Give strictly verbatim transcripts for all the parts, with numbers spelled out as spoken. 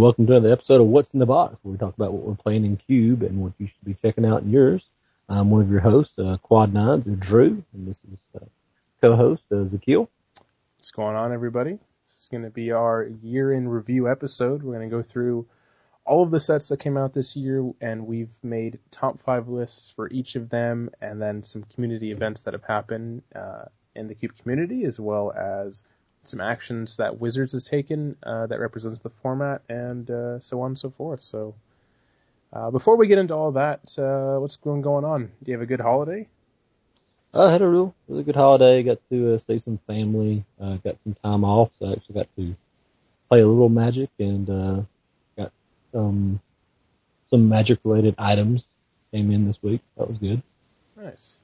welcome to another episode of What's in the Box, where we talk about what we're playing in Cube and what you should be checking out in yours. I'm one of your hosts, uh, Quad Nines, or Drew, and this is uh, co-host uh, Zakil. What's going on, everybody? This is going to be our year-in review episode. We're going to go through all of the sets that came out this year, and we've made top five lists for each of them, and then some community events that have happened uh, in the Cube community, as well as some actions that Wizards has taken uh, that represents the format, and uh, so on and so forth. So uh, before we get into all that, uh, what's going going on? Do you have a good holiday? I had a real really good holiday. Got to uh, see some family. Uh, got some time off. So I actually got to play a little Magic and uh, got um, some Magic-related items came in this week. That was good. Nice.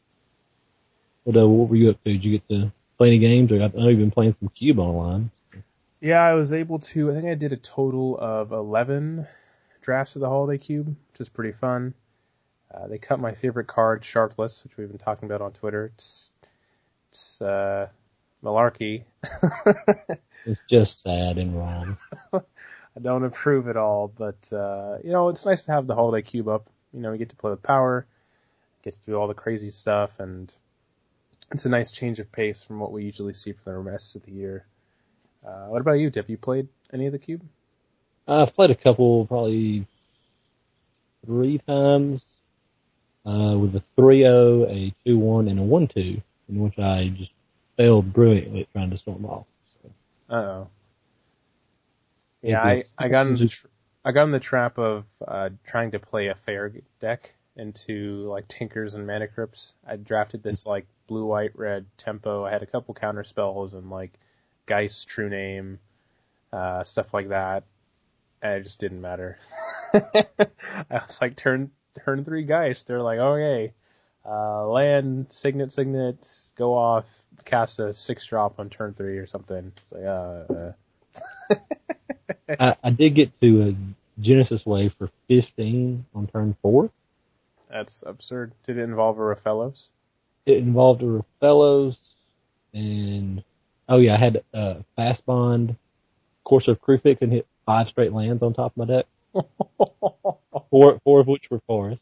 What, uh, what were you up to? Did you get to play any games? Or I know you've been playing some Cube online. Yeah, I was able to. I think I did a total of eleven drafts of the Holiday Cube, which is pretty fun. Uh, they cut my favorite card, Sharpless, which we've been talking about on Twitter. It's, it's uh, malarkey. It's just sad and wrong. I don't approve at all, but, uh, you know, it's nice to have the Holiday Cube up. You know, we get to play with power, get to do all the crazy stuff, and it's a nice change of pace from what we usually see for the rest of the year. Uh, what about you, Dip? You played any of the Cube? I've played a couple, probably three times. Uh, with a three oh, a two one, and a one two, in which I just failed brilliantly at trying to storm off. So. Uh-oh. Yeah, I, I got in the tr- I got in the trap of uh, trying to play a fair deck into like Tinkers and Mana Crypts. I drafted this like blue, white, red tempo. I had a couple counter spells and like Geist, True Name, uh, stuff like that. And it just didn't matter. I was like, turn turn three Geist. They're like, okay, uh, land, Signet, Signet, go off, cast a six drop on turn three or something. It's like, uh, uh. I, I did get to a Genesis Wave for fifteen on turn four. That's absurd. Did it involve a Rafellos? It involved a Rafellos, and oh yeah, I had uh, Fast Bond, Course of Kruphix, and hit five straight lands on top of my deck. four, four of which were forests.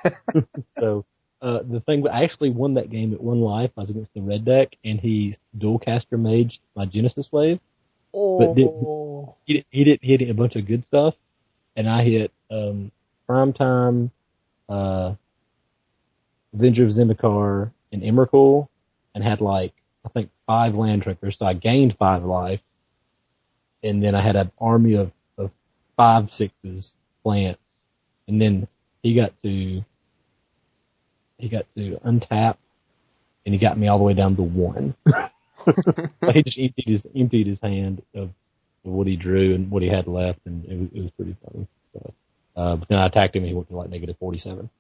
So uh, the thing, I actually won that game at one life. I was against the red deck, and he dual caster maged my Genesis Wave. Oh. But did, he, he didn't hit a bunch of good stuff, and I hit um, Primetime, uh, Avenger of Zendikar, and Emrakul, and had like, I think, five land triggers, so I gained five life, and then I had an army of, of five sixes plants, and then he got to he got to untap, and he got me all the way down to one. He just emptied his emptied his hand of what he drew and what he had left, and it was, it was pretty funny. So, uh, but then I attacked him, and he went to like negative forty-seven.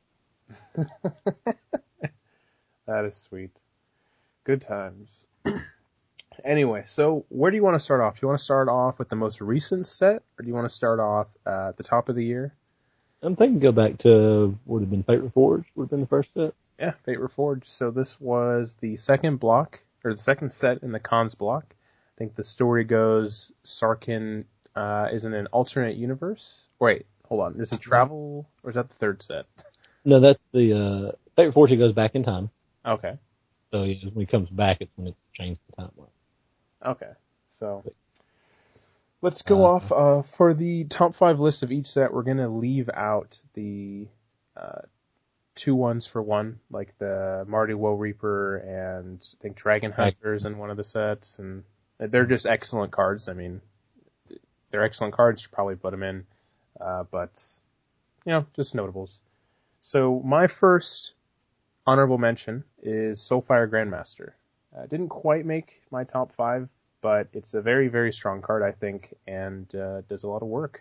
That is sweet. Good times. Anyway, so where do you want to start off? Do you want to start off with the most recent set, or do you want to start off uh, at the top of the year? I'm thinking go back to, would have been Fate Reforged, would have been the first set. Yeah, Fate Reforged. So this was the second block, or the second set in the Khans block. I think the story goes Sarkhan uh, is in an alternate universe. Wait, hold on. There's a travel, or is that the third set? No, that's the, uh, Fate Reforged goes back in time. Okay. So yeah, when he comes back, it's when it's changed the timeline. Okay, so let's go uh, off uh, for the top five list of each set. We're gonna leave out the uh, two ones for one, like the Mardu Woe Reaper and I think Dragon Hunters in one of the sets, and they're just excellent cards. I mean, they're excellent cards. You should probably put them in, uh, but you know, just notables. So my first honorable mention is Soulfire Grandmaster. Uh, didn't quite make my top five, but it's a very, very strong card, I think, and uh, does a lot of work.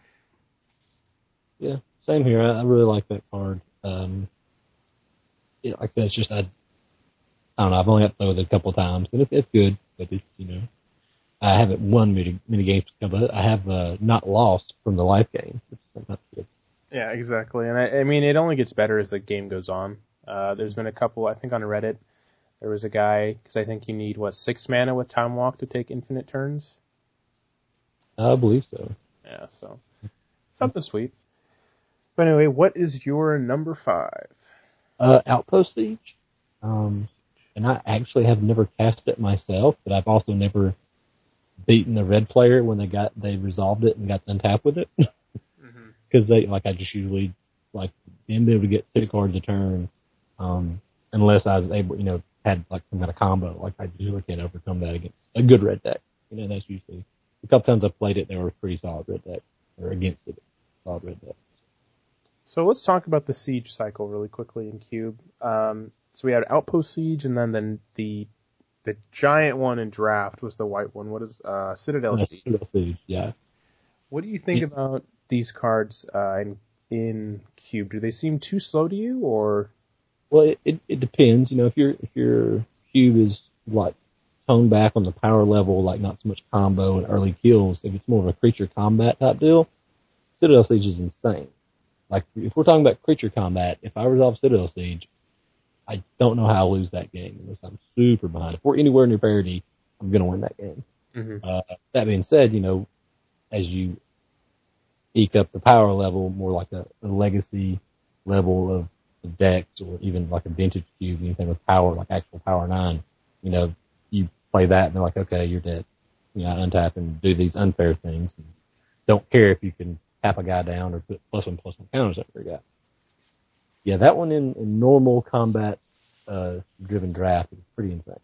Yeah, same here. I, I really like that card. Um, yeah, like that's just I, I don't know. I've only had to play with it a couple times, and it's, it's good. But it's, you know, I haven't won many many games, but I have uh, not lost from the life game. It's not good. Yeah, exactly. And I, I mean, it only gets better as the game goes on. Uh, there's been a couple, I think, on Reddit. There was a guy, because I think you need, what, six mana with Time Walk to take infinite turns? I believe so. Yeah, so something sweet. But anyway, what is your number five? Uh, Outpost Siege. Um, and I actually have never cast it myself, but I've also never beaten the red player when they got they resolved it and got untapped with it. Because they like I just usually like being able to get two cards a turn, um, unless I was able, you know, had like some kind of combo. Like I usually can't overcome that against a good red deck. You know, that's usually a couple times I've played it, they were pretty solid red deck or against it, solid red deck. So let's talk about the siege cycle really quickly in Cube. Um, so we had Outpost Siege, and then the the, the giant one in Draft was the white one. What is uh, Citadel Uh, Siege? Citadel Siege, yeah. What do you think Yeah. about these cards uh, in in Cube? Do they seem too slow to you, or? Well, it, it, it depends. You know, if your if your cube is like toned back on the power level, like not so much combo and early kills, if it's more of a creature combat type deal, Citadel Siege is insane. Like if we're talking about creature combat, if I resolve Citadel Siege, I don't know how I lose that game unless I'm super behind. If we're anywhere near parity, I'm gonna win that game. Mm-hmm. Uh, that being said, you know, as you eke up the power level, more like a, a legacy level of, of decks, or even like a vintage cube, anything with power, like actual power nine, you know, you play that and they're like, okay, you're dead. You know, untap and do these unfair things. And don't care if you can tap a guy down or put plus one plus one counters up your guy. Yeah, that one in, in normal combat uh, driven draft is pretty insane.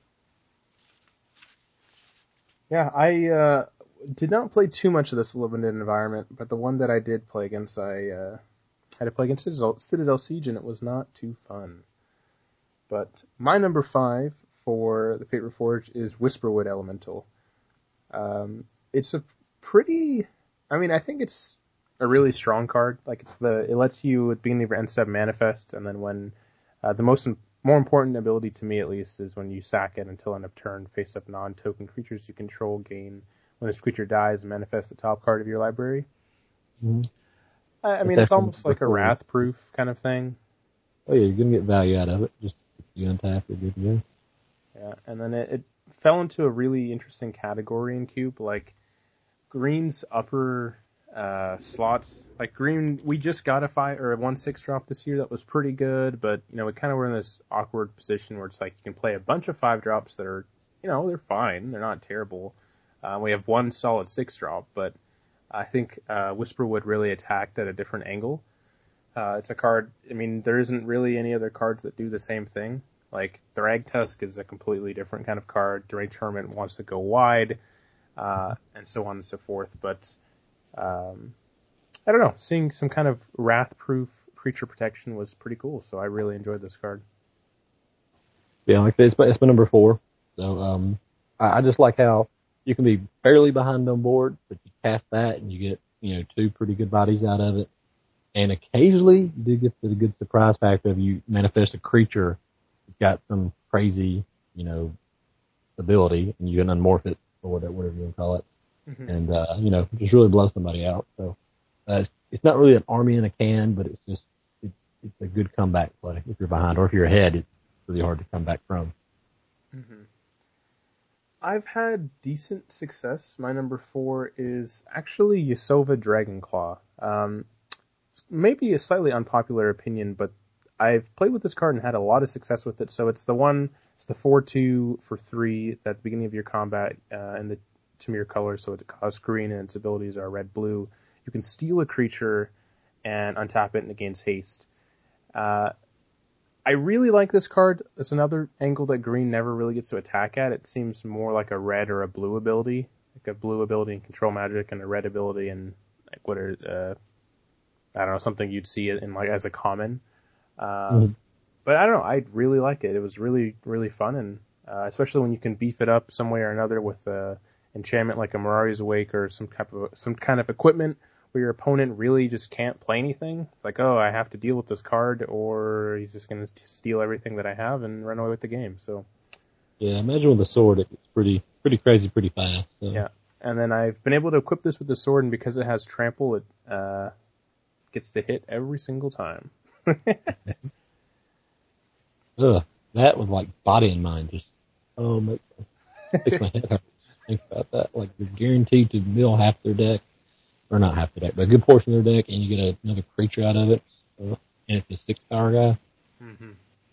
Yeah, I uh, did not play too much of this limited environment, but the one that I did play against, I uh, had to play against Citadel, Citadel Siege, and it was not too fun. But my number five for the Fate Reforged is Whisperwood Elemental. Um, it's a pretty, I mean, I think it's a really strong card. Like it's the, it lets you at the beginning of your end step manifest, and then when uh, the most more important ability to me at least is when you sack it until end of turn, face up non-token creatures you control gain when this creature dies and manifest the top card of your library. Mm-hmm. I, I It's mean, it's actually almost like a before- wrath proof kind of thing. Oh yeah, you're gonna get value out of it. Just if you untap, you're good to go. Yeah, and then it, it fell into a really interesting category in Cube, like Green's upper uh, slots. Like Green, we just got a five or a one six drop this year that was pretty good, but you know we kind of were in this awkward position where it's like you can play a bunch of five drops that are, you know, they're fine, they're not terrible. Uh, we have one solid six drop, but I think uh, Whisperwood really attacked at a different angle. Uh, it's a card. I mean, there isn't really any other cards that do the same thing. Like Thragtusk is a completely different kind of card. During tournament wants to go wide, uh, and so on and so forth. But um, I don't know. Seeing some kind of wrath-proof creature protection was pretty cool. So I really enjoyed this card. Yeah, like it's my, it's my number four. So um, I, I just like how you can be barely behind on board, but you cast that and you get you know two pretty good bodies out of it. And occasionally you do get the good surprise factor of you manifest a creature that's got some crazy, you know, ability, and you can unmorph it or whatever, whatever you want to call it, Mm-hmm. and uh, you know, just really blow somebody out. So uh, it's, it's not really an army in a can, but it's just it, it's a good comeback play if you're behind, or if you're ahead, it's really hard to come back from. Mm-hmm. I've had decent success. My number four is actually Yasova Dragonclaw. Um, maybe a slightly unpopular opinion, but I've played with this card and had a lot of success with it. So it's the one, it's the four two for three at the beginning of your combat uh, in the Tamir color, so it costs green and its abilities are red blue. You can steal a creature and untap it and it gains haste. Uh, I really like this card. It's another angle that green never really gets to attack at. It seems more like a red or a blue ability, like a blue ability in control magic and a red ability in like what are uh, I don't know, something you'd see it in like as a common. Uh, mm-hmm. But I don't know, I really like it. It was really, really fun, and uh, especially when you can beef it up some way or another with uh, enchantment like a Mirari's Awake or some type of some kind of equipment where your opponent really just can't play anything. It's like, oh, I have to deal with this card, or he's just going to steal everything that I have and run away with the game. So yeah, imagine with a sword, it's pretty, pretty crazy, pretty fast. So. Yeah, and then I've been able to equip this with the sword, and because it has trample, it uh, gets to hit every single time. Ugh, that with like body in mind, just oh, makes, makes my head hurt. Think about that. Like you're guaranteed to mill half their deck. or not half the deck, but a good portion of their deck, and you get a, another creature out of it. So, and it's a six power guy. Mm-hmm.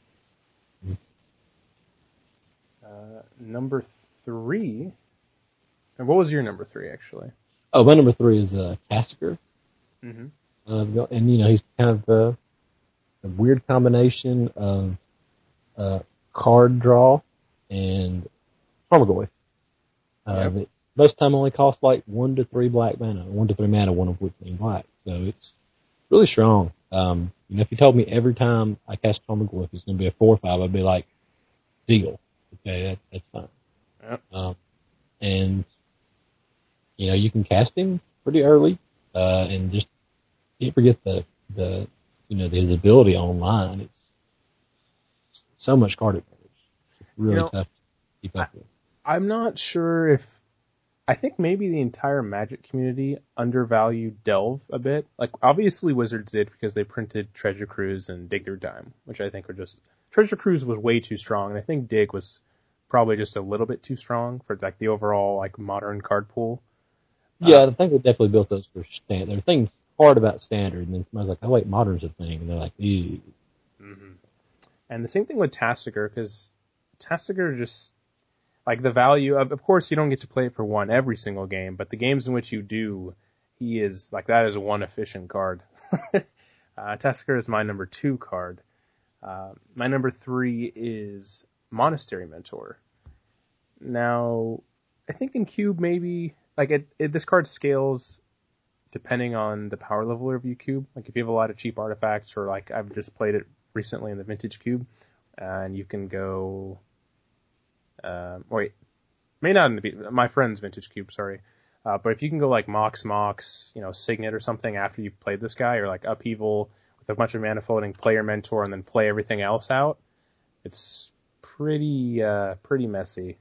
Uh, number three. And what was your number three, actually? Oh, my number three is uh, Tasker. Mm-hmm. Uh, and, you know, he's kind of uh, a weird combination of uh, card draw and Tarmogoyf. Uh, yep. Most of the time only costs like one to three black mana, one to three mana, one of which being black. So it's really strong. Um, you know, if you told me every time I cast Tarmogoyf it's going to be a four or five, I'd be like, deal. Okay, that, that's fine. Yep. Um, and, you know, you can cast him pretty early, uh, and just can't forget the, the, you know, his ability online. It's, it's so much card advantage. It's really you know, tough to keep up I, with. I'm not sure if, I think maybe the entire Magic community undervalued Delve a bit. Like, obviously Wizards did because they printed Treasure Cruise and Dig Through Time, which I think are just, Treasure Cruise was way too strong, and I think Dig was probably just a little bit too strong for like the overall like modern card pool. Yeah, um, I think they definitely built those for standard. There are things hard about standard, and then somebody's like, "Oh wait, modern's a thing," and they're like, "Ew." Mm-hmm. And the same thing with Tastiger, because Tastiger just like the value of, of course, you don't get to play it for one every single game, but the games in which you do, he is like that is a one efficient card. uh, Tastiger is my number two card. Uh, my number three is Monastery Mentor. Now, I think in Cube maybe, like it, it, this card scales depending on the power level of your Cube. Like if you have a lot of cheap artifacts, or like I've just played it recently in the Vintage Cube, uh, and you can go, uh, wait, may not in the, my friend's Vintage Cube, sorry. Uh, but if you can go like Mox Mox, you know, Signet or something after you've played this guy, or like Upheaval with a bunch of mana floating, play your Mentor, and then play everything else out, it's pretty, uh, pretty messy.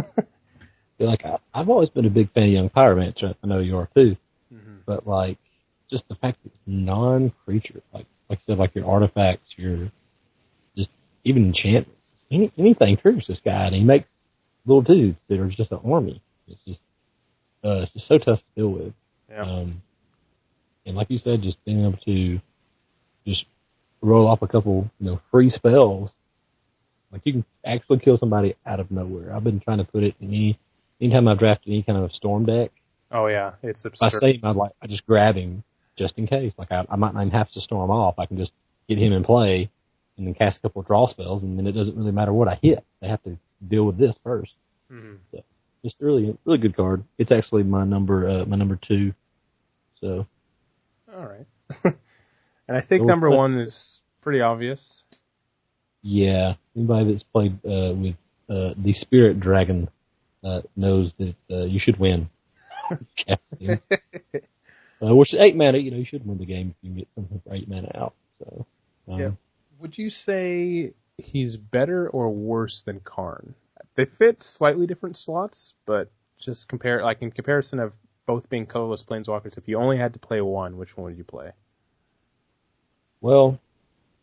Like I, I've always been a big fan of Young Pyromancer. I know you are too. Mm-hmm. But like, just the fact that it's non-creature, like like I said, like your artifacts, your just even enchantments, any, anything triggers this guy, and he makes little dudes that are just an army. It's just, uh, it's just so tough to deal with. Yeah. Um, and like you said, just being able to just roll off a couple, you know, free spells. Like you can actually kill somebody out of nowhere. I've been trying to put it in any, anytime I've drafted any kind of storm deck. Oh yeah, it's absurd. If I save him, I like I just grab him just in case. Like I, I might not even have to storm off. I can just get him in play and then cast a couple of draw spells, and then it doesn't really matter what I hit. They have to deal with this first. Mm-hmm. So, just really, really good card. It's actually my number, uh, my number two. So. All right. And I think so number one is pretty obvious. Yeah, anybody that's played uh, with uh, the Spirit Dragon uh, knows that uh, you should win. uh, which is eight mana, you know, you should win the game if you can get something for eight mana out. So, um, yeah. Would you say he's better or worse than Karn? They fit slightly different slots, but just compare, like in comparison of both being colorless planeswalkers, if you only had to play one, which one would you play? Well,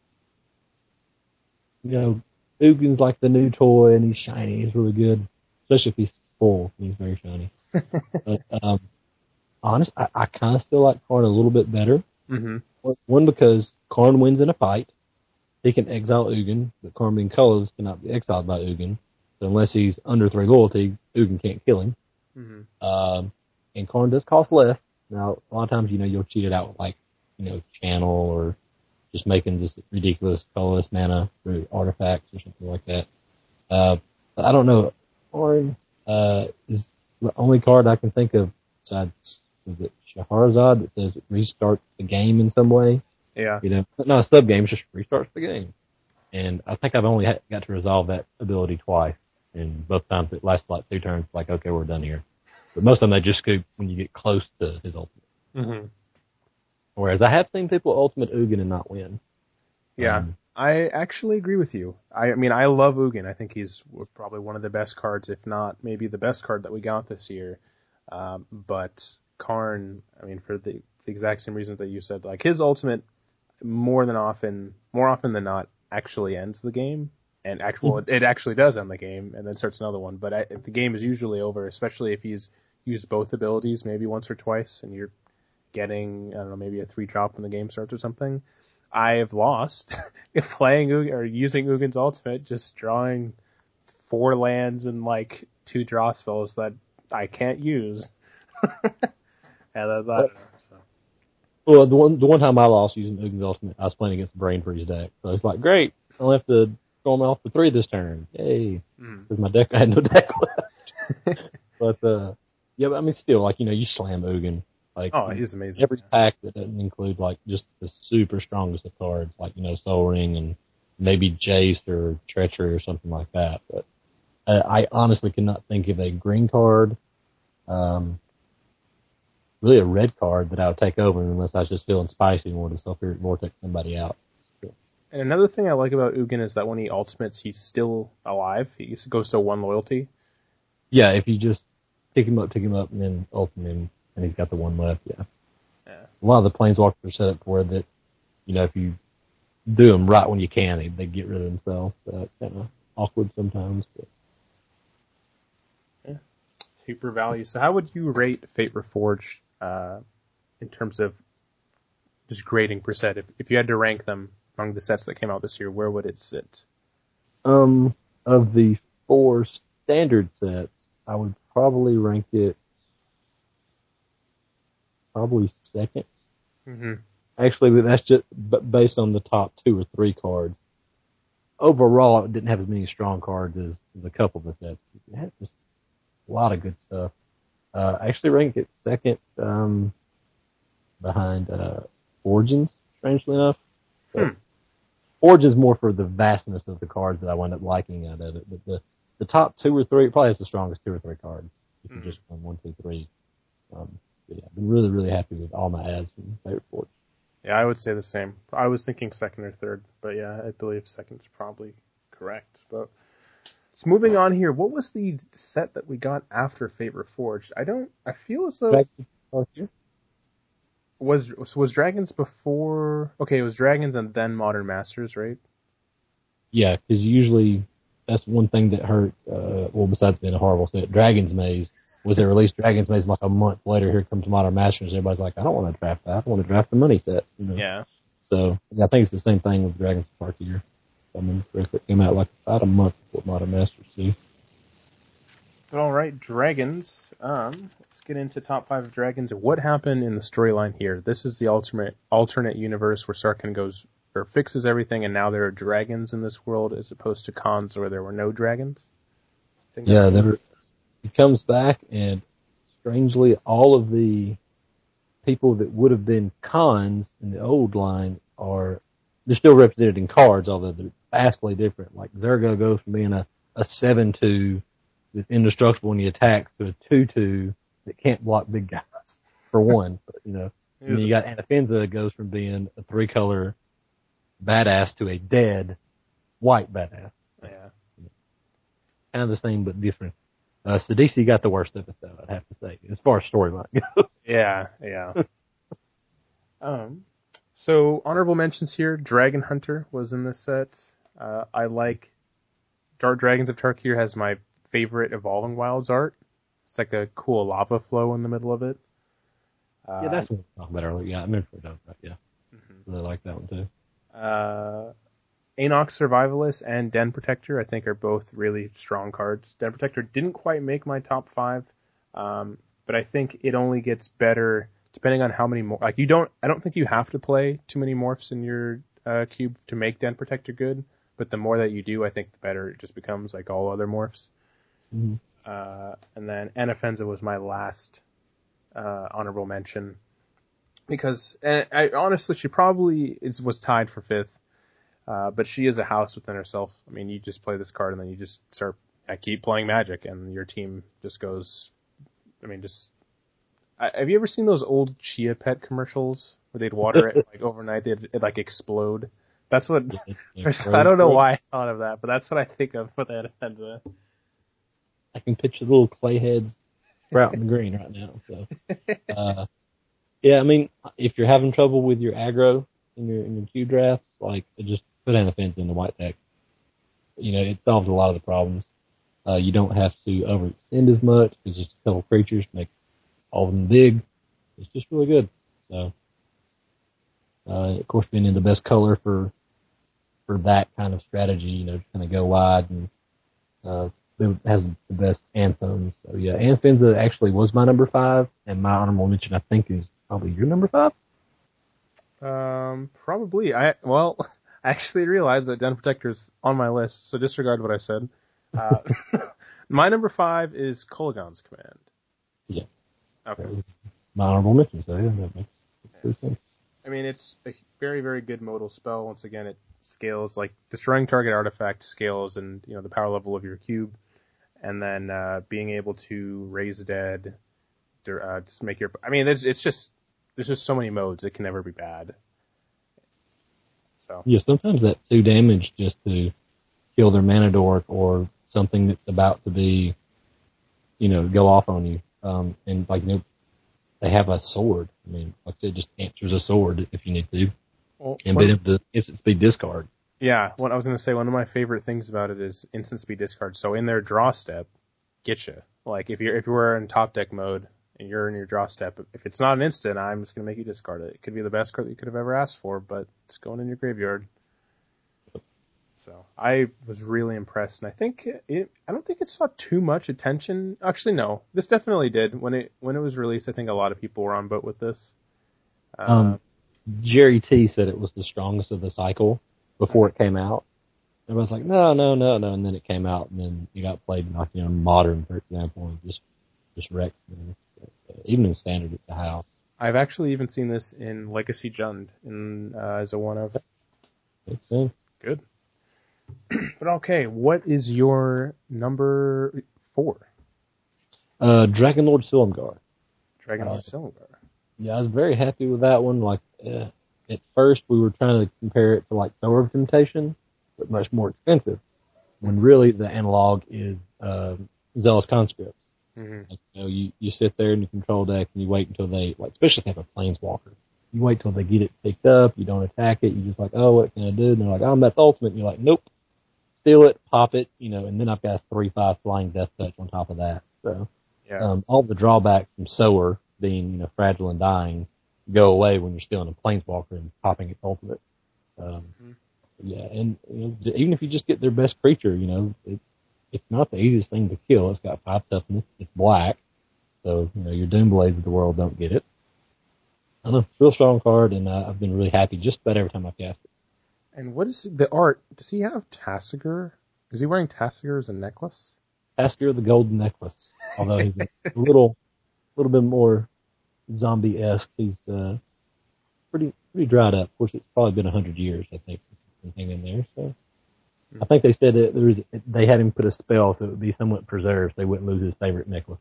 you know, Ugin's like the new toy, and he's shiny. He's really good, especially if he's full. He's very shiny. But um, honest, I, I kind of still like Karn a little bit better. Mm-hmm. One, because Karn wins in a fight. He can exile Ugin, but Karn being colorless cannot be exiled by Ugin. So unless he's under three loyalty, Ugin can't kill him. Mm-hmm. Um, and Karn does cost less. Now, a lot of times, you know, you'll cheat it out with like, you know, Channel or just making just ridiculous colorless mana through artifacts or something like that. Uh, but I don't know. Karn, uh, is the only card I can think of besides, is it Shahrazad that says it restarts the game in some way? Yeah. You know, not a sub game, it just restarts the game. And I think I've only had, got to resolve that ability twice. And both times it lasts like two turns, like, okay, we're done here. But most of them they just scoop when you get close to his ultimate. Mm-hmm. Whereas I have seen people ultimate Ugin and not win. Yeah, um, I actually agree with you. I, I mean, I love Ugin. I think he's probably one of the best cards, if not maybe the best card that we got this year. Um, but Karn, I mean, for the, the exact same reasons that you said, like his ultimate more than often, more often than not, actually ends the game. And actually, well, it, it actually does end the game, and then starts another one. But I, the game is usually over, especially if he's used both abilities maybe once or twice, and you're getting, I don't know, maybe a three drop when the game starts or something. I have lost playing Ugin, or using Ugin's ultimate, just drawing four lands and like two draw spells that I can't use. And that's, I don't know. So. Well, the one the one time I lost using Ugin's ultimate, I was playing against the Brain Freeze deck, so it's like, great, I only have to throw him off for three this turn, yay! Because mm. my deck I had no deck left. But uh, yeah, but I mean, still, like, you know, you slam Ugin. Like, oh, he's amazing. Every pack that doesn't include like just the super strongest of cards, like, you know, Soul Ring and maybe Jace or Treachery or something like that. But uh, I honestly cannot think of a green card. Um, really a red card that I would take over unless I was just feeling spicy and wanted to Sulfuric Vortex somebody out. And another thing I like about Ugin is that when he ultimates, he's still alive. He goes to one loyalty. Yeah, if you just pick him up, pick him up, and then ultimate him, and he's got the one left, yeah. yeah. A lot of the Planeswalkers are set up for that, you know, if you do them right when you can, they, they get rid of themselves. So it's kind of awkward sometimes. But. Yeah. Super value. So how would you rate Fate Reforged uh, in terms of just grading per set? If, if you had to rank them among the sets that came out this year, where would it sit? Um, of the four standard sets, I would probably rank it probably second. Mm-hmm. Actually, that's just based on the top two or three cards. Overall, it didn't have as many strong cards as, as a couple of the sets. It had just a lot of good stuff. Uh, I actually ranked it second um, behind uh, Origins, strangely enough. Hmm. Origins more for the vastness of the cards that I wound up liking out of it. But the, the top two or three, probably has the strongest two or three cards. If you mm. just run one, two, three. Um, yeah, I've been really, really happy with all my ads from Fate Reforged. Yeah, I would say the same. I was thinking second or third, but yeah, I believe second's probably correct. But so moving on here, what was the set that we got after Fate Reforged? I don't. I feel as though was was Dragons before. Okay, it was Dragons and then Modern Masters, right? Yeah, because usually that's one thing that hurt. Uh, well, besides being a horrible set, Dragon's Maze. Was they released Dragon's Maze like a month later? Here comes Modern Masters. Everybody's like, I don't want to draft that. I want to draft the money set. You know? Yeah. So yeah, I think it's the same thing with Dragon's Park here. I mean, it came out like about a month before Modern Masters. See. All right, Dragons. Um, let's get into top five of Dragons. What happened in the storyline here? This is the alternate alternate universe where Sarkhan goes or fixes everything, and now there are dragons in this world as opposed to Khans where there were no dragons. I think yeah, there. He comes back, and strangely, all of the people that would have been Khans in the old line are, they're still represented in cards, although they're vastly different. Like, Zergo goes from being a, a seven two that's indestructible when he attacks to a two two that can't block big guys, for one. But, you know, and then you got Anafenza that goes from being a three-color badass to a dead white badass. Yeah. Kind of the same, but different. Uh, Sidisi got the worst of it, though, I'd have to say, as far as storyline goes. Yeah, yeah. um, so, honorable mentions here, Dragon Hunter was in this set. Uh, I like Dark Dragons of Tarkir has my favorite Evolving Wilds art. It's like a cool lava flow in the middle of it. Uh, yeah, that's what we were talking about earlier. Yeah, I remember that, yeah. Mm-hmm. Really like that one, too. Uh... Anox Survivalist and Den Protector, I think, are both really strong cards. Den Protector didn't quite make my top five, um, but I think it only gets better depending on how many more. Like, you don't, I don't think you have to play too many morphs in your uh, cube to make Den Protector good, but the more that you do, I think the better it just becomes, like all other morphs. Mm-hmm. Uh, and then Anafenza was my last uh, honorable mention because, and I, honestly, she probably is, was tied for fifth. Uh, but she is a house within herself. I mean, you just play this card and then you just start, I keep playing Magic and your team just goes, I mean, just, I, have you ever seen those old Chia Pet commercials where they'd water it like overnight, they'd it'd, like explode? That's what, I don't know why I thought of that, but that's what I think of with Anafenza. I can picture the little clay heads sprouting the green right now, so. Uh, yeah, I mean, if you're having trouble with your aggro in your, in your Q drafts, like, it just, put Anafenza in the white deck. You know, it solves a lot of the problems. Uh, you don't have to overextend as much because just a couple creatures make all of them big. It's just really good. So, uh, of course, being in the best color for for that kind of strategy, you know, kind of go wide and uh, it has the best anthems. So yeah, Anfinza actually was my number five, and my honorable mention I think is probably your number five. Um, probably. I well, I actually realized that Den Protector's on my list, so disregard what I said. Uh, my number five is Kolaghan's Command. Yeah. Okay. My honorable mention, so yeah, that makes good sense. I mean, it's a very, very good modal spell. Once again, it scales, like, destroying target artifact scales and, you know, the power level of your cube. And then uh, being able to raise dead, uh, just make your... I mean, it's, it's just... There's just so many modes, it can never be bad. So yeah, sometimes that two damage just to kill their mana dork or something that's about to be, you know, go off on you. Um, and like, you know, they have a sword. I mean, like I said, just answers a sword if you need to. well, and being able to instant speed discard. Yeah, what I was going to say, one of my favorite things about it is instant speed discard. So in their draw step, get you. Like if you're if you were in top deck mode and you're in your draw step, if it's not an instant, I'm just going to make you discard it. It could be the best card that you could have ever asked for, but it's going in your graveyard. So I was really impressed, and I think it. I don't think it saw too much attention. Actually, no, this definitely did when it when it was released. I think a lot of people were on boat with this. Uh, Um, Jerry T said it was the strongest of the cycle before it came out. Everyone's like, no, no, no, no, and then it came out, and then you got played in like, you know, Modern, for example, and just just wrecks things. But, uh, even in Standard at the house. I've actually even seen this in Legacy Jund in uh, as a one of. Makes sense. Good. But okay, what is your number four? Uh, Dragonlord Silumgar. Dragonlord Uh, Silumgar. Yeah, I was very happy with that one. Like, uh, at first we were trying to compare it to like Tower of Temptation, but much more expensive. When really the analog is uh, Zealous Conscripts. Mm-hmm. Like, you know, you, you sit there in your control deck and you wait until they, like, especially if they have a Planeswalker. You wait till they get it picked up. You don't attack it. You just like, oh, what can I do? And they're like, oh, that's ultimate. And you're like, nope. Steal it, pop it, you know, and then I've got a three five flying death touch on top of that. So, Yeah. um, all the drawbacks from Sower being, you know, fragile and dying go away when you're stealing a Planeswalker and popping its ultimate. Um, mm-hmm. yeah, and you know, even if you just get their best creature, you know, it, it's not the easiest thing to kill. It's got five toughness. It's black. So, you know, your Doomblades of the world don't get it. I don't know, it's a real strong card, and uh, I've been really happy just about every time I've cast it. And what is the art? Does he have Tasigur? Is he wearing Tasigur as a necklace? Tasker the Golden Necklace. Although he's a little, little bit more zombie-esque. He's uh, pretty pretty dried up. Of course, it's probably been a hundred years, I think, since he's been in there. So I think they said that there was, they had him put a spell so it would be somewhat preserved. So they wouldn't lose his favorite necklace.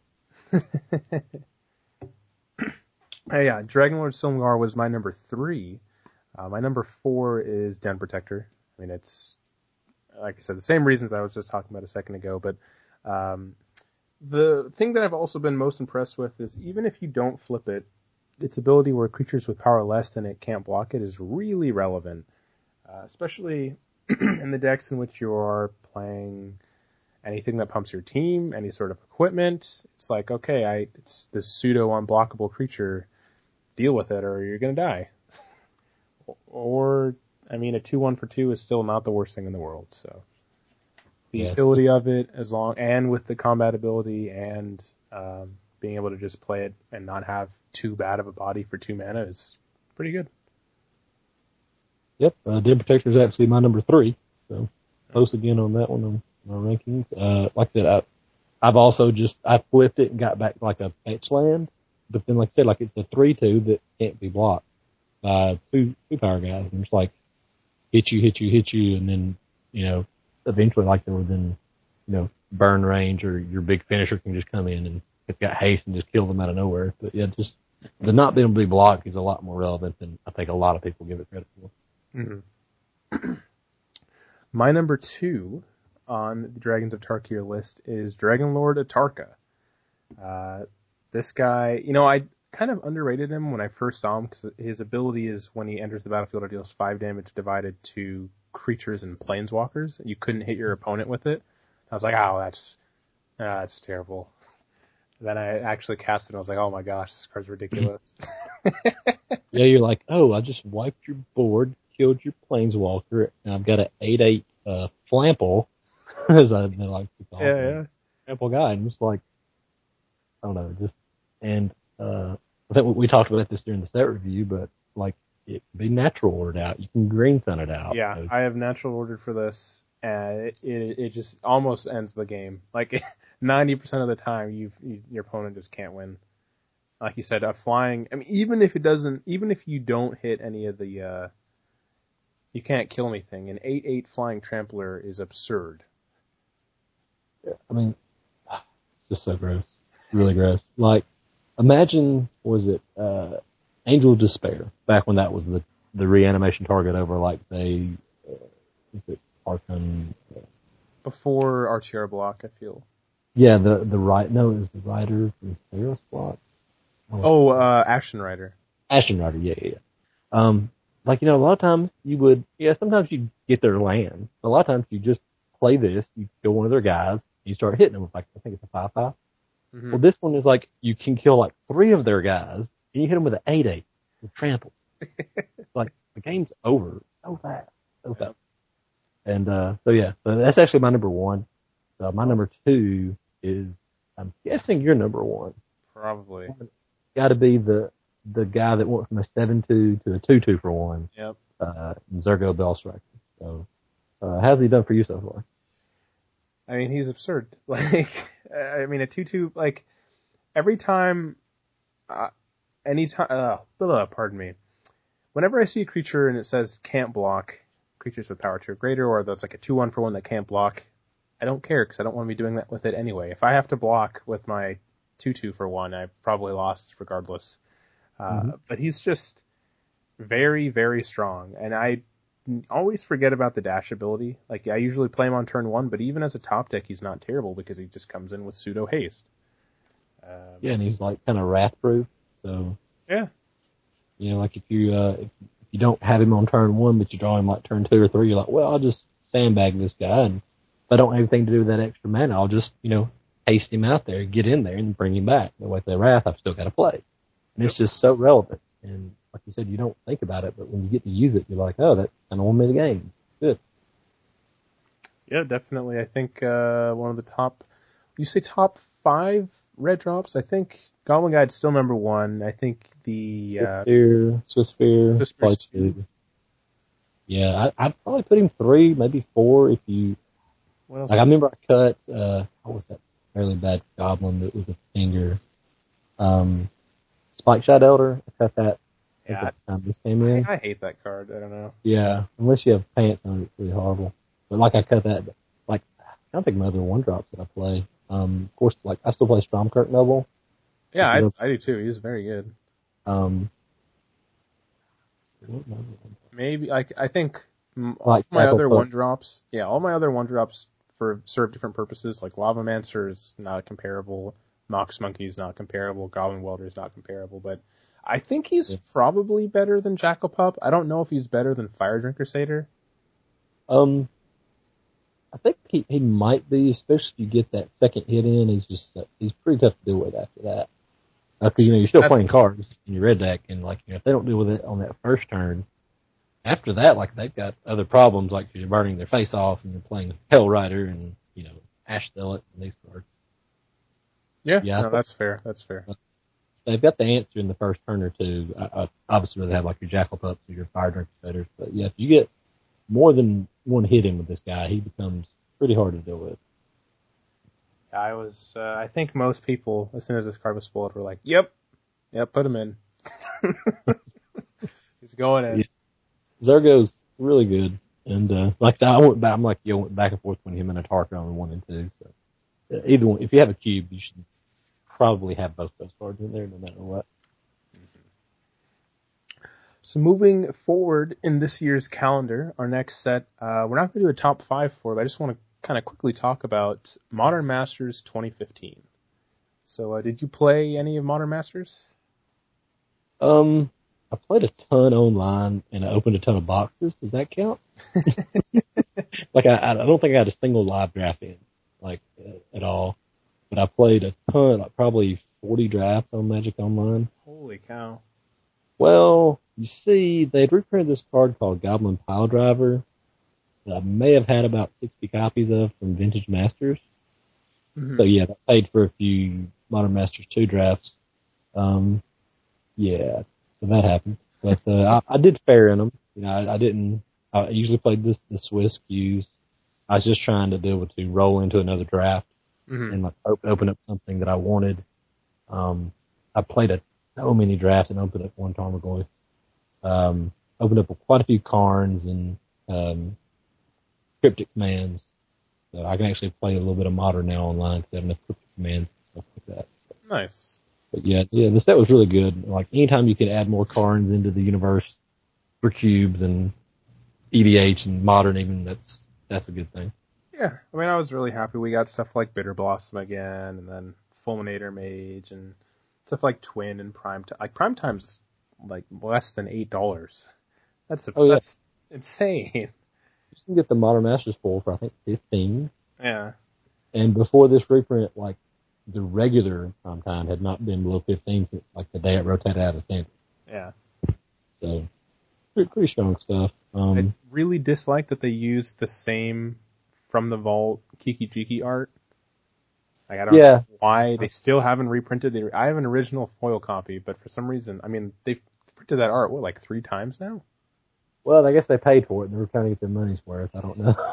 Hey, yeah, Dragonlord Silumgar was my number three. Uh, my number four is Den Protector. I mean, it's, like I said, the same reasons I was just talking about a second ago, but um, the thing that I've also been most impressed with is even if you don't flip it, its ability where creatures with power less than it can't block it is really relevant, uh, especially in the decks in which you are playing anything that pumps your team, any sort of equipment. It's like, okay, I it's this pseudo unblockable creature, deal with it or you're gonna die. Or, I mean, a two one for two is still not the worst thing in the world, so. The Yeah. utility of it, as long, and with the combat ability and, um, being able to just play it and not have too bad of a body for two mana is pretty good. Yep, uh, Den Protector is actually my number three, so close again on that one on my rankings. Uh, like I said, I, I've also just, I flipped it and got back like a fetch land, but then like I said, like it's a three two that can't be blocked by two, two power guys, and it's like, hit you, hit you, hit you, and then, you know, eventually like they're within, you know, burn range or your big finisher can just come in and it's got haste and just kill them out of nowhere. But yeah, just the not being able to be blocked is a lot more relevant than I think a lot of people give it credit for. Mm-hmm. My number two on the Dragons of Tarkir list is Dragonlord Atarka. Uh, this guy, you know, I kind of underrated him when I first saw him because his ability is when he enters the battlefield, it deals five damage divided to creatures and planeswalkers. You couldn't hit your opponent with it. I was like, oh, that's uh, that's terrible. Then I actually cast it and I was like, oh my gosh, this card's ridiculous. Yeah, you're like, oh, I just wiped your board, killed your planeswalker, and I've got an eight eight uh, Flample, as I like to call yeah, it. yeah. Flample guy. And just like, I don't know, just, and uh, I think we talked about this during the set review, but like, it can be natural ordered out. You can green sun it out. Yeah, so. I have natural ordered for this, and it, it, it just almost ends the game. Like, ninety percent of the time, you've, you, your opponent just can't win. Like you said, a flying, I mean, even if it doesn't, even if you don't hit any of the, uh, you can't kill anything, an eight eight flying trampler is absurd. Yeah, I mean, it's just so gross. Really gross. Like, imagine, was it, uh, Angel of Despair, back when that was the, the reanimation target over, like, say, uh, what's it, Archon? Uh, Before R T R block, I feel. Yeah, the, the right, no, it was the Rider from Theros block. Oh, uh, Action Rider. Ashen Rider, yeah, yeah, yeah. Um, like, you know, a lot of times you would, yeah, sometimes you get their land. A lot of times you just play this, you kill one of their guys, you start hitting them with, like, I think it's a five five. Mm-hmm. Well, this one is like, you can kill, like, three of their guys, and you hit them with an eight eight with trample. Like, the game's over so fast, so fast. And, uh, so yeah, so that's actually my number one. So my number two is, I'm guessing your number one. Probably. Got to be the the guy that went from a seven two to a two two for one. Yep. Uh, Zergo Bellstriker. So, uh, how's he done for you so far? I mean, he's absurd. Like, I mean, a two two, like, every time, uh, anytime, uh, uh, pardon me. Whenever I see a creature and it says can't block, creatures with power two or greater, or that's like a two one for one that can't block, I don't care because I don't want to be doing that with it anyway. If I have to block with my two two for one, I've probably lost regardless. Uh, mm-hmm. But he's just very, very strong. And I always forget about the dash ability. Like, I usually play him on turn one, but even as a top deck, he's not terrible because he just comes in with pseudo haste. Um, yeah, and he's like kind of wrath-proof. So, yeah. You know, like if you, uh, if you don't have him on turn one, but you draw him like turn two or three, you're like, well, I'll just sandbag this guy. And if I don't have anything to do with that extra mana, I'll just, you know, haste him out there, get in there, and bring him back. That way, if they wrath, I've still got to play. And it's just so relevant. And like you said, you don't think about it, but when you get to use it, you're like, oh, that kind of won me the game. Good. Yeah, definitely. I think uh, one of the top, you say top five red drops? I think Goblin Guide's still number one. I think the uh, Swiftspear, Swiftspear, Swiftspear probably two. Yeah, I, I'd probably put him three, maybe four if you. What else? Like I remember I cut. Uh, what was that fairly bad goblin that was a finger? Um, Spike Shot Elder. I cut that. Yeah. At the time this came in. I, I hate that card. I don't know. Yeah, unless you have pants on it, it's really horrible. But like I cut that. Like I don't think my other one drops that I play. Um, of course, like I still play Stormkirk Noble. Yeah, I, I do too. He's very good. Um, maybe like I think all like my other one drops. Yeah, all my other one drops for serve different purposes. Like Lavamancer is not comparable. Mox Monkey is not comparable. Goblin Welder is not comparable. But I think he's yeah. probably better than Jackal Pup. I don't know if he's better than Fire Drinker Satyr. Um, I think he, he might be, especially if you get that second hit in. He's just uh, he's pretty tough to deal with after that. Because, you know, you're still That's playing cards in your red deck, and, like, you know, if they don't deal with it on that first turn, after that, like, they've got other problems, like you're burning their face off, and you're playing Hell Rider and, you know, Ash Zealot and these cards. Yeah, yeah no, that's fair. That's fair. They've got the answer in the first turn or two. I, I obviously, they have, like, your Jackal Pups or your Fire Drinker Setters. But, yeah, if you get more than one hit in with this guy, he becomes pretty hard to deal with. I was, uh, I think most people, as soon as this card was spoiled, were like, yep, yep, put him in. He's going in. Yeah. Zergo's really good. And, uh, like, I went back, I'm like, you know, went back and forth between him and a Tarkon on one and two. So, uh, either one, if you have a cube, you should probably have both those cards in there no matter what. So moving forward in this year's calendar, our next set, uh, we're not going to do a top five for it, but I just want to kind of quickly talk about Modern Masters twenty fifteen. So, uh, did you play any of Modern Masters? Um, I played a ton online and I opened a ton of boxes. Does that count? Like, I, I don't think I had a single live draft in, like, uh, at all. but I played a ton, like probably forty drafts on Magic Online. Holy cow. Well, you see, they'd reprinted this card called Goblin Pile Driver that I may have had about sixty copies of from Vintage Masters. Mm-hmm. So yeah, I paid for a few Modern Masters two drafts. Um, yeah, so that happened. But uh, I, I did fair in them. You know, I, I didn't. I usually played this the Swiss queues. I was just trying to be able to roll into another draft Mm-hmm. and like open, open up something that I wanted. Um, I played a, so many drafts and opened up one Tarmogoyf. Um, opened up quite a few Karns and um, Cryptic Commands. So I can actually play a little bit of Modern now online because I have enough Cryptic Commands and stuff like that. So, Nice. but yeah, yeah, the set was really good. Like anytime you can add more Karns into the universe for cubes and E D H and Modern, even that's that's a good thing. Yeah, I mean, I was really happy we got stuff like Bitter Blossom again, and then Fulminator Mage, and stuff like Twin and Prime Time. Like Prime Time's like less than eight dollars. That's a, Oh, yeah. That's insane. You can get the Modern Masters full for I think fifteen. Yeah. And before this reprint, like the regular Prime Time had not been below fifteen since like the day it rotated out of standard. Yeah. So pretty, pretty strong stuff. Um, I really dislike that they used the same From the Vault Kiki Jiki art. Like, I don't yeah. know why they still haven't reprinted the. I have an original foil copy, but for some reason, I mean, they've printed that art what like three times now. Well, I guess they paid for it and they were trying to get their money's worth. I don't know.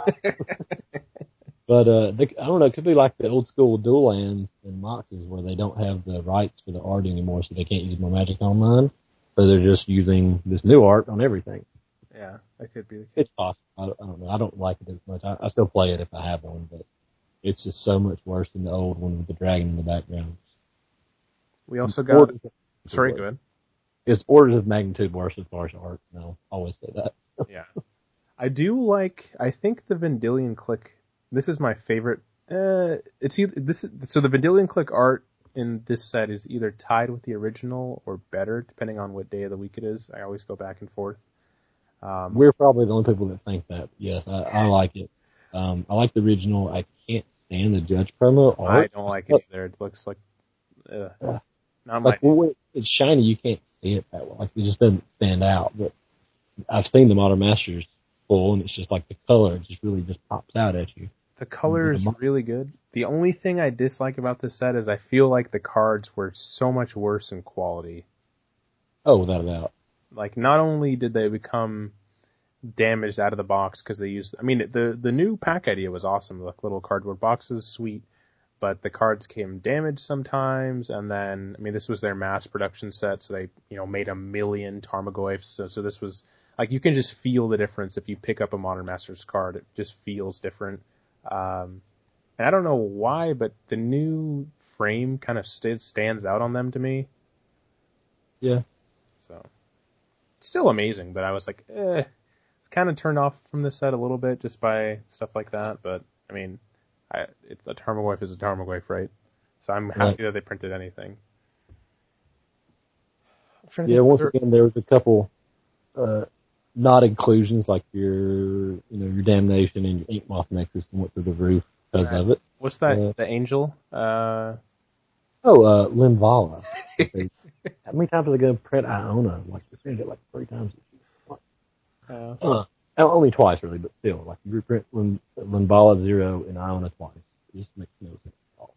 But uh, they, I don't know. It could be like the old school dual lands and Moxes where they don't have the rights for the art anymore, so they can't use more Magic Online. So they're just using this new art on everything. Yeah, that could be the case. It's possible. I, I don't know. I don't like it as much. I, I still play it if I have one, but it's just so much worse than the old one with the dragon in the background. We also got. Orders, Sorry, go ahead. It's orders of magnitude worse as far as art. No, I always say that. Yeah, I do like. I think the Vendilion Click. This is my favorite. Uh, it's either this. So the Vendilion Click art in this set is either tied with the original or better, depending on what day of the week it is. I always go back and forth. Um, We're probably the only people that think that. Yes, I, I like it. Um, I like the original. I can't stand the Judge promo art. I don't like it either. It looks like. Uh, uh, not my. Like when it's shiny, you can't see it that well. Like it just doesn't stand out. But I've seen the Modern Masters full, and it's just like the color just really just pops out at you. The color is The- really good. The only thing I dislike about this set is I feel like the cards were so much worse in quality. Oh, without a doubt. Like, not only did they become damaged out of the box because they used, I mean, the the new pack idea was awesome. Like little cardboard boxes, sweet. But the cards came damaged sometimes, and then, I mean, this was their mass production set, so they, you know, made a million Tarmogoyfs. So, so this was, like, you can just feel the difference if you pick up a Modern Masters card. It just feels different. Um, and I don't know why, but the new frame kind of st- stands out on them to me. Yeah. So, it's still amazing, but I was like, eh, kind of turned off from this set a little bit just by stuff like that. But, I mean, I, it's a Tarmogoyf is a Tarmogoyf, right? So I'm happy Right. that they printed anything. Yeah, once again, there was a couple uh, not inclusions, like your, you know, your Damnation and your Ink Moth Nexus went through the roof because Right. of it. What's that? Uh, the Angel? Uh, oh, uh, Linvala. How many times are they going to print Iona? Like, they printed it like three times. uh, Uh, only twice, really, but still. Like, you reprint Lin, Linvala Zero and Iona twice. It just makes no sense at all.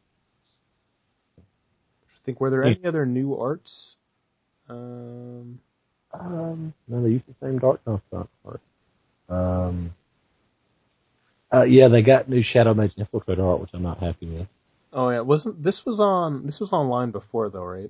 I think, were there Yeah. any other new arts? Um, Um, no, they used the same Dark Construct art. Um, uh, yeah, they got new Shadow Mage Infiltrator art, which I'm not happy with. oh yeah, wasn't this was on this was online before though, right?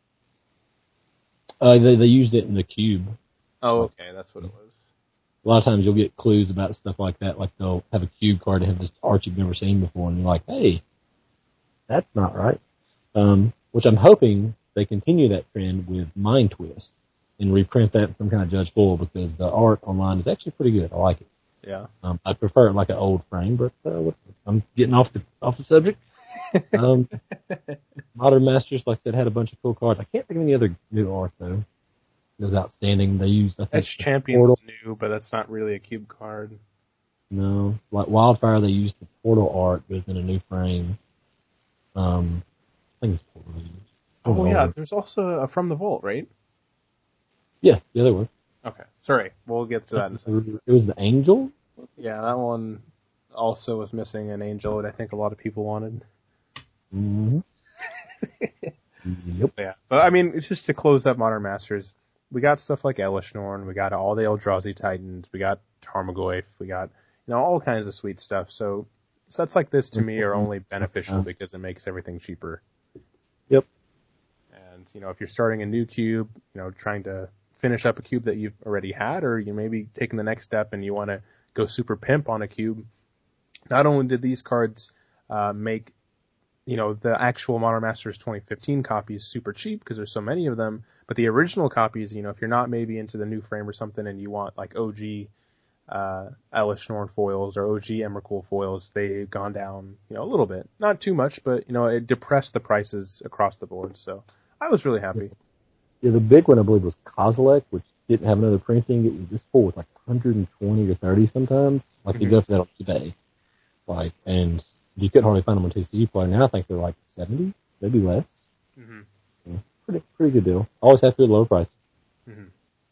Uh, they they used it in the cube. Oh, okay, that's what it was. A lot of times you'll get clues about stuff like that, like they'll have a cube card that have this art you've never seen before, and you're like, hey, that's not right. Um, which I'm hoping they continue that trend with Mind Twist and reprint that in some kind of Judge Full, because the art online is actually pretty good. I like it. Yeah. Um, I prefer it like an old frame, but uh, I'm getting off the off the subject. Um, Modern Masters, like I said, had a bunch of cool cards. I can't think of any other new art though. It was outstanding. They used, I think, Edge Champion Portal. was new, but that's not really a cube card. No, like Wildfire, they used the Portal art, but it's in a new frame. Um, I think it's Portland. Oh yeah, there's also a From the Vault, right? Yeah, yeah, there was. Okay, sorry, we'll get to that in a second. It was the Angel. Yeah, that one also was missing an Angel that I think a lot of people wanted. Mm-hmm. Yep. Yeah, but I mean, it's just to close up Modern Masters. We got stuff like Elishnorn, we got all the Eldrazi Titans, we got Tarmogoyf, we got, you know, all kinds of sweet stuff. So sets like this to me are only beneficial because it makes everything cheaper. Yep. And, you know, if you're starting a new cube, you know, trying to finish up a cube that you've already had, or you maybe taking the next step and you want to go super pimp on a cube, not only did these cards uh, make, you know, the actual Modern Masters twenty fifteen copies super cheap because there's so many of them, but the original copies, you know, if you're not maybe into the new frame or something and you want like O G uh, Elishnorn foils or O G Emrakul foils, they've gone down, you know, a little bit. Not too much, but, you know, it depressed the prices across the board. So I was really happy. Yeah, the big one I believe was Kozilek, which didn't have another printing. It was this full with like one hundred twenty or thirty sometimes. Like mm-hmm. You go for that on eBay, like, and you couldn't hardly find them on T C G Player. Now I think they're like seventy, maybe less. Mm-hmm. Yeah, pretty pretty good deal. Always have to be a low price. Mm-hmm.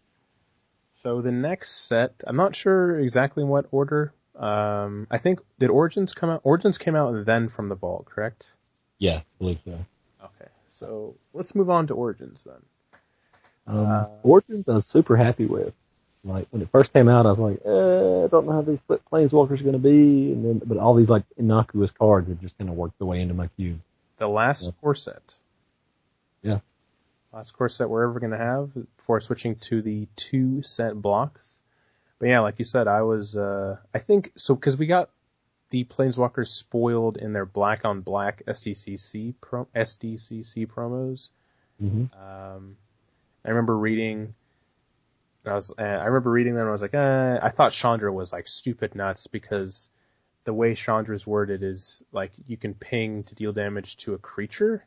So the next set, I'm not sure exactly in what order. Um, I think did Origins come out? Origins came out and then From the Vault, correct? Yeah, I believe so. Okay, so let's move on to Origins then. Um, uh, Origins, I was super happy with. Like when it first came out, I was like, eh, I don't know how these Planeswalkers are going to be, and then but all these like innocuous cards have just kind of worked their way into my cube. The last yeah. core set. Yeah. Last core set we're ever going to have before switching to the two set blocks. But yeah, like you said, I was, uh, I think, so because we got the Planeswalkers spoiled in their black on black S D C C pro, S D C C promos. Mm-hmm. Um, I remember reading. I was, uh, I remember reading them and I was like, eh, I thought Chandra was like stupid nuts because the way Chandra's worded is like you can ping to deal damage to a creature,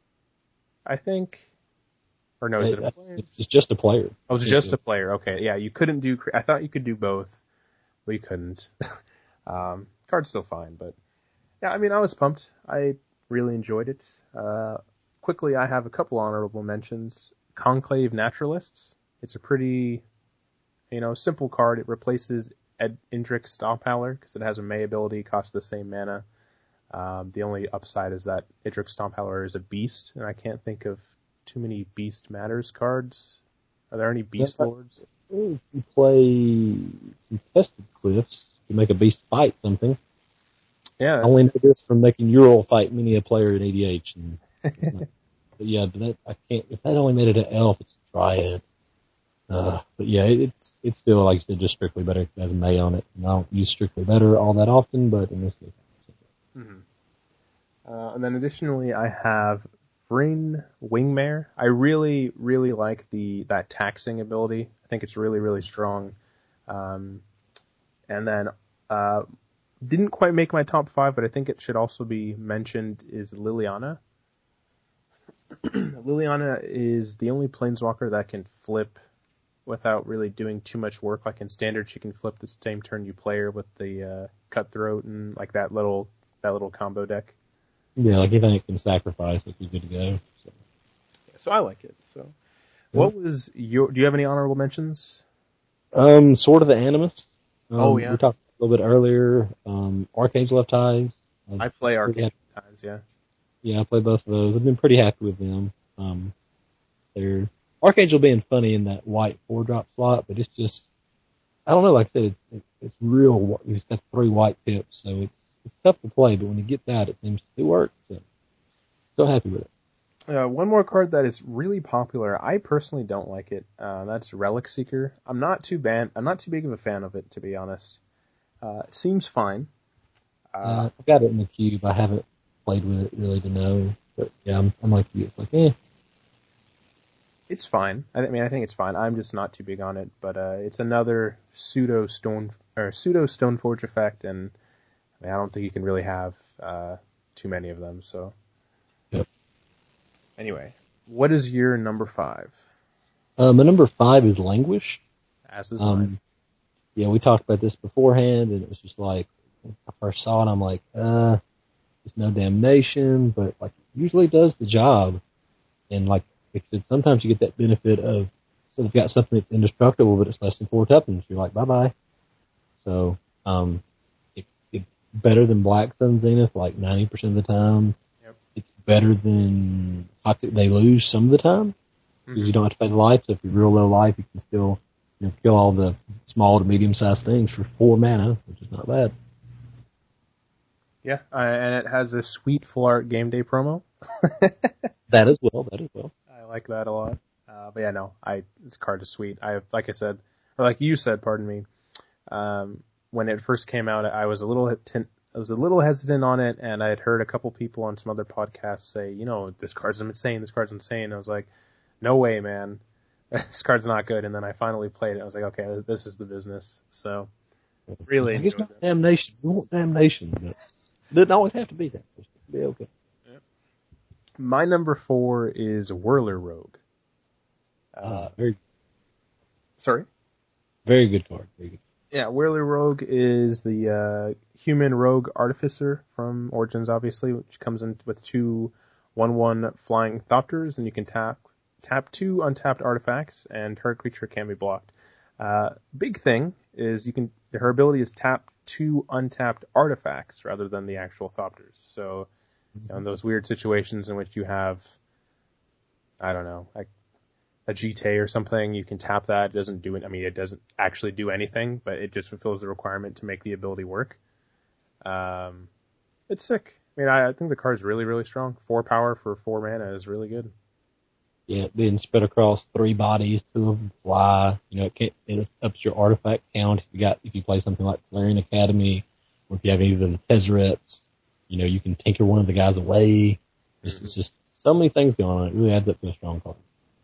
I think. Or no, is it, it a player? It's just a player. Oh, it's just a player. Okay, yeah, you couldn't do, I thought you could do both, but you couldn't. um, card's still fine, but yeah, I mean, I was pumped. I really enjoyed it. Uh, quickly, I have a couple honorable mentions. Conclave Naturalists. It's a pretty, you know, simple card. It replaces Ed- Indrik Stomphowler because it has a May ability, costs the same mana. Um, the only upside is that Indrik Stomphowler is a beast, and I can't think of too many Beast Matters cards. Are there any Beast yeah, Lords? You play Contested Cliffs to make a Beast fight something. Yeah. I only know this from making Ural fight many a player in A D H. And, but yeah, but that, I can't, if that only made it an elf, it's a Dryad. Uh, but yeah, it, it's it's still, like I said, just Strictly Better because it has a May on it. And I don't use Strictly Better all that often, but in this case. Mm-hmm. Uh, and then additionally, I have Vryn Wingmare. I really, really like the that taxing ability. I think it's really, really strong. Um, and then uh, didn't quite make my top five, but I think it should also be mentioned is Liliana. Liliana is the only Planeswalker that can flip without really doing too much work. Like in Standard, she can flip the same turn you play her with the uh, Cutthroat and like that little that little combo deck. Yeah, like anything it can sacrifice, it's good to go. So, so I like it. So, yeah. What was your? Do you have any honorable mentions? Um, Sword of the Animus. Um, oh yeah. We talked a little bit earlier. Um, Archangel of Ties. I play Archangel of Ties. Yeah. Yeah, I play both of those. I've been pretty happy with them. Um, they're Archangel being funny in that white four drop slot, but it's just I don't know. Like I said, it's it's real. He's got three white pips, so it's it's tough to play. But when he gets out, it seems to work. So, so happy with it. Uh, one more card that is really popular. I personally don't like it. Uh, that's Relic Seeker. I'm not too ban- I'm not too big of a fan of it, to be honest. Uh, it seems fine. Uh, uh, I've got it in the cube. I haven't played with it really to know, but yeah, I'm, I'm like you. It's like eh. It's fine. I mean, I think it's fine. I'm just not too big on it, but uh, it's another pseudo stone or pseudo Stoneforge effect, and I, mean, I don't think you can really have uh, too many of them. So, yep. Anyway, what is your number five? Uh, my number five is Languish. As is um, mine. Yeah, we talked about this beforehand, and it was just like I first saw it, I'm like, uh, it's no damnation, but like it usually does the job. And like I said, sometimes you get that benefit of so they've got something that's indestructible, but it's less than four tuppence. You're like, bye bye. So um, it, it's better than Black Sun Zenith like ninety percent of the time. Yep. It's better than Toxic Deluge some of the time because mm-hmm. you don't have to pay the life. So if you're real low life, you can still you know, kill all the small to medium sized things for four mana, which is not bad. Yeah, uh, and it has a sweet full art game day promo. That as well. That as well. I like that a lot. Uh, but yeah, no, I this card is sweet. I like I said, or like you said, pardon me. Um, when it first came out, I was a little hesitant. I was a little hesitant on it, and I had heard a couple people on some other podcasts say, you know, this card's insane. This card's insane. I was like, no way, man. This card's not good. And then I finally played it. I was like, okay, this is the business. So really, it's not damnation. We want damnation, but it doesn't always have to be that. It's be okay. Yeah. My number four is Whirler Rogue. Uh, uh, very. Sorry. Very good card. Very good. Yeah, Whirler Rogue is the uh, human rogue artificer from Origins, obviously, which comes in with two one one flying Thopters, and you can tap tap two untapped artifacts, and her creature can be blocked. Uh, big thing is you can her ability is tap two untapped artifacts rather than the actual Thopters. So, you know, in those weird situations in which you have, I don't know, like a G T A or something, you can tap that. It doesn't do it. I mean, it doesn't actually do anything, but it just fulfills the requirement to make the ability work. Um, it's sick. I mean, I, I think the card's really, really strong. Four power for four mana is really good. Yeah, being spread across three bodies, two of them fly. You know, it, can't, it ups your artifact count if you got if you play something like Tolarian Academy, or if you have either of the Tezzerets. You know, you can tinker one of the guys away. It's mm-hmm. just so many things going on. It really adds up to a strong card.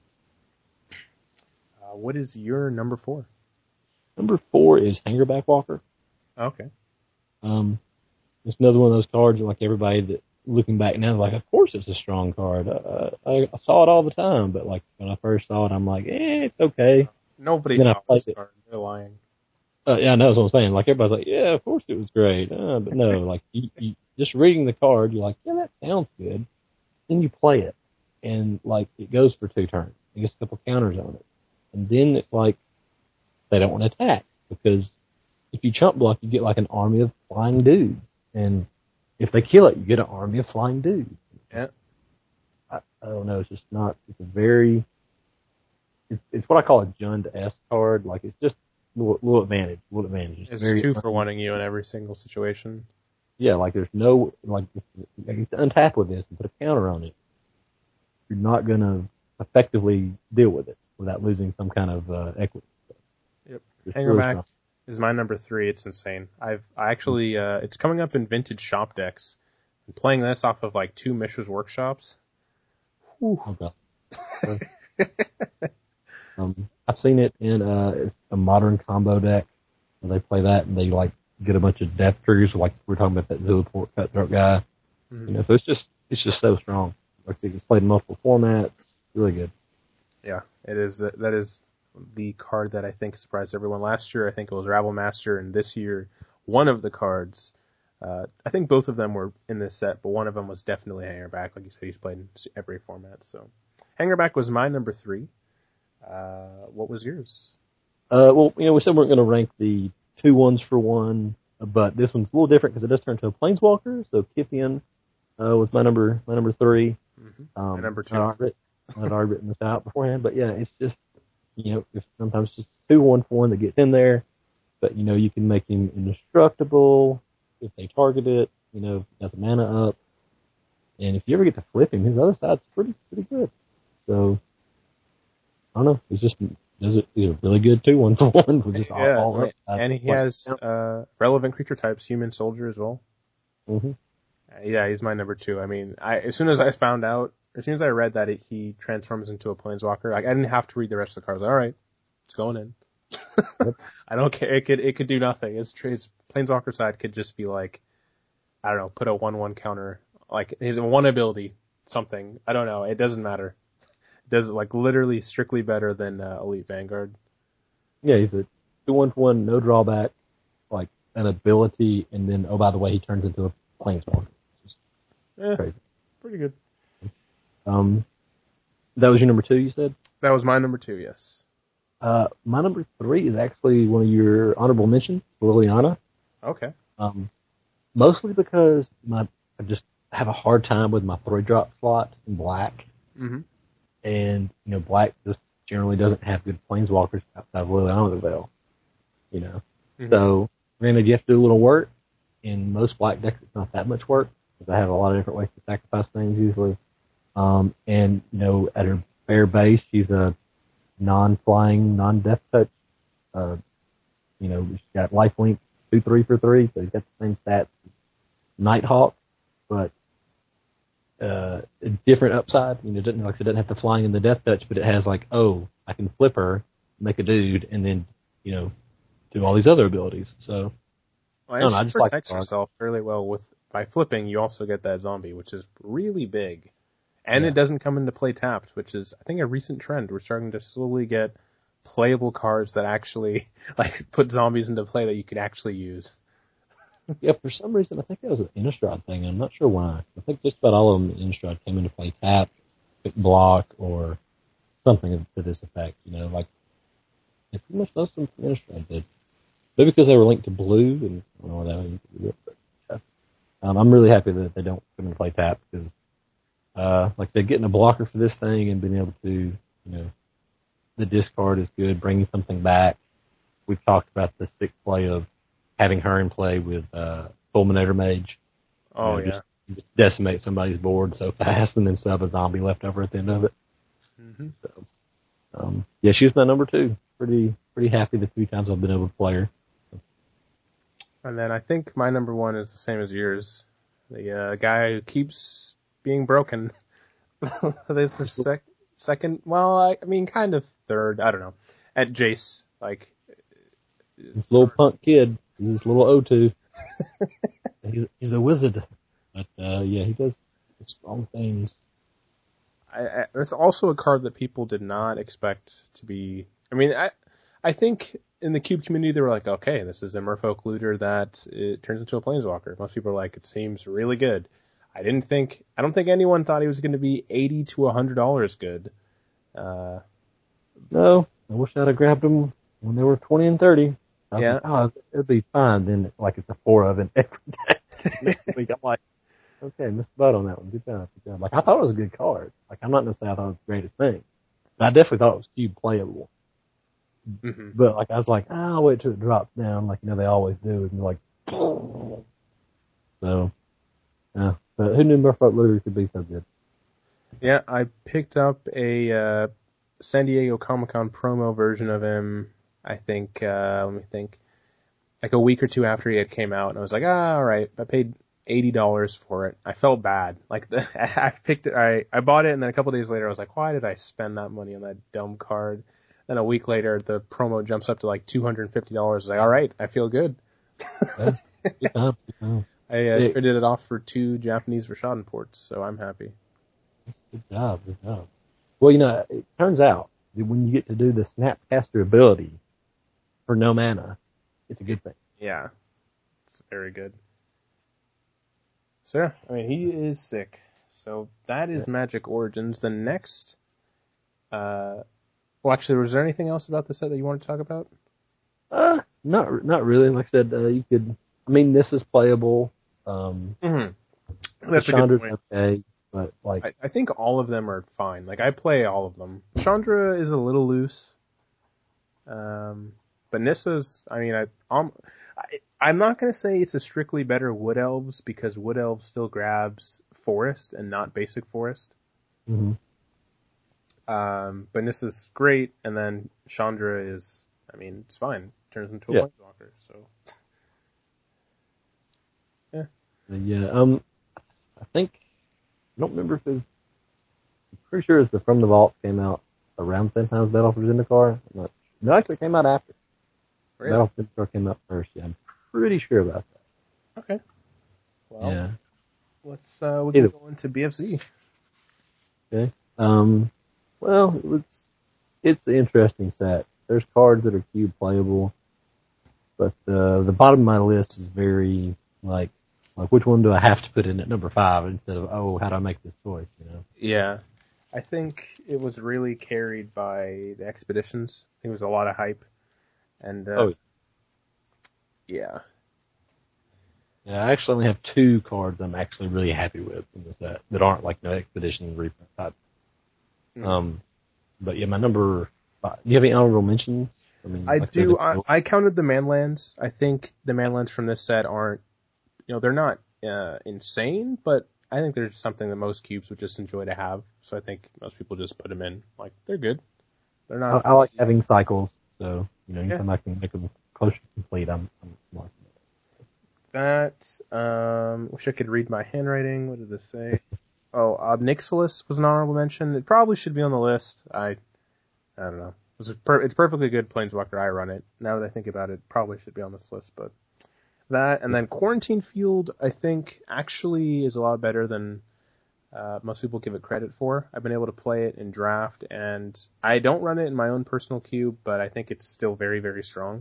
Uh, what is your number four? Number four is Hangerback Walker. Okay. Um, it's another one of those cards like everybody that looking back now, like, of course it's a strong card. Uh, I, I saw it all the time, but like when I first saw it, I'm like, eh, it's okay. Nobody saw this it. card. They're lying. Uh, yeah, I know what I'm saying. Like everybody's like, yeah, of course it was great. Uh, but no, like you, you, just reading the card, you're like, yeah, that sounds good. Then you play it, and like it goes for two turns. It gets a couple counters on it. And then it's like, they don't want to attack, because if you chump block, you get like an army of flying dudes. And if they kill it, you get an army of flying dudes. Yeah. I, I don't know, it's just not, it's a very, it's, it's what I call a Jund-esque card. Like, it's just a little, little advantage, little advantage. It's, it's very two for one-ing you in every single situation. Yeah, like there's no, like, you can untap with this and put a counter on it. You're not going to effectively deal with it without losing some kind of uh, equity. Yep. Hangerback really is my number three. It's insane. I've I actually uh, it's coming up in vintage shop decks. I'm playing this off of like two Mishra's Workshops. Whew. Okay. um, I've seen it in uh, a modern combo deck where they play that and they like get a bunch of death triggers, like we're talking about that Zilliport Cutthroat guy. Mm-hmm. You know, so it's just it's just so strong. Like it's played in multiple formats. Really good. Yeah, it is. Uh, that is the card that I think surprised everyone. Last year, I think it was Rabble Master, and this year, one of the cards, uh, I think both of them were in this set, but one of them was definitely Hangerback. Like you said, he's played in every format. So, Hangerback was my number three. Uh, what was yours? Uh, well, you know, we said we weren't going to rank the two ones for one, but this one's a little different because it does turn to a Planeswalker. So, Kythian uh, was my number, my number three. Mm-hmm. Um, number two. I had already written this out beforehand, but yeah, it's just, you know, if sometimes just two one for one that gets in there, but you know, you can make him indestructible if they target it, you know, got the mana up, and if you ever get to flip him, his other side's pretty, pretty good. So, I don't know, it's just, does it, he's a really good two one for one for just yeah, all, all right. up. And he has, uh, relevant creature types, human soldier as well. Mm-hmm. Uh, yeah, he's my number two. I mean, I, as soon as I found out, As soon as I read that it, he transforms into a Planeswalker, like, I didn't have to read the rest of the cards. All right, it's going in. Yep. I don't care. It could it could do nothing. Its its Planeswalker side could just be like, I don't know, put a one one counter, like his one ability, something. I don't know. It doesn't matter. It does like literally strictly better than uh, Elite Vanguard. Yeah, he's a two one for one, no drawback, like an ability, and then oh by the way, he turns into a Planeswalker. Just Eh, Crazy. Pretty good. Um, that was your number two, you said? That was my number two, yes. Uh, my number three is actually one of your honorable mentions, Liliana. Okay. Um, mostly because my I just have a hard time with my three drop slot in black. Mm-hmm. And, you know, black just generally doesn't have good planeswalkers outside of Liliana the Veil. You know? Mm-hmm. So, granted, you have to do a little work. In most black decks, it's not that much work, because I have a lot of different ways to sacrifice things usually. Um, and, you know, at her bare base, she's a non-flying, non-death touch. Uh, you know, she's got lifelink two, three for three, so she's got the same stats as Nighthawk, but uh, a different upside. You know, it doesn't, like, it doesn't have the flying and the death touch, but it has like, oh, I can flip her, make a dude, and then, you know, do all these other abilities. So, well, and she know, protects like herself fairly well with by flipping. You also get that zombie, which is really big. And yeah. It doesn't come into play tapped, which is, I think, a recent trend. We're starting to slowly get playable cards that actually, like, put zombies into play that you could actually use. Yeah, for some reason, I think that was an Innistrad thing. I'm not sure why. I think just about all of them in Innistrad came into play tapped, block, or something to this effect. You know, like, I pretty much most of them from Innistrad did. Maybe because they were linked to blue, and I don't know what that was. But, yeah. um, I'm really happy that they don't come into play tapped, because Uh, like I said, getting a blocker for this thing and being able to, you know, the discard is good, bringing something back. We've talked about the sick play of having her in play with uh, Fulminator Mage. Oh, you know, yeah. Just, just decimate somebody's board so fast and then still have a zombie left over at the end of it. Mm-hmm. So, um, yeah, she was my number two. Pretty pretty happy the three times I've been able to play her. And then I think my number one is the same as yours. The uh, guy who keeps being broken. This is sec- second, well, I, I mean, kind of third, I don't know, at Jace, like. This little punk kid, he's this little O two. he's, he's a wizard. But, uh, yeah, he does strong things. I, I, it's also a card that people did not expect to be, I mean, I, I think in the Cube community they were like, okay, this is a Merfolk looter that it turns into a Planeswalker. Most people are like, it seems really good. I didn't think, I don't think anyone thought he was going to be eighty to one hundred dollars good. Uh, no, I wish I'd have grabbed them when they were twenty and thirty. I yeah. Like, oh, it'll be fine. Then, like, it's a four of it every day. Next week, I'm like, okay, missed the boat on that one. Good job, good job. Like, I thought it was a good card. Like, I'm not going to say I thought it was the greatest thing. But I definitely thought it was cube playable. Mm-hmm. But, like, I was like, oh, I'll wait till it drops down, like, you know, they always do. And you're like, so, yeah. But who knew Merfolk Looter could be so good? Yeah, I picked up a uh, San Diego Comic-Con promo version of him, I think, uh, let me think, like a week or two after he had came out, and I was like, ah, alright, I paid eighty dollars for it. I felt bad. Like, the, I picked it, I, I bought it, and then a couple days later I was like, why did I spend that money on that dumb card? Then a week later, the promo jumps up to like two hundred fifty dollars. I was like, alright, I feel good. Yeah. Good time, good time. I uh, traded it off for two Japanese Rashadan ports, so I'm happy. Good job, good job. Well, you know, it turns out that when you get to do the Snapcaster ability for no mana, it's a good thing. Yeah, it's very good. So yeah, I mean, he is sick. So that is yeah. Magic Origins. The next, uh, well, actually, was there anything else about the set that you wanted to talk about? Uh, not not really. Like I said, uh, you could. I mean, this is playable. Um, mm-hmm. That's a good point. Okay, but like, I, I think all of them are fine. Like, I play all of them. Chandra is a little loose. Um, but Nissa's, I mean, I, um, I I'm not gonna say it's a strictly better Wood Elves, because Wood Elves still grabs Forest and not basic Forest. Mm-hmm. Um, but Nissa's great, and then Chandra is, I mean, it's fine. Turns into a yeah. Planeswalker, so. Yeah. Yeah, um, I think, I don't remember if it was, I'm pretty sure it's the From the Vault came out around the same time as Battle for Zendikar. I'm not, no, actually it came out after. Really? Battle for Zendikar came out first, yeah, I'm pretty sure about that. Okay. Well, yeah. let's, uh, we can Either. go into B F Z. Okay. Um, well, it was, it's an interesting set. There's cards that are cube playable, but uh, the bottom of my list is very, like, Like, which one do I have to put in at number five instead of, oh, how do I make this choice, you know? Yeah. I think it was really carried by the Expeditions. I think it was a lot of hype. And, uh, Oh, yeah. yeah, I actually only have two cards I'm actually really happy with in the set that aren't like no Expedition reprint type. Mm. Um, but yeah, my number five. Do you have any honorable mentions? I mean, I like do. the, I, I counted the Manlands. I think the Manlands from this set aren't, you know, they're not uh, insane, but I think they're something that most cubes would just enjoy to have. So I think most people just put them in. Like, they're good. They're not. I, I like having cycles, so, you know, Yeah. anytime I can make them close to complete, I'm, I'm liking it. That, um, wish I could read my handwriting. What did this say? Oh, Obnixilis was an honorable mention. It probably should be on the list. I, I don't know. It's, a per- it's perfectly good Planeswalker. I run it. Now that I think about it, probably should be on this list, but that, and then Quarantine Field, I think, actually is a lot better than uh, most people give it credit for. I've been able to play it in draft, and I don't run it in my own personal cube, but I think it's still very, very strong.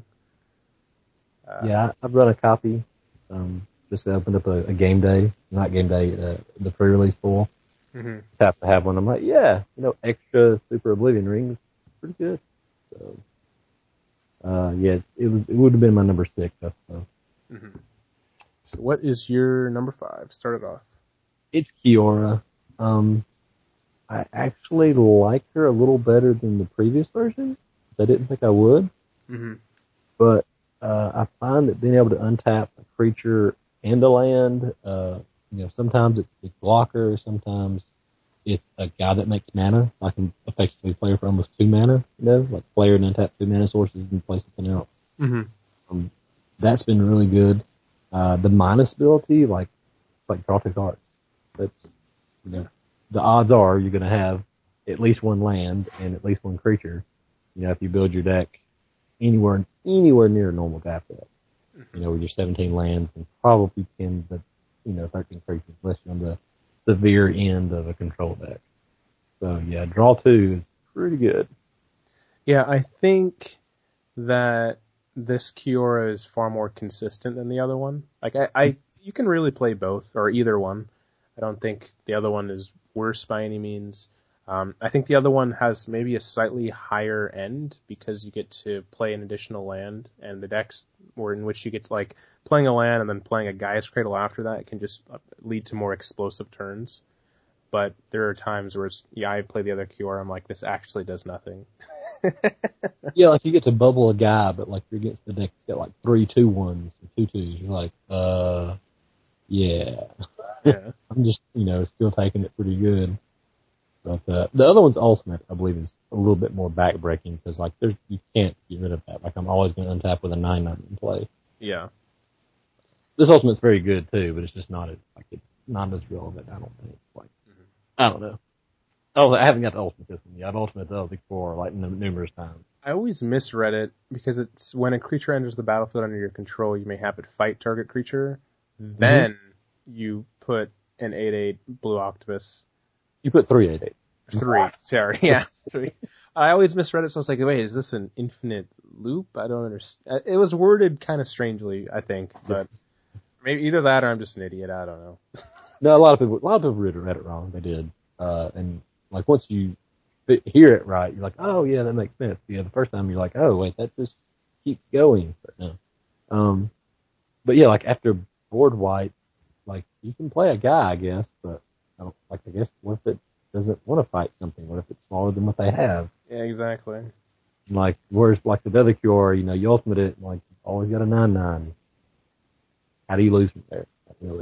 Uh, Yeah, I've run a copy. Um, just opened up a, a game day, not game day, uh, the pre-release pool. mm-hmm. Have to have one. I'm like, yeah, you know, extra Super Oblivion rings, pretty good. So, uh, yeah, it was, it would have been my number six, I suppose. Mm-hmm. So what is your number five? Start it off. It's Kiora. Um, I actually like her a little better than the previous version. I didn't think I would. Mm-hmm. But uh, I find that being able to untap a creature and a land, uh, you know, sometimes it's a blocker, sometimes it's a guy that makes mana, so I can effectively play her for almost two mana, you know, like play her and untap two mana sources and play something else. Mm-hmm. Um, that's been really good. Uh, the minus ability, like, it's like draw two cards. But, you know, the odds are you're going to have at least one land and at least one creature, you know, if you build your deck anywhere anywhere near a normal gap deck. You know, with your seventeen lands and probably ten, but you know, thirteen creatures, unless you're on the severe end of a control deck. So yeah, draw two is pretty good. Yeah, I think that this Kiora is far more consistent than the other one. Like, I, I, you can really play both, or either one. I don't think the other one is worse by any means. Um, I think the other one has maybe a slightly higher end because you get to play an additional land, and the decks were in which you get to, like, playing a land and then playing a Gaia's Cradle after that can just lead to more explosive turns. But there are times where it's, yeah, I play the other Kiora, I'm like, this actually does nothing. Yeah, like you get to bubble a guy, but like you're against the deck that's got like three two ones or two twos. You're like, uh, yeah. Yeah. I'm just, you know, still taking it pretty good. But uh, the other one's ultimate, I believe, is a little bit more backbreaking because like there's you can't get rid of that. Like I'm always going to untap with a nine nine in play. Yeah. This ultimate's very good too, but it's just not as like it's not as relevant. I don't think. Like mm-hmm. I don't know. Oh, I haven't got the ultimate system yet. I've ultimate the before, like n- numerous times. I always misread it because it's when a creature enters the battlefield under your control, you may have it fight target creature. Then mm-hmm. you put an eight eight blue octopus. You put three eight eight. Three. Sorry, yeah, three. I always misread it, so I was like, wait, is this an infinite loop? I don't understand. It was worded kind of strangely, I think, but maybe either that or I'm just an idiot. I don't know. No, a lot of people, a lot of people read it, read it wrong. They did, uh, and like once you hear it right, you're like, oh yeah, that makes sense. Yeah, the first time you're like, oh wait, that just keeps going. But no, um, but yeah, like after board wipe, like you can play a guy, I guess, but I don't, like I guess what if it doesn't want to fight something? What if it's smaller than what they have? Yeah, exactly. Like whereas like the other cure, you know, you ultimate it, like you always got a nine nine. How do you lose from there? Like, really?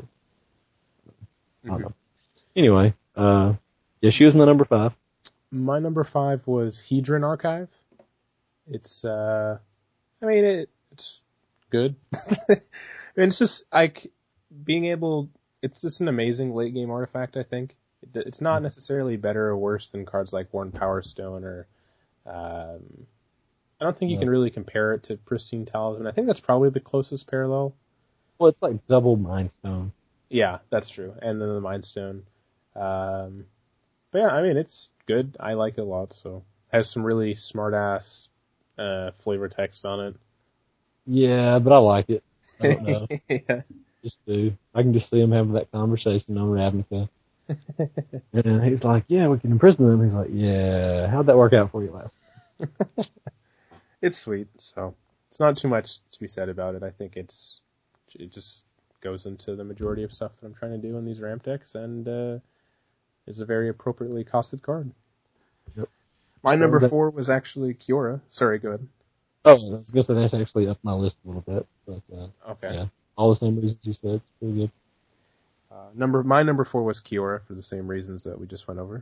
I don't know. Anyway, uh, yeah, she was my number five. My number five was Hedron Archive. It's, uh, I mean, it, it's good. I mean, it's just, like, being able, it's just an amazing late game artifact, I think. It, it's not necessarily better or worse than cards like Worn Power Stone or, um, I don't think you yeah. can really compare it to Pristine Talisman. I think that's probably the closest parallel. Well, it's like double Mind Stone. Yeah, that's true. And then the Mind Stone. Um, but yeah, I mean, it's good. I like it a lot, so. It has some really smart-ass uh, flavor text on it. Yeah, but I like it. I don't know. yeah. just do. I can just see him having that conversation on Ravnica. And he's like, yeah, we can imprison them. He's like, yeah, how'd that work out for you last time? It's sweet, so it's not too much to be said about it. I think it's it just goes into the majority of stuff that I'm trying to do in these ramp decks, and uh, is a very appropriately costed card. Yep. My number four was actually Kiora. Sorry, go ahead. Oh, I was going to say that's actually up my list a little bit, but uh, okay. Yeah, all the same reasons you said. It's pretty good. Uh, number my number four was Kiora for the same reasons that we just went over.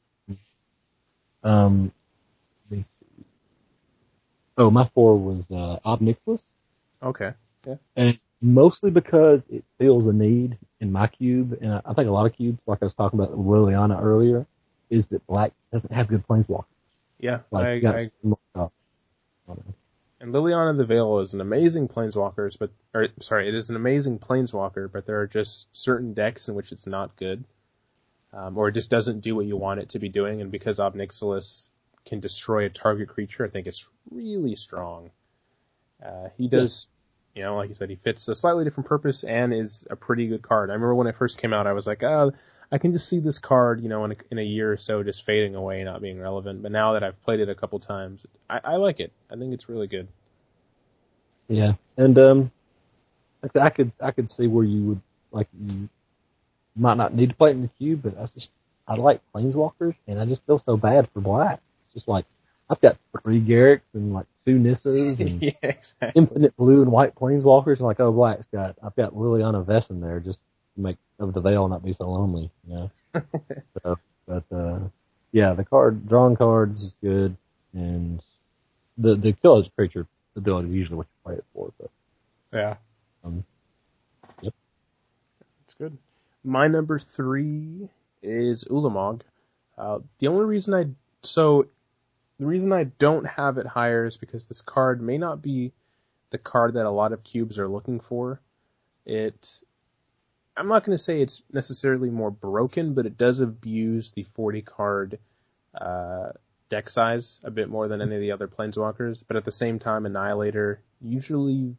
Um, let me see. Oh, my four was uh, Ob Nixilis. Okay. Yeah. And mostly because it fills a need in my cube, and I, I think a lot of cubes, like I was talking about with Liliana earlier, is that black doesn't have good planeswalkers. Yeah, like, I, got I some, uh, and Liliana the Veil is an amazing planeswalker, but or, sorry, it is an amazing planeswalker, but there are just certain decks in which it's not good, um, or it just doesn't do what you want it to be doing. And because Ob Nixilis can destroy a target creature, I think it's really strong. Uh, he does, yeah. you know, like you said, he fits a slightly different purpose and is a pretty good card. I remember when it first came out, I was like, oh, I can just see this card, you know, in a, in a year or so just fading away, not being relevant. But now that I've played it a couple times, I, I like it. I think it's really good. Yeah, and um, I could I could see where you would like you might not need to play it in the cube, but I just I like planeswalkers, and I just feel so bad for black. It's just like I've got three Garriks and like two Nissas and yeah, exactly. infinite blue and white planeswalkers. And like, oh, black's got I've got Liliana Vess in there just to make of the Veil not be so lonely, you know. so, but uh, yeah, the card drawing cards is good, and the the kill as a creature ability is usually what you play it for. But yeah, um, yep, it's good. My number three is Ulamog. Uh, the only reason I so the reason I don't have it higher is because this card may not be the card that a lot of cubes are looking for. It, I'm not going to say it's necessarily more broken, but it does abuse the forty card uh, deck size a bit more than any of the other planeswalkers. But at the same time, Annihilator usually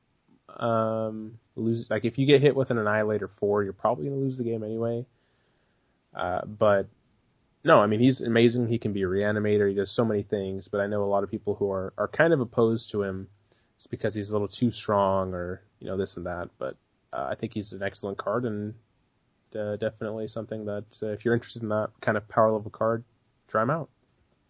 um, loses. Like if you get hit with an Annihilator four, you're probably going to lose the game anyway. Uh, but no, I mean, he's amazing. He can be a reanimator. He does so many things, but I know a lot of people who are, are kind of opposed to him just because he's a little too strong or, you know, this and that. But uh, I think he's an excellent card and uh, definitely something that uh, if you're interested in that kind of power level card, try him out.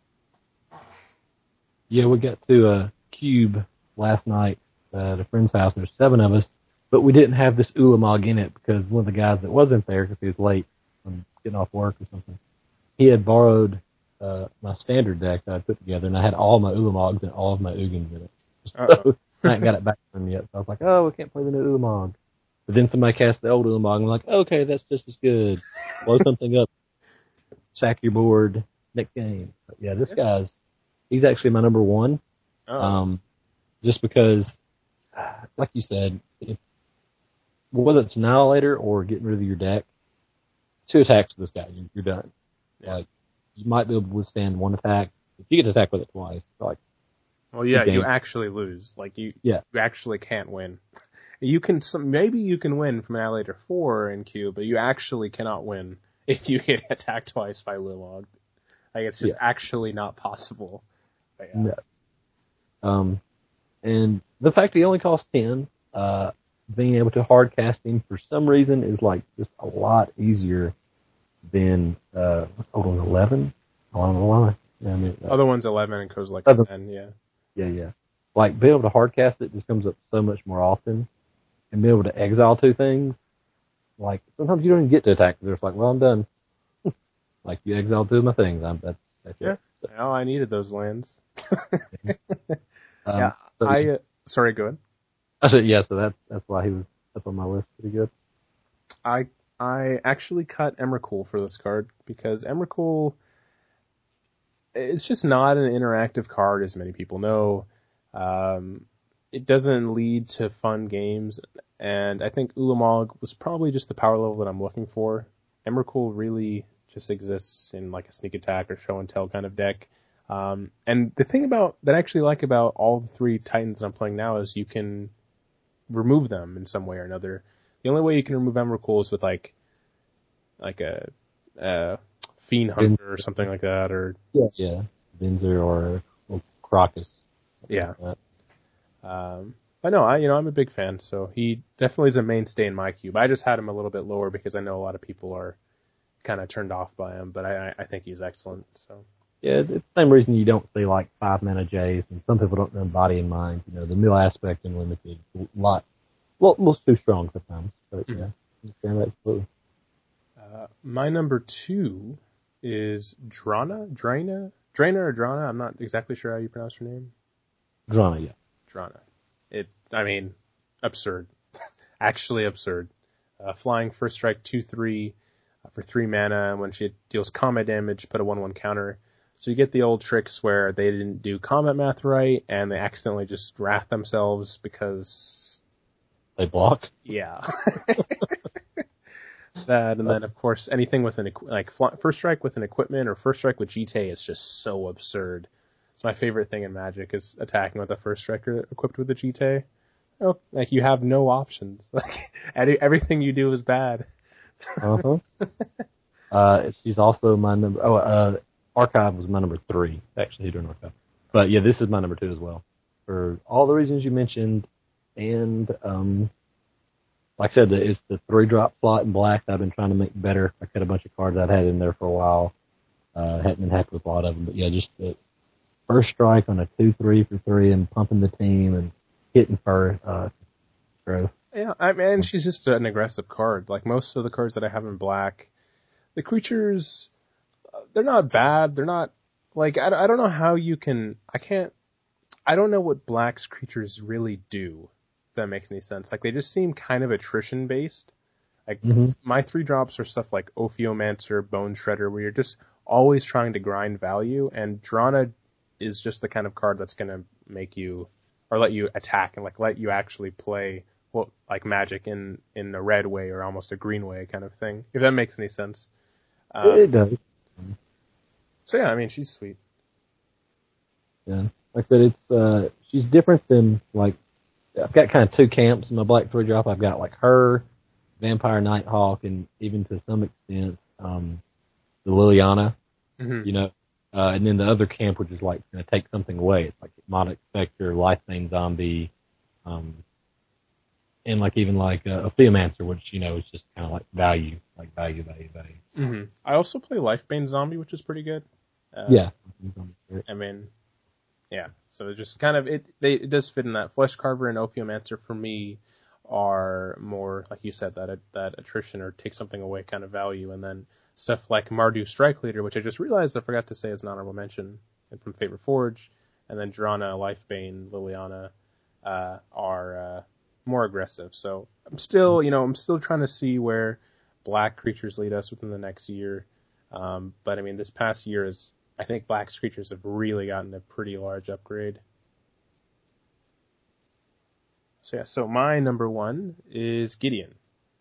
Yeah, we got to a cube last night uh, at a friend's house. There's seven of us, but we didn't have this Ulamog in it because one of the guys that wasn't there because he was late from getting off work or something. He had borrowed uh, my standard deck that I put together, and I had all my Ulamogs and all of my Ugins in it. So I ain't got it back from him yet. So I was like, oh, we can't play the new Ulamog. But then somebody cast the old Ulamog, and I'm like, okay, that's just as good. Blow something up, sack your board, next game. But yeah, this guy's, he's actually my number one. Oh. Um, just because, like you said, if, whether it's Annihilator or getting rid of your deck, two attacks with this guy, you're, you're done. Yeah. Like, you might be able to withstand one attack. If you get to attack with it twice, like, well, yeah, you actually lose. Like, you, yeah. you actually can't win. You can, maybe you can win from Annihilator four in Q, but you actually cannot win if you get attacked twice by Ulamog. Like, it's just yeah. actually not possible. But, yeah. No. Um, and the fact that he only costs ten, uh, being able to hard cast him for some reason is like just a lot easier than, uh, what's the one, eleven? I don't know why. Yeah, I mean, uh, other one's eleven and goes like other, ten, yeah. Yeah, yeah. Like, being able to hard cast it just comes up so much more often. And being able to exile two things, like, sometimes you don't even get to attack. They're just like, well, I'm done. Like, you exile two of my things. I'm, that's, that's yeah. it. So. Well, I needed those lands. um, yeah, so, I, uh, sorry, go ahead. I said, yeah, so that's, that's why he was up on my list pretty good. I, I actually cut Emrakul for this card because Emrakul, it's just not an interactive card, as many people know. Um, it doesn't lead to fun games, and I think Ulamog was probably just the power level that I'm looking for. Emrakul really just exists in like a sneak attack or show and tell kind of deck. Um, and the thing about that I actually like about all the three Titans that I'm playing now is you can remove them in some way or another. The only way you can remove Emrakul is with like like a, a Fiend Hunter or something like that, or yeah, yeah, Venser or, or Crocus. Yeah. Like um, but no, I you know I'm a big fan, so he definitely is a mainstay in my cube. I just had him a little bit lower because I know a lot of people are kind of turned off by him, but I I think he's excellent. So yeah, it's the same reason you don't see like five mana Jays, and some people don't know Body and Mind. You know, the mill aspect in Limited is a lot, well, almost too strong sometimes. But mm-hmm. yeah, understand that completely. Uh, my number two is Drana, Drana, Drana or Drana. I'm not exactly sure how you pronounce her name. Drana, yeah. Drana. It, I mean, absurd. Actually absurd. Uh, flying first strike two three uh, for three mana. When she deals combat damage, put a one one counter. So you get the old tricks where they didn't do combat math right, and they accidentally just wrath themselves because they blocked. Yeah. That, and then of course anything with an like first strike with an equipment or first strike with G T A is just so absurd. It's my favorite thing in Magic is attacking with a first striker equipped with a G T A. Oh, like you have no options. Like everything you do is bad. uh-huh. uh She's also my number. Oh, uh, Archive was my number three. Actually, doing Archive, but yeah, this is my number two as well for all the reasons you mentioned, and um. Like I said, it's the three drop slot in black that I've been trying to make better. I cut a bunch of cards I've had in there for a while. Uh, hadn't been happy with a lot of them, but yeah, just the first strike on a two three for three and pumping the team and hitting for uh, growth. Yeah, I mean, she's just an aggressive card. Like most of the cards that I have in black, the creatures, they're not bad. They're not like I, I don't know how you can. I can't. I don't know what black's creatures really do. That makes any sense. Like they just seem kind of attrition based. Like mm-hmm. my three drops are stuff like Ophiomancer, Bone Shredder, where you're just always trying to grind value, and Drana is just the kind of card that's gonna make you or let you attack and like let you actually play well like Magic in in a red way or almost a green way kind of thing. If that makes any sense. Um, it does. So yeah, I mean she's sweet. Yeah, like I said, it's uh she's different than like. I've got kind of two camps in my black three drop. I've got like her, Vampire Nighthawk, and even to some extent, um, the Liliana, mm-hmm. you know, uh, and then the other camp, which is like going to take something away. It's like Hypnotic Spectre, Lifebane Zombie, um, and like even like uh, a Theomancer, which, you know, is just kind of like value, like value, value, value. Mm-hmm. I also play Lifebane Zombie, which is pretty good. Uh, yeah. I mean, yeah, so it just kind of it they it does fit in that. Flesh Carver and Ophiomancer for me are more like you said that that attrition or take something away kind of value, and then stuff like Mardu Strike Leader, which I just realized I forgot to say as an honorable mention, and from Favorite Forge, and then Drana, Lifebane, Liliana uh, are uh, more aggressive. So I'm still you know I'm still trying to see where black creatures lead us within the next year, um, but I mean this past year is. I think black's creatures have really gotten a pretty large upgrade. So yeah, so my number one is Gideon.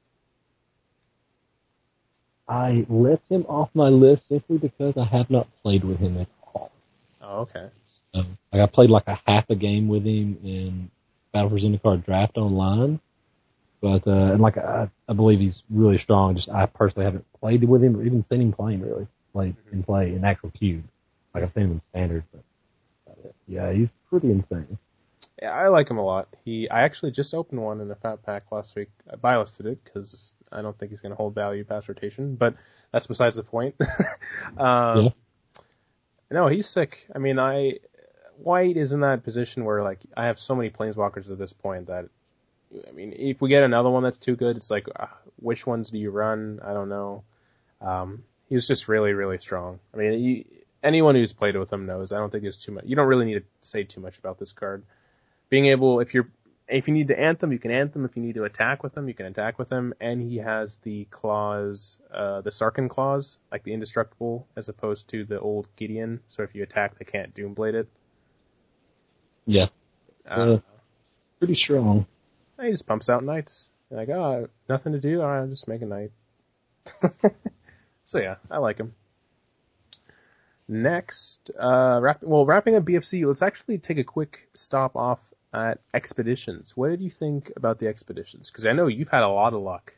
I left him off my list simply because I have not played with him at all. Oh, okay. Um, like I played like a half a game with him in Battle for Zendikar Draft Online, but uh, and like I, I believe he's really strong. Just I personally haven't played with him or even seen him playing really, play mm-hmm. and play in actual cube. Like I've seen him in standard, but uh, yeah, he's pretty insane. Yeah, I like him a lot. He, I actually just opened one in a fat pack last week. I buy listed it because I don't think he's going to hold value past rotation, but that's besides the point. um, yeah. No, he's sick. I mean, I White is in that position where like I have so many planeswalkers at this point that I mean, if we get another one that's too good, it's like uh, which ones do you run? I don't know. Um, he's just really, really strong. I mean, he, anyone who's played with him knows. I don't think there's too much. You don't really need to say too much about this card. Being able, if you're, if you need to anthem, you can anthem. If you need to attack with him, you can attack with him. And he has the clause, uh, the Sarkhan clause, like the indestructible, as opposed to the old Gideon. So if you attack, they can't Doomblade it. Yeah. Uh, uh, pretty strong. He just pumps out knights. You're like, oh, nothing to do? All right, I'll just make a knight. So yeah, I like him. Next, uh, wrap, well, wrapping up B F C, let's actually take a quick stop off at Expeditions. What did you think about the Expeditions? Because I know you've had a lot of luck.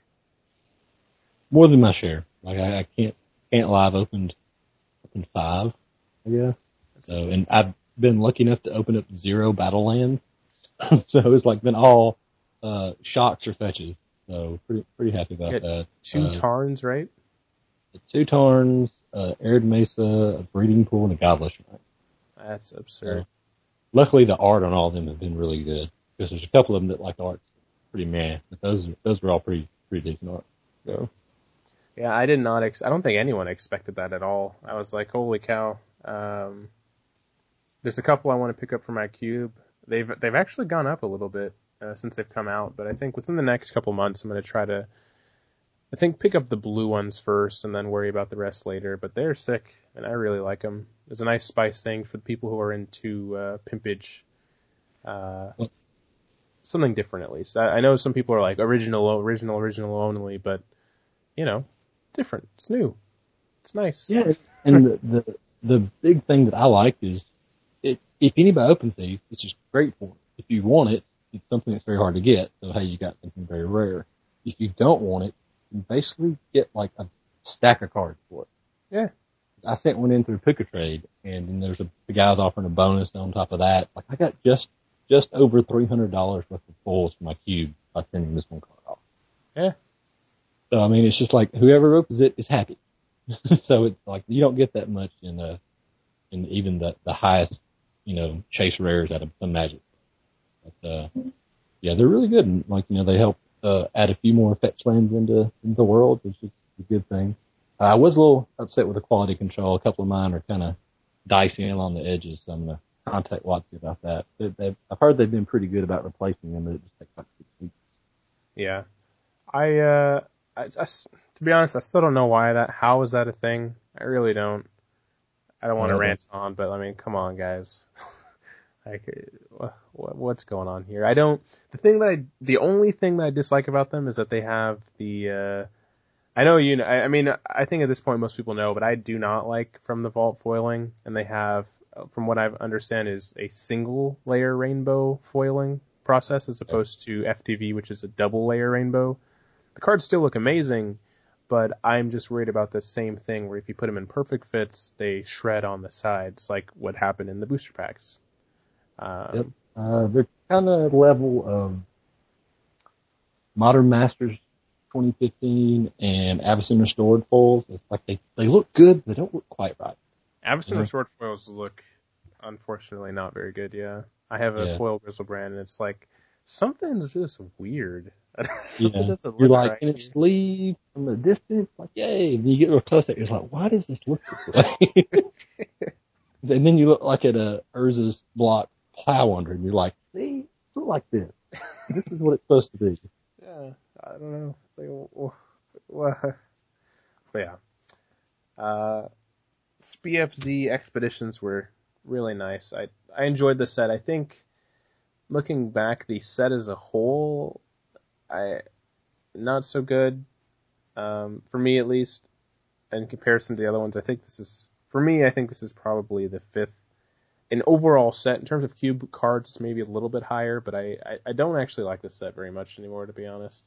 More than my share. Like I, I can't can't lie. I've opened opened five, I guess. So and I've been lucky enough to open up zero Battleland. So it's like been all uh, shocks or fetches. So pretty pretty happy about that. Two uh, Tarns, right? Two Tarns, uh, Arid Mesa, a Breeding Pool, and a Godless Shrine. That's absurd. So, luckily, the art on all of them have been really good. Because there's a couple of them that like the art's pretty meh, but those those were all pretty pretty decent art. So. Yeah, I did not. Ex- I don't think anyone expected that at all. I was like, holy cow. Um, there's a couple I want to pick up for my cube. They've they've actually gone up a little bit uh, since they've come out, but I think within the next couple months, I'm going to try to, I think, pick up the blue ones first and then worry about the rest later. But they're sick, and I really like them. There's a nice spice thing for the people who are into uh, pimpage. Uh, something different, at least. I, I know some people are like original, original, original only, but you know, different. It's new. It's nice. Yeah, and the, the the big thing that I like is it, if anybody opens these, it's just great for them. If you want it, it's something that's very hard to get. So hey, you got something very rare. If you don't want it, you basically get like a stack of cards for it. Yeah. I sent one in through Puka Trade, and then there's a the guy was offering a bonus on top of that. Like I got just just over three hundred dollars worth of pulls for my cube by sending this one card off. Yeah. So I mean, it's just like whoever opens it is happy. So it's like you don't get that much in uh in even the the highest, you know, chase rares out of some Magic. But uh yeah, they're really good, and like you know they help uh add a few more fetch lands into, into the world, which is a good thing. Uh, I was a little upset with the quality control. A couple of mine are kind of dicey along the edges, so I'm gonna contact Watsy about that. They, they, I've heard they've been pretty good about replacing them, but it just takes like six weeks. Yeah. I uh I, I, to be honest, I still don't know why that. How is that a thing? I really don't. I don't want to Yeah, rant on, but I mean, come on, guys. Like, what, what's going on here? I don't. The thing that I, the only thing that I dislike about them is that they have the. Uh, I know you know. I, I mean, I think at this point most people know, but I do not like From the Vault foiling, and they have, from what I understand, is a single layer rainbow foiling process as opposed to F T V, which is a double layer rainbow. The cards still look amazing, but I'm just worried about the same thing where if you put them in perfect fits, they shred on the sides, like what happened in the booster packs. Um, Yep. Uh, they're kind of level of Modern Masters twenty fifteen and Avacyn Restored foils. It's like they, they look good, but they don't look quite right. Avacyn Yeah. Restored foils look, unfortunately, not very good, yeah. I have a Yeah. foil Griselbrand, and it's like, something's just weird. Something Yeah. doesn't You're look like, right can it here. sleeve from a distance? Like, yay. And you get real close to it, you're like, why does this look this way? And then you look like at a Urza's block plow under, and you're like, see, look like this. This is what it's supposed to be. Yeah, I don't know. Like, well, but yeah. Uh, S P F Z Expeditions were really nice. I I enjoyed the set. I think, looking back, the set as a whole, I not so good, um, for me at least, in comparison to the other ones. I think this is, for me, I think this is probably the fifth. An overall set, in terms of cube cards, it's maybe a little bit higher, but I, I, I don't actually like this set very much anymore, to be honest.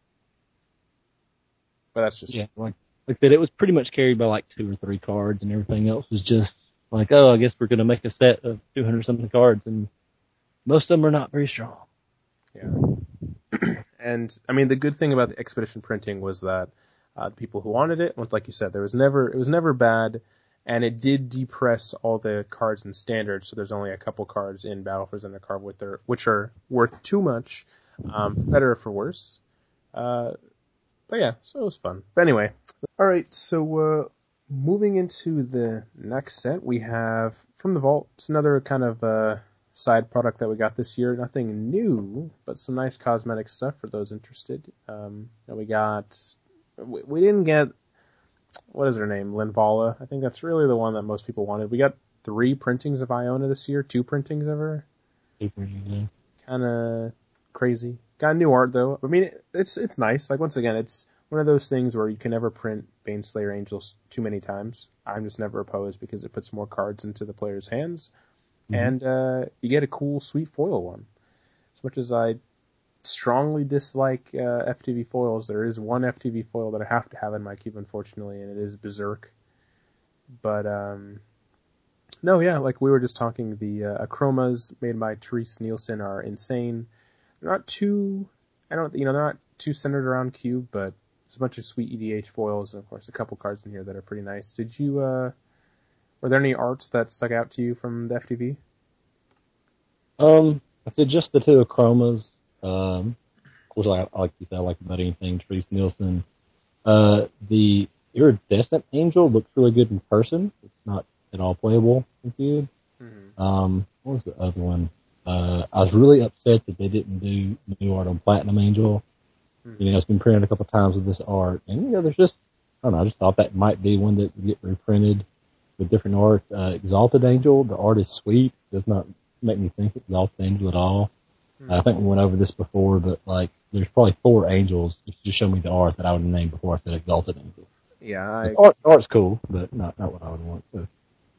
But that's just... Yeah, like, like I said, it was pretty much carried by like two or three cards, and everything else was just like, oh, I guess we're going to make a set of two hundred something cards, and most of them are not very strong. Yeah. And, I mean, the good thing about the Expedition printing was that uh, the people who wanted it, like you said, there was never it was never bad, and it did depress all the cards in Standard, so there's only a couple cards in Battle for Zendikar with their, which are worth too much, um, for better or for worse. Uh, but yeah, so it was fun. But anyway, alright, so uh, moving into the next set, we have From the Vault. It's another kind of... Uh, side product that we got this year. Nothing new, but some nice cosmetic stuff for those interested. Um, and we got, we, we didn't get, what is her name? Linvala. I think that's really the one that most people wanted. We got three printings of Iona this year, two printings of her. Mm-hmm. Kind of crazy. Got new art though. I mean, it, it's it's nice. Like once again, it's one of those things where you can never print Baneslayer Angels too many times. I'm just never opposed because it puts more cards into the player's hands. Mm-hmm. And uh, you get a cool, sweet foil one. as much as I strongly dislike uh, F T V foils, there is one F T V foil that I have to have in my cube, unfortunately, and it is Berserk. But, um, no, yeah, like we were just talking, the uh, Achromas made by Therese Nielsen are insane. They're not too, I don't, you know, they're not too centered around cube, but there's a bunch of sweet E D H foils, and of course a couple cards in here that are pretty nice. Did you, uh, were there any arts that stuck out to you from the F T V? Um, I said just the two Achromas. Um, which I, like you said, I like about anything Therese Nielsen. Uh, the Iridescent Angel looks really good in person. It's not at all playable in cube. Mm-hmm. Um, what was the other one? Uh, I was really upset that they didn't do new art on Platinum Angel. Mm-hmm. You know, it's been printed a couple times with this art, and you know, there's just I don't know. I just thought that might be one that would get reprinted with different art. Uh, Exalted Angel, the art is sweet. Does not make me think Exalted Angel at all. Mm-hmm. I think we went over this before, but like, there's probably four angels. If you just show me the art that I would have named before I said Exalted Angel. Yeah, I... art, art's cool, but not not what I would want. So.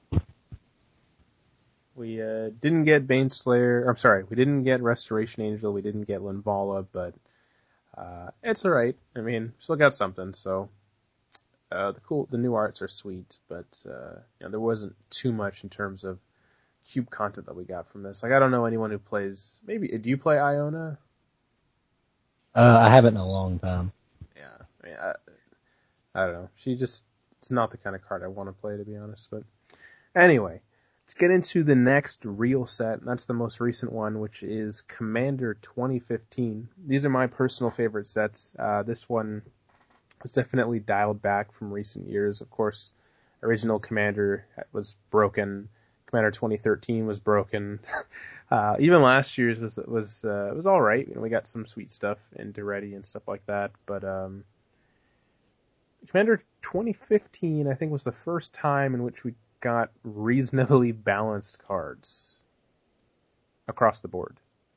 We uh, didn't get Baneslayer. I'm sorry, we didn't get Restoration Angel. We didn't get Linvala, but uh, it's all right. I mean, still got something. So uh, the cool, the new arts are sweet, but uh, you know, there wasn't too much in terms of cube content that we got from this. Like, I don't know anyone who plays. Maybe do you play Iona? Uh, I haven't in a long time. Yeah, I mean, I, I don't know. She just it's not the kind of card I want to play, to be honest. But anyway. Let's get into the next real set, and that's the most recent one, which is Commander twenty fifteen. These are my personal favorite sets. Uh, this one was definitely dialed back from recent years. Of course, original Commander was broken. Commander twenty thirteen was broken. uh, even last year's was was uh, was all right. You know, we got some sweet stuff into Ready and stuff like that, but um, Commander twenty fifteen, I think, was the first time in which we got reasonably balanced cards across the board.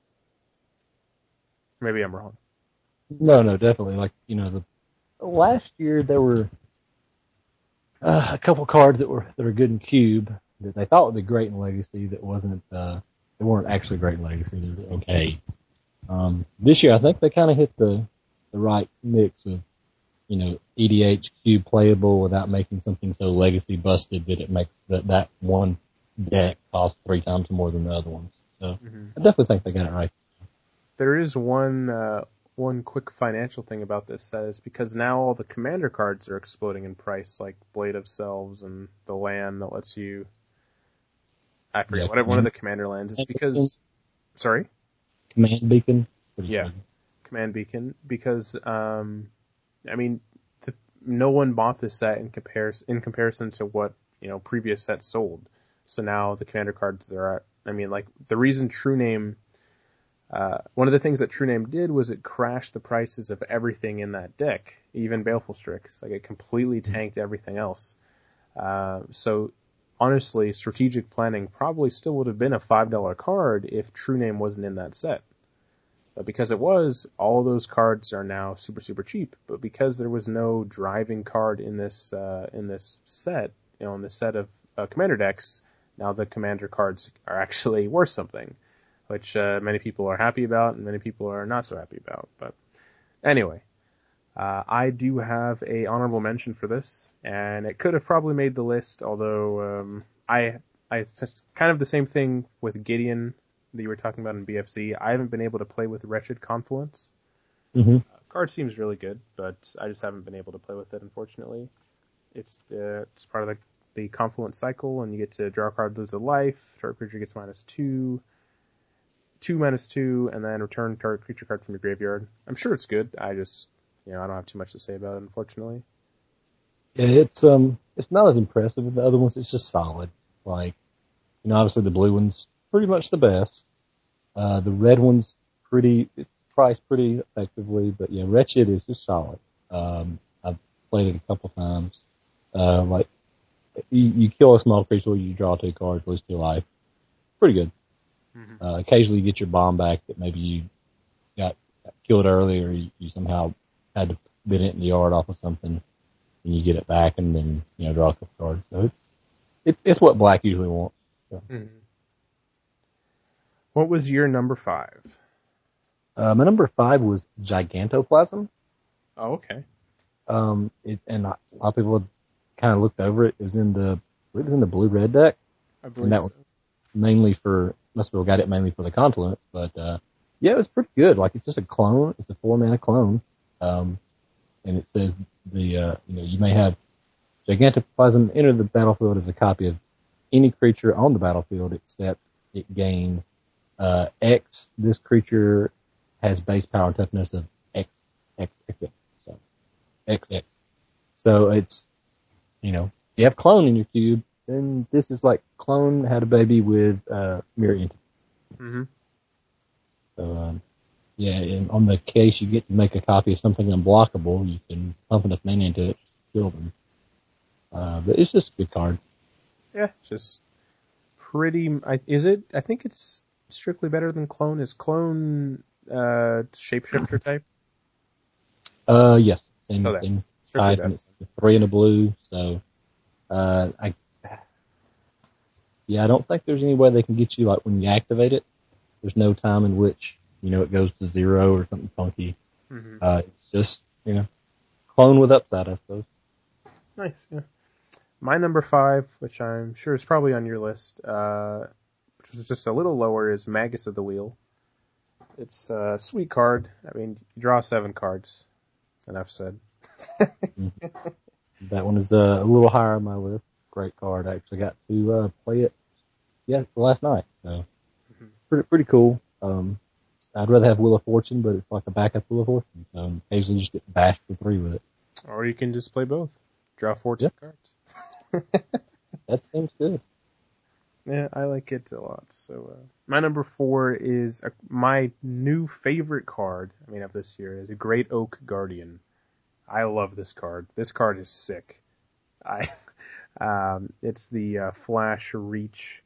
Maybe I'm wrong. No, no, definitely. Like, you know, the last year there were uh, a couple cards that were that were good in cube that they thought would be great in Legacy that wasn't. Uh, they weren't actually great in Legacy. They were okay. Um, this year, I think they kind of hit the the right mix of, you know, E D H cube playable without making something so Legacy busted that it makes that, that one deck cost three times more than the other ones. So mm-hmm. I definitely think they got it right. There is one uh, one quick financial thing about this set is because now all the commander cards are exploding in price, like Blade of Selves and the land that lets you. I forget yeah, whatever one of the commander lands is because. Sorry. Command Beacon. Yeah, funny. Command Beacon because. Um, I mean, the, no one bought this set in comparison in comparison to what, you know, previous sets sold. So now the commander cards there are. I mean, like the reason True Name, uh, one of the things that True Name did was it crashed the prices of everything in that deck, even Baleful Strix. Like it completely tanked everything else. Uh, so honestly, strategic planning probably still would have been a five dollar card if True Name wasn't in that set. But because it was, all those cards are now super, super cheap. But because there was no driving card in this uh, in this set, you know, in this set of uh, commander decks, now the commander cards are actually worth something, which uh, many people are happy about and many people are not so happy about. But anyway, uh, I do have a honorable mention for this, and it could have probably made the list, although um, I, I it's kind of the same thing with Gideon that you were talking about in B F C. I haven't been able to play with Wretched Confluence. Mm-hmm. Uh, card seems really good, but I just haven't been able to play with it, unfortunately. It's uh, it's part of the, the Confluence cycle, and you get to draw a card, lose a life, target creature gets minus two, two minus two, and then return target creature card from your graveyard. I'm sure it's good. I just, you know, I don't have too much to say about it, unfortunately. Yeah, it's um, it's not as impressive as the other ones. It's just solid. Like, you know, obviously the blue one's pretty much the best. Uh, the red one's pretty, it's priced pretty effectively, but yeah, Wretched is just solid. Um, I've played it a couple times. Uh, like, you, you kill a small creature, you draw two cards, lose two life. Pretty good. Mm-hmm. Uh, occasionally you get your bomb back that maybe you got killed early or you, you somehow had to bid it in the yard off of something and you get it back and then, you know, draw a couple cards. So it's, it, it's what black usually wants. So. Mm-hmm. What was your number five? Uh, my number five was Gigantoplasm. Oh, okay. Um, it, and a lot of people kind of looked over it. It was in the, it was in the blue red deck. I believe and that so. was mainly for, must have got it mainly for the Confluence, but, uh, yeah, it was pretty good. Like, it's just a clone. It's a four mana clone. Um, and it says the, uh, you know, you may have Gigantoplasm enter the battlefield as a copy of any creature on the battlefield except it gains, uh, X. This creature has base power and toughness of X, X, X, X. So, X, X. So it's, you know, you have clone in your cube, then this is like clone had a baby with, uh, mirror entity. Mm-hmm. So, um, yeah, and on the case you get to make a copy of something unblockable, you can pump enough mana into it to kill them. Uh, but it's just a good card. Yeah, just pretty. I, is it? I think it's strictly better than clone. Is clone uh, shapeshifter type? Uh, yes, same Okay. thing. Strictly Five, better. and it's three and a blue. So, uh, I, yeah, I don't think there's any way they can get you like when you activate it. There's no time in which you know it goes to zero or something funky. Mm-hmm. Uh, it's just you know clone with upside, I suppose. Nice. Yeah. My number five, which I'm sure is probably on your list, uh, which is just a little lower, is Magus of the Wheel. It's a sweet card. I mean, you draw seven cards. Enough said. Mm-hmm. That one is uh, a little higher on my list. It's a great card. I actually got to uh, play it yeah last night, so mm-hmm. pretty pretty cool. Um, I'd rather have Wheel of Fortune, but it's like a backup Wheel of Fortune. So um, occasionally just get bashed for three with it. Or you can just play both. Draw fourteen yep. cards. That seems good. Yeah, I like it a lot. So uh, my number four is a, my new favorite card. I mean, of this year is a Great Oak Guardian. I love this card. This card is sick. I, um, it's the uh, Flash Reach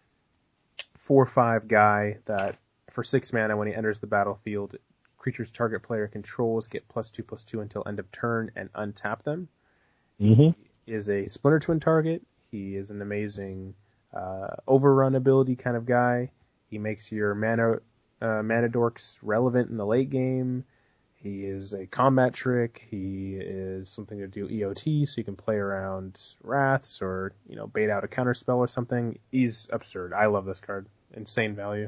four five guy that for six mana when he enters the battlefield, creatures target player controls get plus two plus two until end of turn and untap them. Mm-hmm. He is a Splinter Twin target. He is an amazing uh, overrun ability kind of guy. He makes your mana uh, mana dorks relevant in the late game. He is a combat trick. He is something to do E O T, so you can play around Wraths or, you know, bait out a counterspell or something. He's absurd. I love this card. Insane value.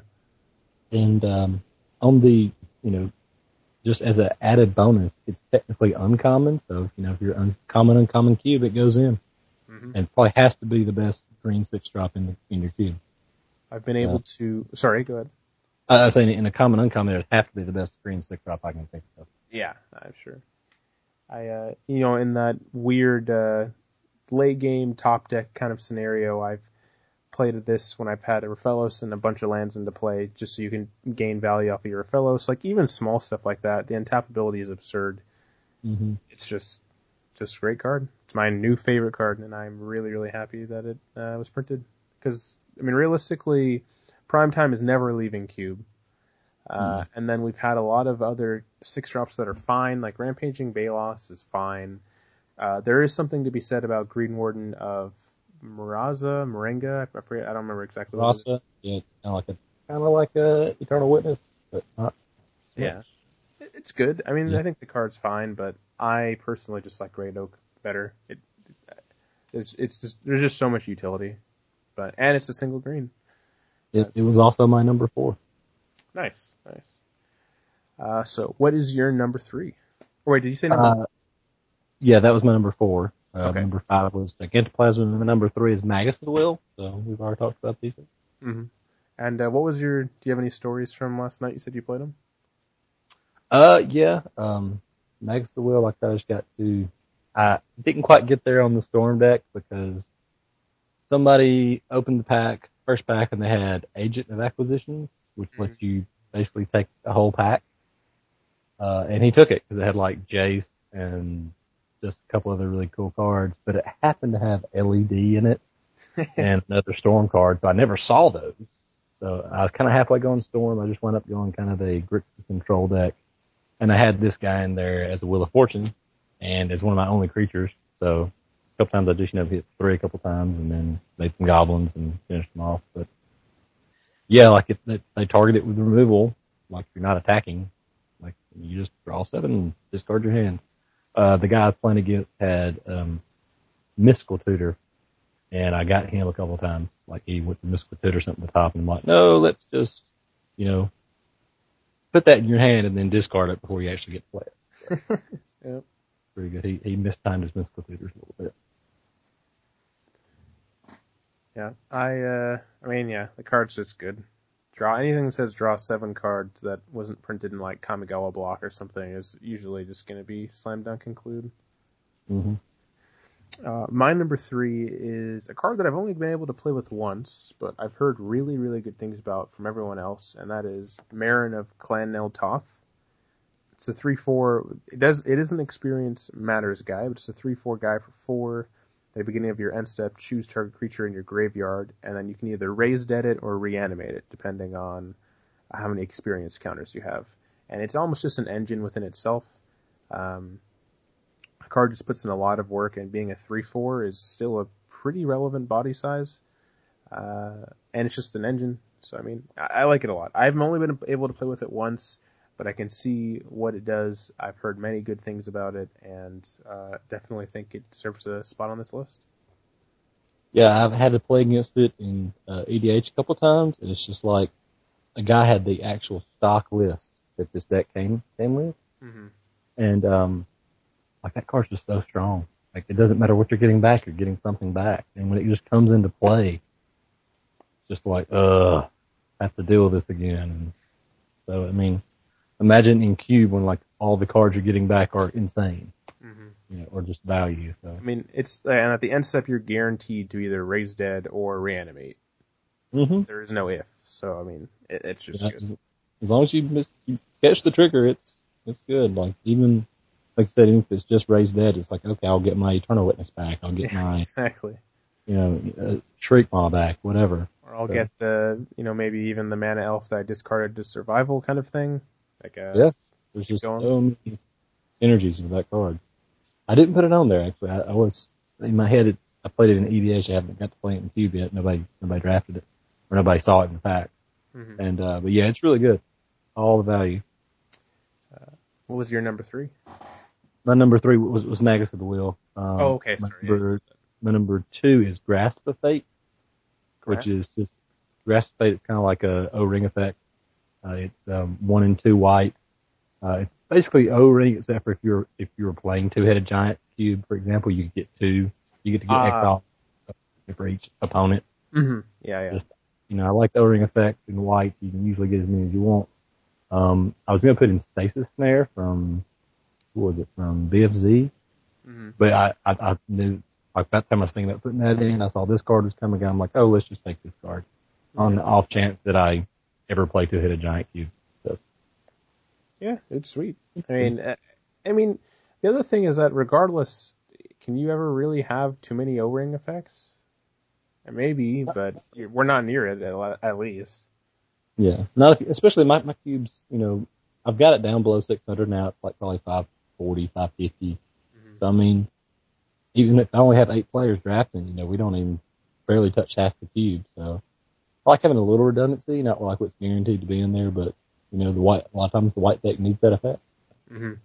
And um, on the, you know, just as an added bonus, it's technically uncommon. So, you know, if you're uncommon, uncommon cube, it goes in. Mm-hmm. And probably has to be the best green six drop in, the, in your cube. I've been able uh, to... Sorry, go ahead. I was saying in a common, uncommon, it would have to be the best green six drop I can think of. Yeah, I'm sure. I, uh, you know, in that weird uh, late game top deck kind of scenario, I've played this when I've had a Raphelos and a bunch of lands into play, just so you can gain value off of your Raphelos. Like even small stuff like that, the untapability is absurd. Mm-hmm. It's just, just a great card. It's my new favorite card, and I'm really, really happy that it uh, was printed. Because I mean, realistically, Primetime is never leaving Cube. Uh, mm. And then we've had a lot of other six drops that are fine, like Rampaging Balos is fine. Uh, there is something to be said about Green Warden of Muraza, Moringa, I forget, I don't remember exactly what it is. Yeah, it's kind of like a, kind of like a Eternal Witness, but not so yeah. much. It's good. I mean, yeah. I think the card's fine, but I personally just like Great Oak better. It, it's, it's just, there's just so much utility. But, and it's a single green. It, it was also my number four. Nice, nice. Uh, so what is your number three? Or wait, did you say number? Uh, yeah, that was my number four. Uh, okay. Number five was Gigantoplasm, and number three is Magus of the Will. So we've already talked about these. Mm-hmm. And uh, what was your? Do you have any stories from last night? You said you played them. Uh, yeah. Um, Magus of the Will. Like I just got to. I didn't quite get there on the Storm deck because somebody opened the pack, first pack, and they had Agent of Acquisitions, which mm-hmm. lets you basically take the whole pack. Uh, and he took it because it had like Jace and just a couple other really cool cards, but it happened to have L E D in it and another Storm card, so I never saw those. So I was kind of halfway going Storm. I just wound up going kind of a Grixis control deck, and I had this guy in there as a Wheel of Fortune, and as one of my only creatures. So a couple times I just you know hit three a couple times, and then made some goblins and finished them off. But yeah, like if they, they target it with removal, like if you're not attacking, You just draw seven and discard your hand. Uh, the guy I was playing against had um, Mystical Tutor, and I got him a couple of times. Like he went to Mystical Tutor something at the top, and I'm like, no, let's just, you know, put that in your hand and then discard it before you actually get to play it. So, yep. Pretty good. He he mistimed his Mystical Tutors a little bit. Yeah, I uh, I mean, yeah, the card's just good. Draw anything that says draw seven cards that wasn't printed in like Kamigawa block or something is usually just going to be slam dunk include. Mm-hmm. Uh, my number three is a card that I've only been able to play with once, but I've heard really, really good things about from everyone else, and that is Marin of Clan Nel Toth. It's a three four. It does. It is an experience matters guy, but it's a three four guy for four. At the beginning of your end step, choose target creature in your graveyard, and then you can either raise dead it or reanimate it, depending on how many experience counters you have. And it's almost just an engine within itself. Um, the card just puts in a lot of work, and being a three four is still a pretty relevant body size. Uh, and it's just an engine, so I mean, I, I like it a lot. I've only been able to play with it once, but I can see what it does. I've heard many good things about it, and uh, definitely think it serves a spot on this list. Yeah, I've had to play against it in uh, E D H a couple times, and it's just like a guy had the actual stock list that this deck came came with, Mm-hmm. and um, like that card's just so strong. Like it doesn't matter what you're getting back, you're getting something back, and when it just comes into play, it's just like, ugh, I have to deal with this again. And so I mean, imagine in Cube when like all the cards you're getting back are insane, Mm-hmm. you know, or just value. So I mean, it's and at the end step you're guaranteed to either raise dead or reanimate. mm-hmm. There is no if. So I mean, it, it's just you know, good. As long as you miss, you catch the trigger, it's it's good. Like even like I said, even if it's just raised dead, it's like okay, I'll get my Eternal Witness back. I'll get Yeah, my exactly. you know uh, Shriek Maw back, whatever. Or I'll So, get the you know maybe even the mana elf that I discarded to survival kind of thing. Like uh, yeah, there's keep just going. so many synergies with that card. I didn't put it on there actually. I, I was in my head. It, I played it in E D H. I haven't got to play it in Cube yet. Nobody nobody drafted it or nobody saw it in the pack. Mm-hmm. And uh, but yeah, it's really good. All the value. Uh, what was your number three? My number three was was Magus of the Wheel. Um, Oh, okay, my sorry. Number, Yeah, my number two is Grasp of Fate, Grasp? which is just Grasp of Fate. It's kind of like a O-ring effect. Uh, it's um, one and two white. Uh, it's basically O-ring, except for if you're if you're playing two-headed giant cube, for example, you get two. You get to get Ah. exile for each opponent. Mm-hmm. Yeah, yeah. Just, you know, I like the O-ring effect in white. You can usually get as many as you want. Um, I was gonna put in Stasis Snare from what was it from B F Z, Mm-hmm. but I, I I knew like that time I was thinking about putting that in. I saw this card was coming. I'm like, oh, let's just take this card on the off chance that I ever play two-headed giant cube. So. Yeah, it's sweet. I mean, uh, I mean, the other thing is that regardless, can you ever really have too many O-ring effects? Maybe, but we're not near it at, at least. Yeah, not if, especially my my cubes. You know, I've got it down below six hundred now. It's like probably five forty, five fifty. Mm-hmm. So I mean, even if I only have eight players drafting, you know, we don't even barely touch half the cube. So I like having a little redundancy, not like what's guaranteed to be in there, but you know, the white a lot of times the white deck needs that effect. Mm-hmm.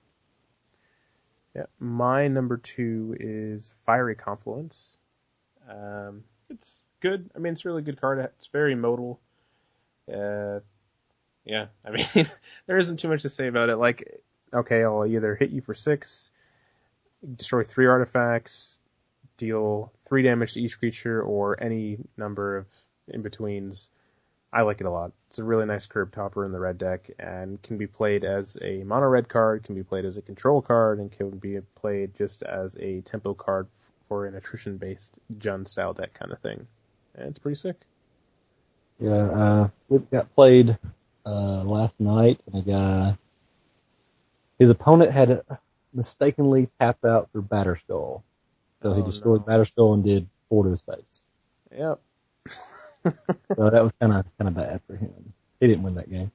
Yeah, my number two is Fiery Confluence. Um, it's good. I mean, it's a really good card. It's very modal. Uh, yeah, I mean, there isn't too much to say about it. Like, okay, I'll either hit you for six, destroy three artifacts, deal three damage to each creature, or any number of in-betweens. I like it a lot. It's a really nice curb topper in the red deck, and can be played as a mono red card, can be played as a control card, and can be played just as a tempo card for an attrition-based Jund style deck kind of thing. And it's pretty sick. Yeah, uh, it got played uh, last night, and a guy, his opponent had a, mistakenly tapped out for Batterskull. So oh, he destroyed no. Batterskull and did four to his face. Yep. So that was kind of kind of bad for him. He didn't win that game.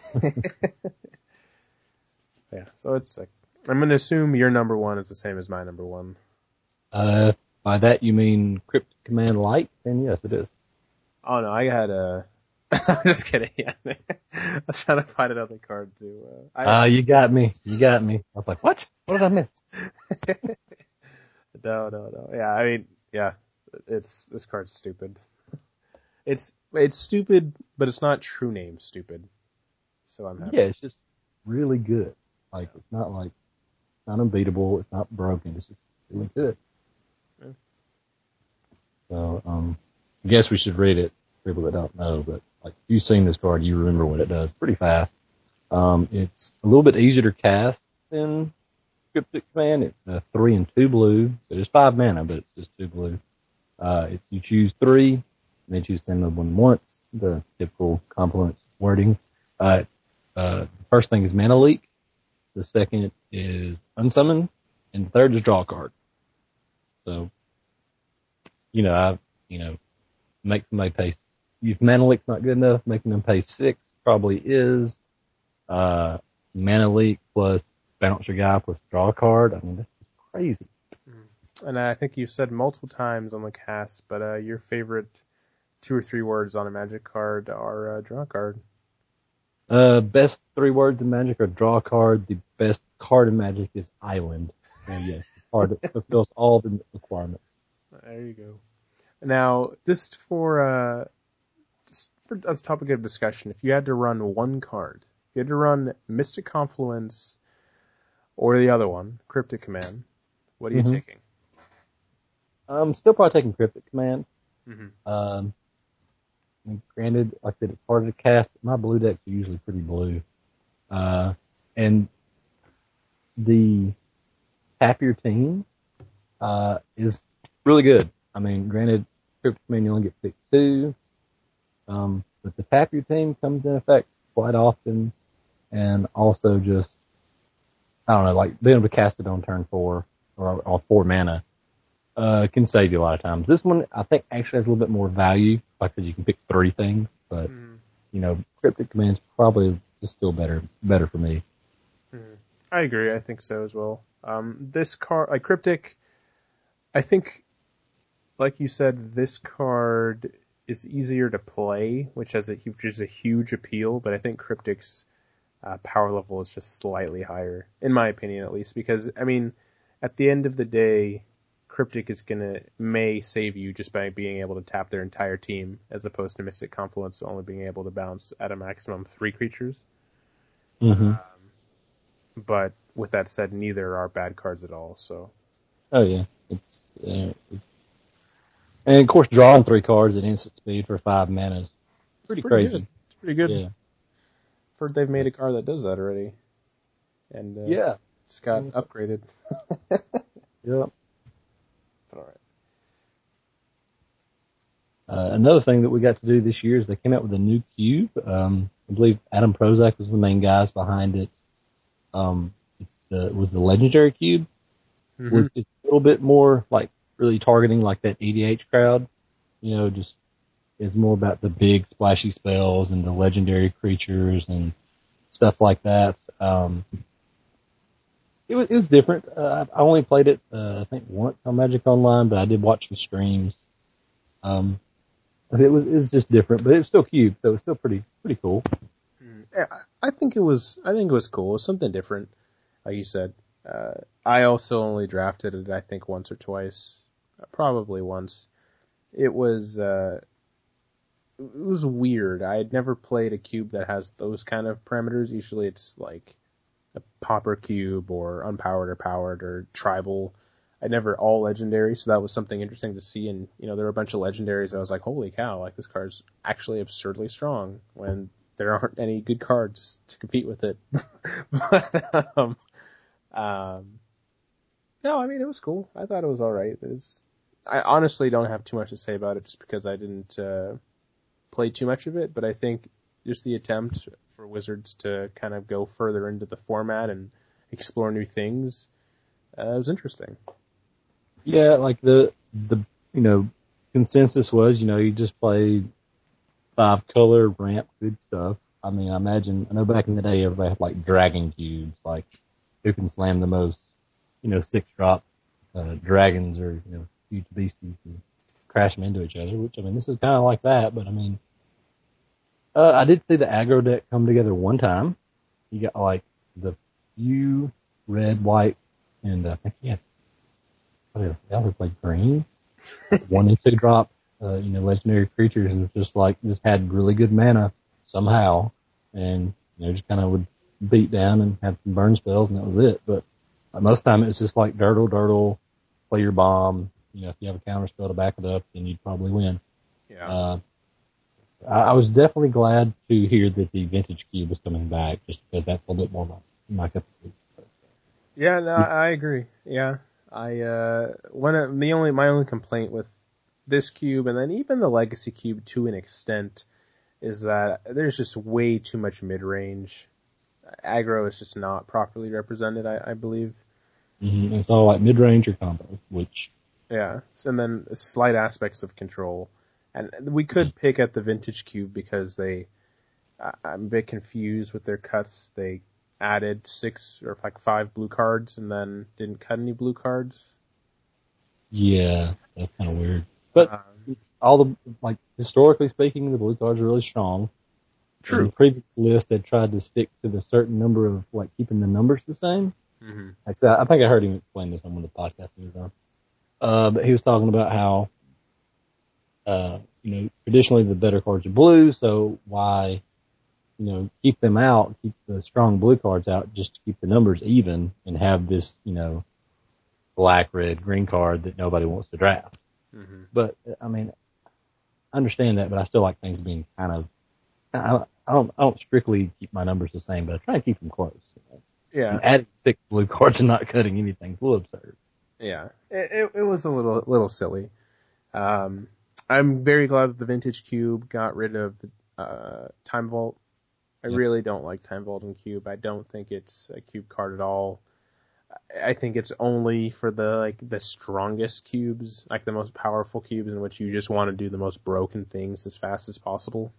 Yeah, so it's like, I'm going to assume your number one is the same as my number one. Uh, by that you mean Crypt Command Light? Then yes, it is. Oh no, I had a. I'm just kidding. Yeah, I was trying to find another card too. Uh, I, Ah, uh, you got me. You got me. I was like, what? What did I miss? no, no, no. Yeah, I mean, yeah, it's this card's stupid. It's it's stupid, but it's not true name stupid. So I'm happy. Yeah, it's just really good. Like yeah. It's not like it's not unbeatable. It's not broken. It's just really good. Yeah. So um, I guess we should read it for people that don't know. But like if you've seen this card, you remember what it does pretty fast. Um, it's a little bit easier to cast than Cryptic Command. It's a three and two blue. So it's five mana, but it's just two blue. Uh, it's you choose three, and then choose send them one once. The typical complement wording. Uh, uh, the first thing is mana leak. The second is unsummon, and the third is draw a card. So, you know, I, you know, make somebody pay. If mana leak's not good enough, making them pay six probably is. Uh, mana leak plus bounce your guy plus draw a card. I mean, that's just crazy. And I think you said multiple times on the cast, but uh, your favorite two or three words on a Magic card are uh, draw a card. Uh, best three words in Magic are draw a card. The best card in Magic is island. And yes, the card that fulfills all the requirements. There you go. Now, just for uh, just for as a topic of discussion, if you had to run one card, if you had to run Mystic Confluence or the other one, Cryptic Command, what are you mm-hmm. taking? I'm still probably taking Cryptic Command. Mm-hmm. Um, I mean, granted, like I said, it's harder to cast. My blue decks are usually pretty blue. Uh, and the happier team uh, is really good. I mean, granted, Cryptic Command you only get picked two, um, but the happier team comes in effect quite often, and also just, I don't know, like being able to cast it on turn four or, or four mana. Uh, can save you a lot of times. This one, I think, actually has a little bit more value, like because you can pick three things. But mm. you know, Cryptic Command's probably just still better, better for me. Mm. I agree. I think so as well. Um, this card, like Cryptic, I think, like you said, this card is easier to play, which has a which is a huge appeal. But I think Cryptic's uh, power level is just slightly higher, in my opinion, at least. Because I mean, at the end of the day, Cryptic is gonna may save you just by being able to tap their entire team, as opposed to Mystic Confluence only being able to bounce at a maximum three creatures. Mm-hmm. Um, but with that said, neither are bad cards at all. So. Oh yeah, it's, uh, it's and of course drawing three cards at instant speed for five mana is pretty, pretty crazy. Good. It's pretty good. Yeah. I've heard they've made a card that does that already, and uh, yeah, it's got mm-hmm. upgraded. Yep. All right. Uh, another thing that we got to do this year is they came out with a new cube. Um, I believe Adam Prozac was the main guys behind it. Um, it's the, it was the Legendary Cube. Mm-hmm. With, it's a little bit more like really targeting like that E D H crowd. You know, just it's more about the big splashy spells and the legendary creatures and stuff like that. Um, It was it was different. Uh, I only played it uh, I think once on Magic Online, but I did watch some streams. Um, it was it was just different, but it was still cube, so it was still pretty pretty cool. Yeah, I think it was I think it was cool. It was something different, like you said. Uh, I also only drafted it I think once or twice, probably once. It was uh, it was weird. I had never played a cube that has those kind of parameters. Usually, it's like a pauper cube or unpowered or powered or tribal. I never all legendary, so that was something interesting to see. And you know, there were a bunch of legendaries. I was like, holy cow! Like this card's actually absurdly strong when there aren't any good cards to compete with it. but, um, um, no, I mean it was cool. I thought it was all right. It was. I honestly don't have too much to say about it, just because I didn't uh, play too much of it. But I think just the attempt for Wizards to kind of go further into the format and explore new things, uh, it was interesting. Yeah, like the the you know consensus was, you know, you just played five color ramp, good stuff. I mean, I imagine I know back in the day everybody had like dragon cubes, like who can slam the most, you know, six drop uh, dragons or you know huge beasties and crash them into each other. Which I mean, this is kind of like that, but I mean. Uh, I did see the aggro deck come together one time. You got like the few red, white, and uh, I think yeah, what is that was like green, one and two drop, uh, you know, legendary creatures, and just like just had really good mana somehow, and you know just kind of would beat down and have some burn spells, and that was it. But uh, most of the time it was just like durdle, durdle, play your bomb. You know, if you have a counter spell to back it up, then you'd probably win. Yeah. Uh, I, I was definitely glad to hear that the Vintage Cube was coming back, just because that's a little bit more my, my cup of tea. Yeah, no, I agree. Yeah, I uh, one of, the only my only complaint with this cube, and then even the Legacy Cube to an extent, is that there's just way too much mid range. Aggro is just not properly represented, I, I believe. Mm-hmm. It's all like mid range or combo, which Yeah, and then slight aspects of control, and we could pick at the Vintage Cube because they. I, I'm a bit confused with their cuts. They added six or like five blue cards and then didn't cut any blue cards. yeah, that's kind of weird. But Um, all the like historically speaking, the blue cards are really strong. In the true. previous list, they tried to stick to the certain number of like keeping the numbers the same. Mm-hmm. Like, I think I heard him explain this on one of the podcasts he was on. Uh, but he was talking about how, uh, you know, traditionally the better cards are blue, so why, you know, keep them out, keep the strong blue cards out, just to keep the numbers even, and have this, you know, black, red, green card that nobody wants to draft. Mm-hmm. But I mean, I understand that, but I still like things being kind of. I, I don't. I don't strictly keep my numbers the same, but I try to keep them close. You know? Yeah. And adding six blue cards and not cutting anything is a little absurd. Yeah. It, it, it was a little little silly. Um, I'm very glad that the Vintage Cube got rid of uh, Time Vault. I Yep. really don't like Time Vault and Cube. I don't think it's a cube card at all. I think it's only for the like the strongest cubes, like the most powerful cubes, in which you just want to do the most broken things as fast as possible.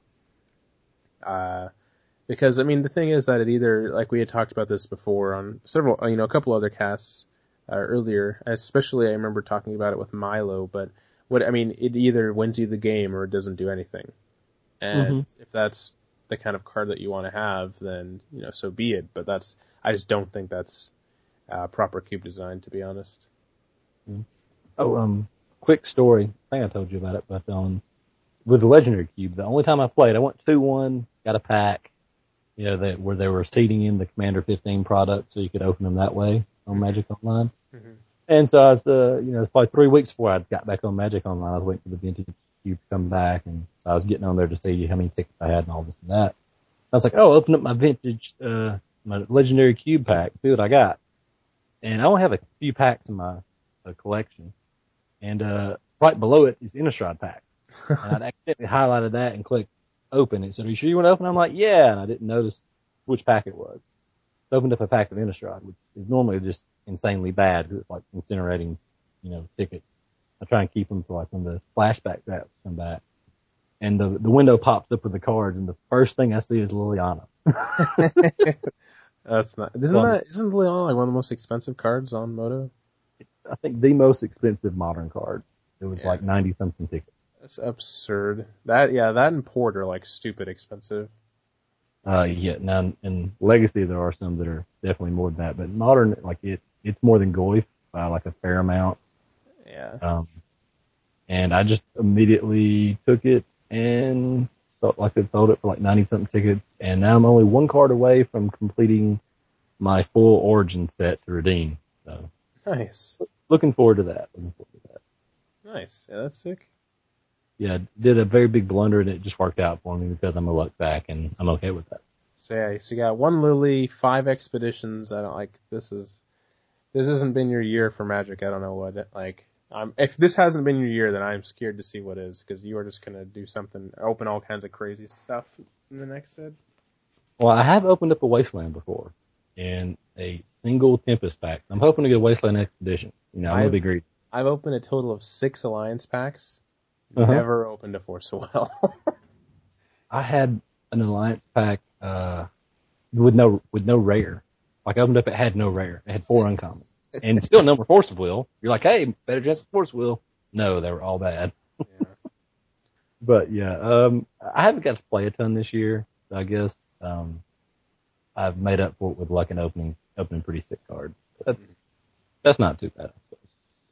Uh, because I mean the thing is that it either, like we had talked about this before on several, you know, a couple other casts uh, earlier. Especially I remember talking about it with Milo, but what I mean, it either wins you the game or it doesn't do anything. And Mm-hmm. if that's the kind of card that you want to have, then you know, so be it. But that's I just don't think that's uh, proper cube design, to be honest. Oh, um, quick story. I think I told you about it, but um, with the Legendary Cube, the only time I played, I went two one, got a pack, you know, that where they were seeding in the Commander fifteen product, so you could open them that way on Magic Online. Mm-hmm. And so I was, uh, you know, it was probably three weeks before I got back on Magic Online. I was waiting for the Vintage Cube to come back, and so I was getting on there to see how many tickets I had and all this and that. I was like, oh, open up my Vintage, uh, my Legendary Cube pack, see what I got. And I only have a few packs in my uh, collection. And uh, right below it is Innistrad pack. And I accidentally highlighted that and clicked open. It said, are you sure you want to open? I'm like, yeah. And I didn't notice which pack it was. I opened up a pack of Innistrad, which is normally just insanely bad because it's like incinerating, you know, tickets. I try and keep them for like when the flashback drafts come back. And the the window pops up with the cards, and the first thing I see is Liliana. That's not. Isn't Well, that isn't Leon like one of the most expensive cards on Moto? I think the most expensive modern card. It was Yeah, like ninety something tickets. that's absurd. That yeah, that and Port are like stupid expensive. Uh, yeah, now in Legacy there are some that are definitely more than that, but modern, like it, it's more than Goyf by like a fair amount. Yeah. Um, and I just immediately took it and so, like I sold it for like ninety something tickets, and now I'm only one card away from completing my full Origin set to redeem. So Nice. looking forward to that. Looking forward to that. Nice. Yeah, that's sick. Yeah, did a very big blunder and it just worked out for me because I'm a luck sack and I'm okay with that. So yeah, so you got one Lily, five expeditions. I don't like this is this hasn't been your year for Magic. I don't know what it, like. Um, if this hasn't been your year, then I'm scared to see what is, because you are just gonna do something, open all kinds of crazy stuff in the next set. Well, I have opened up a Wasteland before in a single Tempest pack. I'm hoping to get a Wasteland Expedition. You know, I'm going to I've be greedy. I've opened a total of six Alliance packs. Uh-huh. Never opened a Force of Will. I had an Alliance pack uh, with no with no rare. Like, I opened up, it had no rare. It had four uncommon. And still no more Force of Will. You're like, hey, better chance of Force of Will. No, they were all bad. Yeah. But yeah, um, I haven't got to play a ton this year, so I guess um, I've made up for it with like an opening opening pretty sick card. That's that's not too bad, I suppose.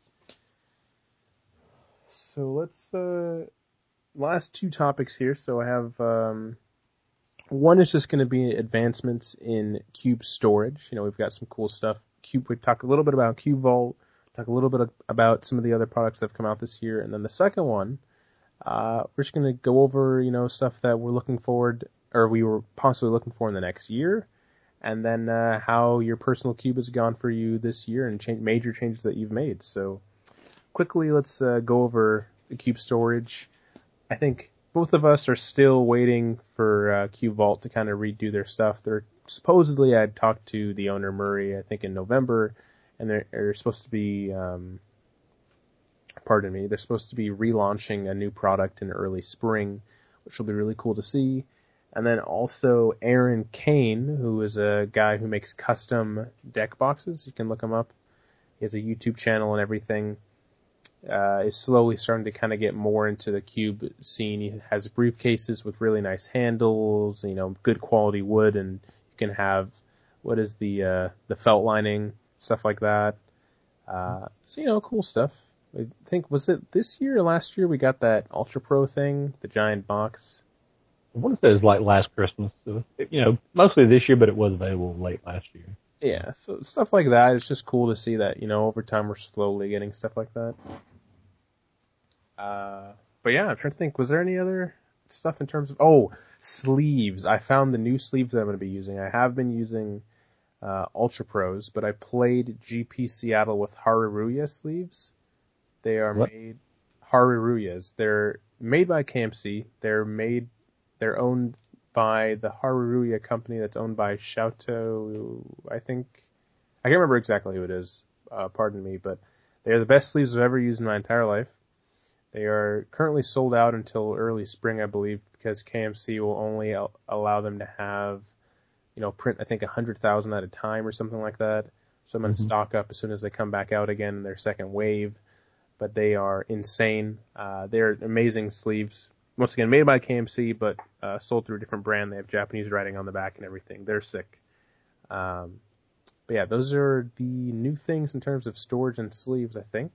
So let's uh, last two topics here. So I have um, one is just going to be advancements in Cube storage. You know, we've got some cool stuff. Cube. We talk a little bit about Cube Vault. Talk a little bit about some of the other products that have come out this year, and then the second one, uh, we're just going to go over you know stuff that we're looking forward or we were possibly looking for in the next year, and then uh, how your personal cube has gone for you this year and cha- major changes that you've made. So quickly, let's uh, go over the Cube storage. I think both of us are still waiting for uh, Cube Vault to kind of redo their stuff. They're supposedly, I'd talked to the owner Murray, I think in November, and they're, they're supposed to be, um, pardon me, they're supposed to be relaunching a new product in early spring, which will be really cool to see. And then also Aaron Kane, who is a guy who makes custom deck boxes. You can look him up. He has a YouTube channel and everything. Uh, is slowly starting to kind of get more into the cube scene. He has briefcases with really nice handles, you know, good quality wood, and you can have, what is the, uh, the felt lining, stuff like that. Uh, so, you know, cool stuff. I think, was it this year or last year we got that Ultra Pro thing, the giant box? I want to say it was like last Christmas. So, you know, mostly this year, but it was available late last year. Yeah, so stuff like that. It's just cool to see that, you know, over time we're slowly getting stuff like that. Uh, but yeah, I'm trying to think, was there any other stuff in terms of, oh, sleeves. I found the new sleeves that I'm going to be using. I have been using uh, Ultra Pros, but I played G P Seattle with Haruruya sleeves. They are What? made, Haruruyas. They're made by K M C. They're made, they're owned by the Haruruya company that's owned by Shouto, I think. I can't remember exactly who it is, uh, pardon me, but they are the best sleeves I've ever used in my entire life. They are currently sold out until early spring, I believe, because K M C will only al- allow them to have, you know, print, I think, one hundred thousand at a time or something like that. So I'm going to Mm-hmm. stock up as soon as they come back out again in their second wave. But they are insane. Uh, they're amazing sleeves. Once again, made by K M C, but uh, sold through a different brand. They have Japanese writing on the back and everything. They're sick. Um, but yeah, those are the new things in terms of storage and sleeves, I think.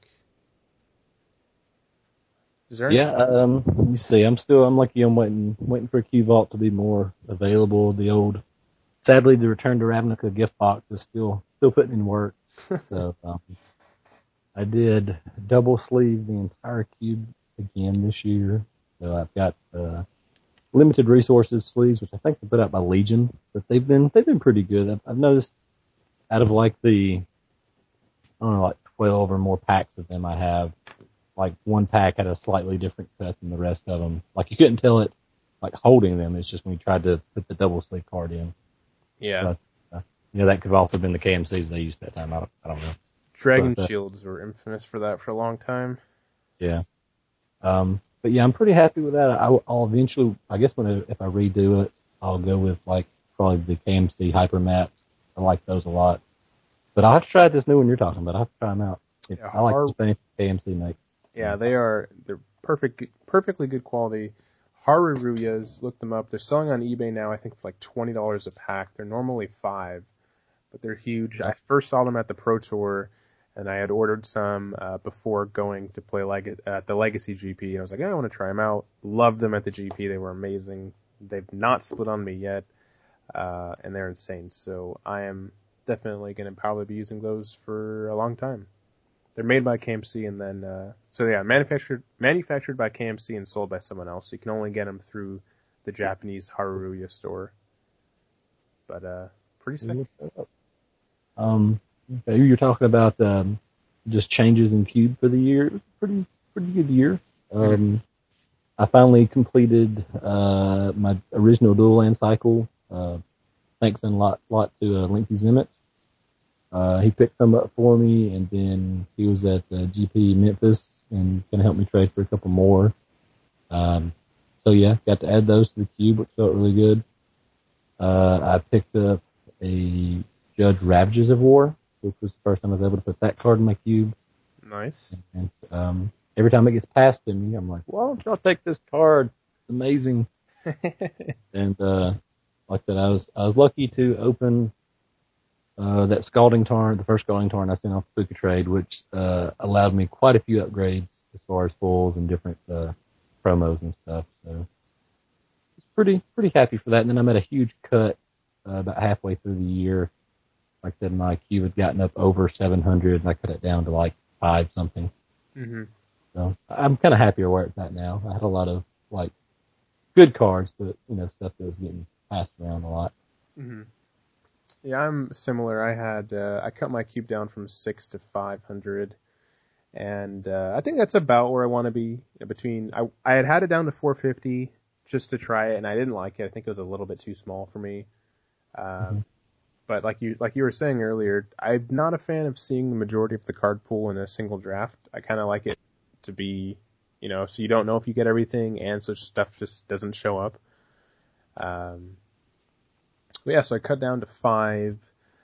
Is there Yeah, anything? um, let me see. I'm still, I'm like you. I'm waiting, waiting for Q Vault to be more available. The old, sadly, the Return to Ravnica gift box is still, still putting in work. So, um, I did double sleeve the entire cube again this year. So I've got, uh, limited resources sleeves, which I think they put out by Legion, but they've been, they've been pretty good. I've, I've noticed out of like the, I don't know, like twelve or more packs of them I have, like one pack had a slightly different cut than the rest of them. Like you couldn't tell it, like holding them. It's just when you tried to put the double sleeve card in. Yeah. But uh, you know that could have also been the K M Cs they used that time. I don't, I don't know. Dragon But uh, Shields were infamous for that for a long time. yeah, um, but yeah, I'm pretty happy with that. I, I'll eventually, I guess when I, if I redo it, I'll go with like probably the K M C Hyper Mats. I like those a lot. But I'll have to try this new one you're talking about. I'll have to try them out. It, Yeah, I like Har- anything K M C makes. yeah, they are they're perfect, perfectly good quality. Haruruyas, look them up. They're selling on eBay now. I think for like twenty dollars a pack. They're normally five, but they're huge. I first saw them at the Pro Tour, and I had ordered some uh, before going to play leg- at the Legacy G P. And I was like, oh, I want to try them out. Loved them at the G P. They were amazing. They've not split on me yet, uh, and they're insane. So I am definitely going to probably be using those for a long time. They're made by K M C, and then uh, so yeah, manufactured manufactured by K M C and sold by someone else. You can only get them through the Japanese Haruruya store. But uh, pretty sick. Um, okay, you're talking about um, just changes in cube for the year. It was a pretty pretty good year. Mm-hmm. Um, I finally completed uh, my original dual land cycle. Uh, thanks a lot lot to uh, Linky Zimmett. Uh, he picked some up for me, and then he was at uh, G P Memphis and going to help me trade for a couple more. Um, so yeah, got to add those to the cube, which felt really good. Uh, I picked up a Judge Ravages of War, which was the first time I was able to put that card in my cube. Nice. And um, every time it gets passed to me, I'm like, why don't y'all take this card? It's amazing. And uh, like I said, I was I was lucky to open uh, that Scalding Tarn, the first Scalding Tarn I sent off to Puka Trade, which uh, allowed me quite a few upgrades as far as foils and different uh, promos and stuff. So I was pretty pretty happy for that. And then I made a huge cut uh, about halfway through the year. Like I said, my cube had gotten up over seven hundred, and I cut it down to like five something. Mm-hmm. So I'm kind of happier where it's at now. I had a lot of like good cards, but you know, stuff that was getting passed around a lot. Mm-hmm. Yeah, I'm similar. I had uh, I cut my cube down from six to five hundred, and uh, I think that's about where I want to be. Between I I had had it down to four fifty just to try it, and I didn't like it. I think it was a little bit too small for me. Um, mm-hmm. But like you like you were saying earlier, I'm not a fan of seeing the majority of the card pool in a single draft. I kind of like it to be, you know, so you don't know if you get everything, and so stuff just doesn't show up. Um. But yeah, so I cut down to five.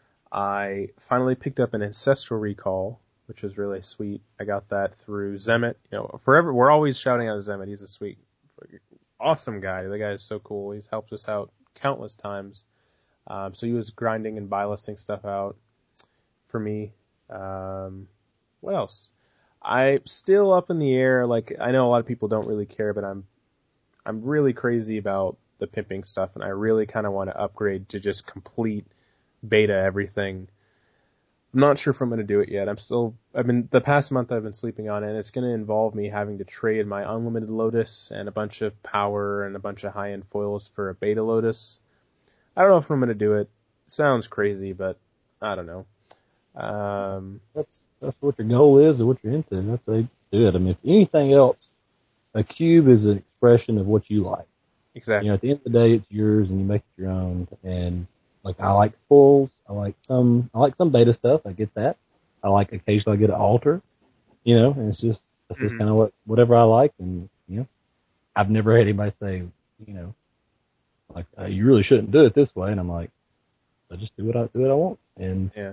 I finally picked up an Ancestral Recall, which was really sweet. I got that through Zemet. You know, forever we're always shouting out Zemet. He's a sweet, awesome guy. The guy is so cool. He's helped us out countless times. Um, so he was grinding and buy listing stuff out for me. Um, what else? I'm still up in the air. Like, I know a lot of people don't really care, but I'm I'm really crazy about the pimping stuff, and I really kind of want to upgrade to just complete beta everything. I'm not sure if I'm going to do it yet. I'm still, I've been, the past month I've been sleeping on it, and it's going to involve me having to trade my Unlimited Lotus and a bunch of power and a bunch of high-end foils for a beta Lotus. I don't know if I'm going to do it. It sounds crazy, but I don't know. Um, that's that's what your goal is and what you're into. That's a good. I mean, if anything else, a cube is an expression of what you like. Exactly. You know, at the end of the day, it's yours, and you make it your own. And like, I like foils. I like some. I like some beta stuff. I get that. I like occasionally I get an altar. You know, and it's just that's mm-hmm. just kind of what whatever I like. And you know, I've never had anybody say, you know, like uh, you really shouldn't do it this way. And I'm like, I just do what I do what I want. And yeah.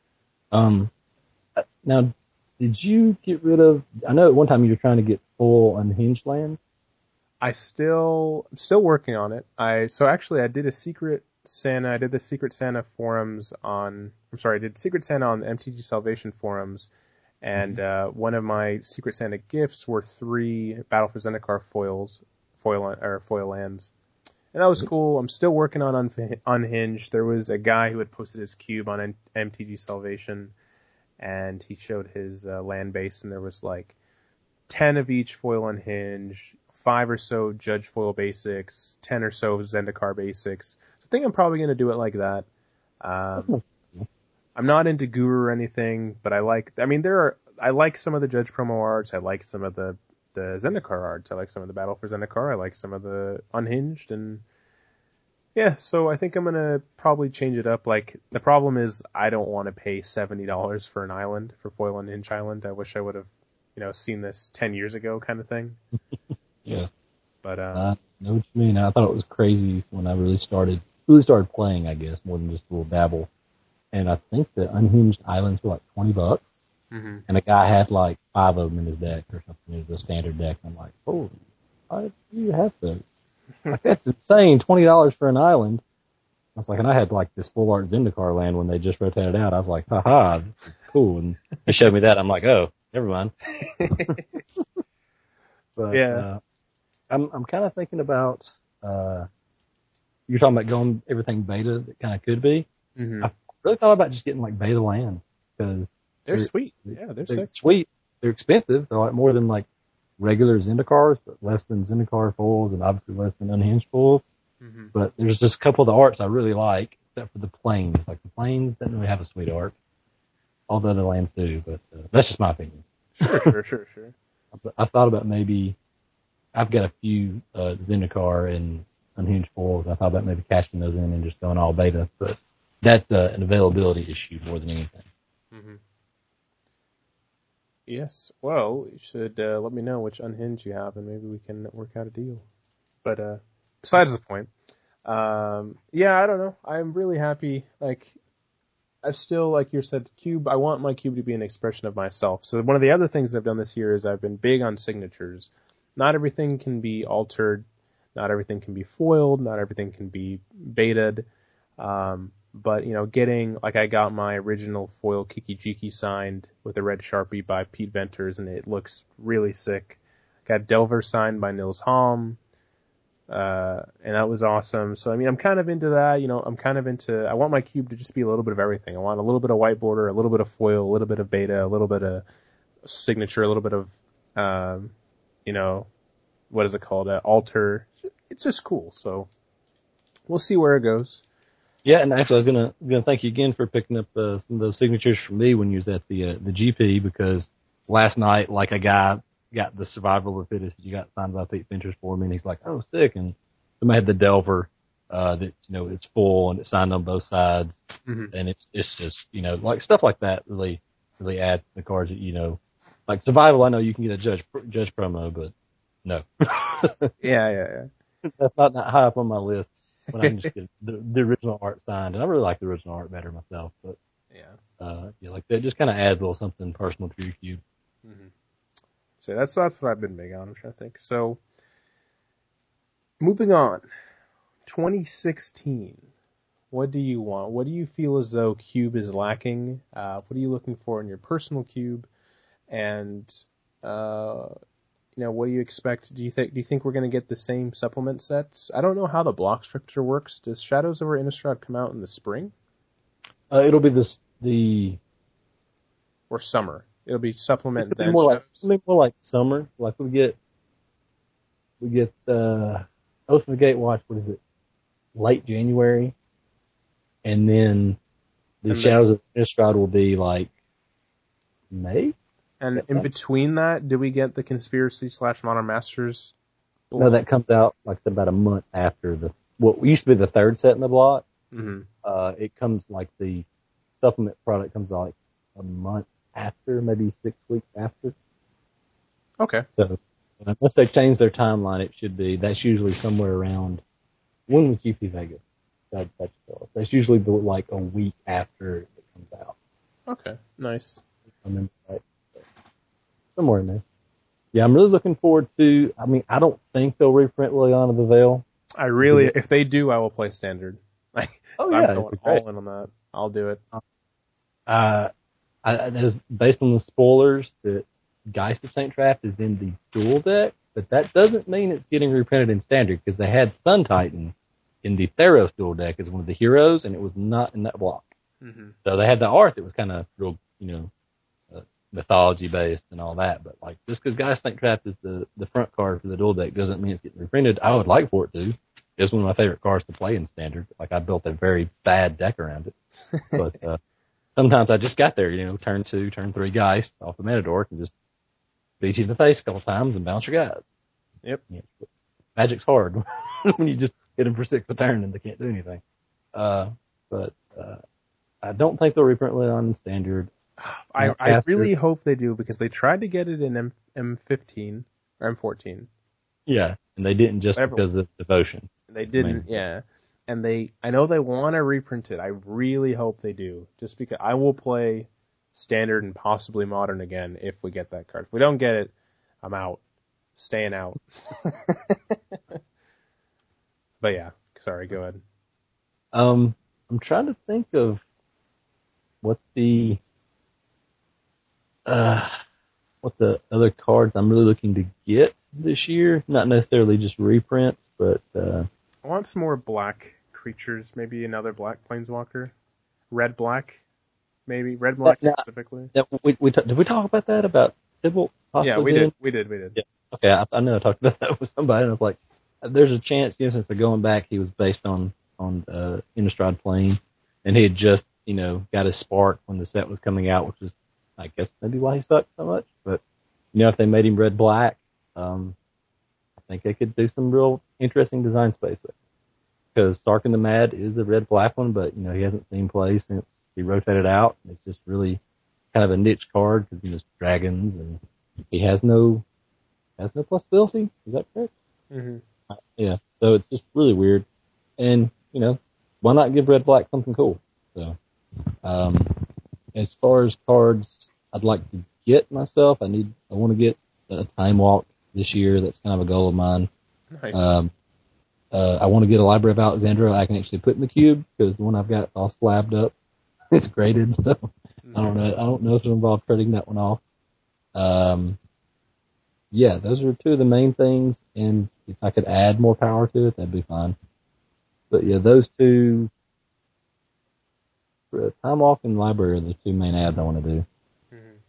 Um. Now, did you get rid of? I know at one time you were trying to get full unhinged lands. I still, I'm still working on it. I, so actually I did a Secret Santa, I did the Secret Santa forums on, I'm sorry, I did Secret Santa on the M T G Salvation forums, and, uh, one of my Secret Santa gifts were three Battle for Zendikar foils, foil, or foil lands. And that was cool. I'm still working on Un- Unhinged. There was a guy who had posted his cube on M T G Salvation, and he showed his, uh, land base, and there was like ten of each foil Unhinged, five or so Judge foil basics, ten or so Zendikar basics. So I think I'm probably going to do it like that. Um, I'm not into Guru or anything, but I like, I mean, there are, I like some of the Judge promo arts. I like some of the, the Zendikar arts. I like some of the Battle for Zendikar. I like some of the Unhinged. And yeah, so I think I'm going to probably change it up. Like, the problem is I don't want to pay seventy dollars for an island, for Foil Unhinged Island. I wish I would have, you know, seen this ten years ago kind of thing. Yeah. But, um, I know what you mean. I thought it was crazy when I really started, really started playing, I guess, more than just a little dabble. And I think the Unhinged Islands were like twenty bucks. Mm-hmm. And a guy had like five of them in his deck or something. It was a standard deck. I'm like, oh, why do you have those? Like, that's insane. twenty dollars for an island. I was like, and I had like this full art Zendikar land when they just rotated out. I was like, haha, this is cool. And they showed me that. I'm like, oh, never mind. But, yeah. uh, I'm, I'm kind of thinking about, uh, you're talking about going everything beta that kind of could be. Mm-hmm. I really thought about just getting like beta lands because they're, they're sweet. Yeah, they're, they're sick. sweet. They're expensive. They're like more than like regular Zendikars, but less than Zendikar foils and obviously less than Unhinged foils. Mm-hmm. But there's just a couple of the arts I really like, except for the plains. Like the plains doesn't really have a sweet art. All the other lands do, but uh, that's just my opinion. Sure, sure, sure, sure. I thought about maybe, I've got a few uh, Zendikar and Unhinged foils. I thought about maybe cashing those in and just going all beta, but that's uh, an availability issue more than anything. Mm-hmm. Yes. Well, you should uh, let me know which Unhinged you have, and maybe we can work out a deal. But uh, besides the point, um, yeah, I don't know. I'm really happy. Like, I still, like you said, cube. I want my cube to be an expression of myself. So one of the other things I've done this year is I've been big on signatures. Not everything can be altered. Not everything can be foiled. Not everything can be betaed. Um, but you know, getting like I got my original foil Kiki Jiki signed with a red Sharpie by Pete Venters, and it looks really sick. Got Delver signed by Nils Holm. Uh, and that was awesome. So, I mean, I'm kind of into that, you know, I'm kind of into, I want my cube to just be a little bit of everything. I want a little bit of white border, a little bit of foil, a little bit of beta, a little bit of signature, a little bit of, um, you know, what is it called? Uh, alter. It's just cool. So we'll see where it goes. Yeah. And actually I was going to, going to thank you again for picking up uh, some of those signatures from me when you was at the, uh, the G P, because last night, like a guy got the Survival of the Fittest you got signed by Pete Venters for me, and he's like, oh, sick. And somebody had the Delver, uh, that, you know, it's full and it's signed on both sides. Mm-hmm. And it's, it's just, you know, like stuff like that really, really adds to the cards that, you know, like Survival, I know you can get a judge, judge promo, but no. yeah, yeah, yeah. That's not, not high up on my list when I can just get the, the original art signed. And I really like the original art better myself, but yeah, uh, yeah, like that just kind of adds a little something personal to your cube. Mm-hmm. So that's that's what I've been big on. I'm trying to think. So, moving on, twenty sixteen. What do you want? What do you feel as though Cube is lacking? Uh, what are you looking for in your personal Cube? And uh, you know, what do you expect? Do you think do you think we're going to get the same supplement sets? I don't know how the block structure works. Does Shadows over Innistrad come out in the spring? Uh, it'll be this the or summer. It'll be supplement it'll then be more Shadows? like it'll be more like summer. Like we get we get uh Oath of the Gatewatch, what is it? Late January. And then the and Shadows then, of Innistrad will be like May? And in between that, do we get the Conspiracy slash Modern Masters block? No, that comes out like about a month after the what used to be the third set in the block. Mm-hmm. Uh it comes like the supplement product comes out like a month after, maybe six weeks after. Okay. So unless they change their timeline, it should be, that's usually somewhere around, when was G P Vegas? That, that's, that's usually the, like a week after it comes out. Okay, nice. I remember right. Somewhere in there. Yeah, I'm really looking forward to, I mean, I don't think they'll reprint Liliana the Veil. I really, if they do, I will play Standard. Like, oh yeah, I'm going all in on that. I'll do it. Uh, I, based on the spoilers, that Geist of Saint Traft is in the dual deck, but that doesn't mean it's getting reprinted in Standard, because they had Sun Titan in the Theros dual deck as one of the heroes, and it was not in that block. Mm-hmm. So they had the art that was kind of real, you know, uh, mythology based and all that, but like just because Geist of Saint Traft is the, the front card for the dual deck doesn't mean it's getting reprinted. I would like for it to. It's one of my favorite cards to play in Standard. Like I built a very bad deck around it, but uh, sometimes I just got there, you know, turn two, turn three Geist off the Matador and just beat you in the face a couple times and bounce your guys. Yep. Yeah. Magic's hard when you just hit them for six a turn and they can't do anything. Uh, but uh, I don't think they'll reprint it on Standard. I, I really hope they do, because they tried to get it in M, M15 or M fourteen. Yeah, and they didn't just Whatever. because of devotion. They didn't, I mean, yeah. And they, I know they want to reprint it. I really hope they do, just because I will play Standard and possibly Modern again if we get that card. If we don't get it, I'm out. Staying out. But yeah, sorry, go ahead. Um, I'm trying to think of what the, uh, what the other cards I'm really looking to get this year. Not necessarily just reprints, but, uh, I want some more black creatures, maybe another black planeswalker. Red black, maybe. Red black now, specifically. Yeah, we, we t- did we talk about that? About Sybil? Yeah, we did. We did. We did. Yeah. Okay, I, I know I talked about that with somebody, and I was like, there's a chance, you know, since they're going back, he was based on, on, uh, Innistrad Plane, and he had just, you know, got his spark when the set was coming out, which is, I guess, maybe why he sucked so much, but, you know, if they made him red black, um, I think they could do some real interesting design space with it. Because Sarkhan the Mad is a red black one, but, you know, he hasn't seen play since he rotated out. It's just really kind of a niche card, because, you know, it's dragons, and he has no, has no plus ability. Is that correct? Mm-hmm. Uh, yeah, so it's just really weird. And, you know, why not give red black something cool? So Um, as far as cards, I'd like to get myself. I need. I want to get a Time Walk this year. That's kind of a goal of mine. Nice. Um, uh, I want to get a Library of Alexandria I can actually put in the cube because the one I've got all slabbed up. It's graded, so I don't know. I don't know if it involves trading that one off. Um, yeah, those are two of the main things, and if I could add more power to it, that'd be fine. But yeah, those two, Time Walk and Library are the two main ads I want to do. Mm-hmm.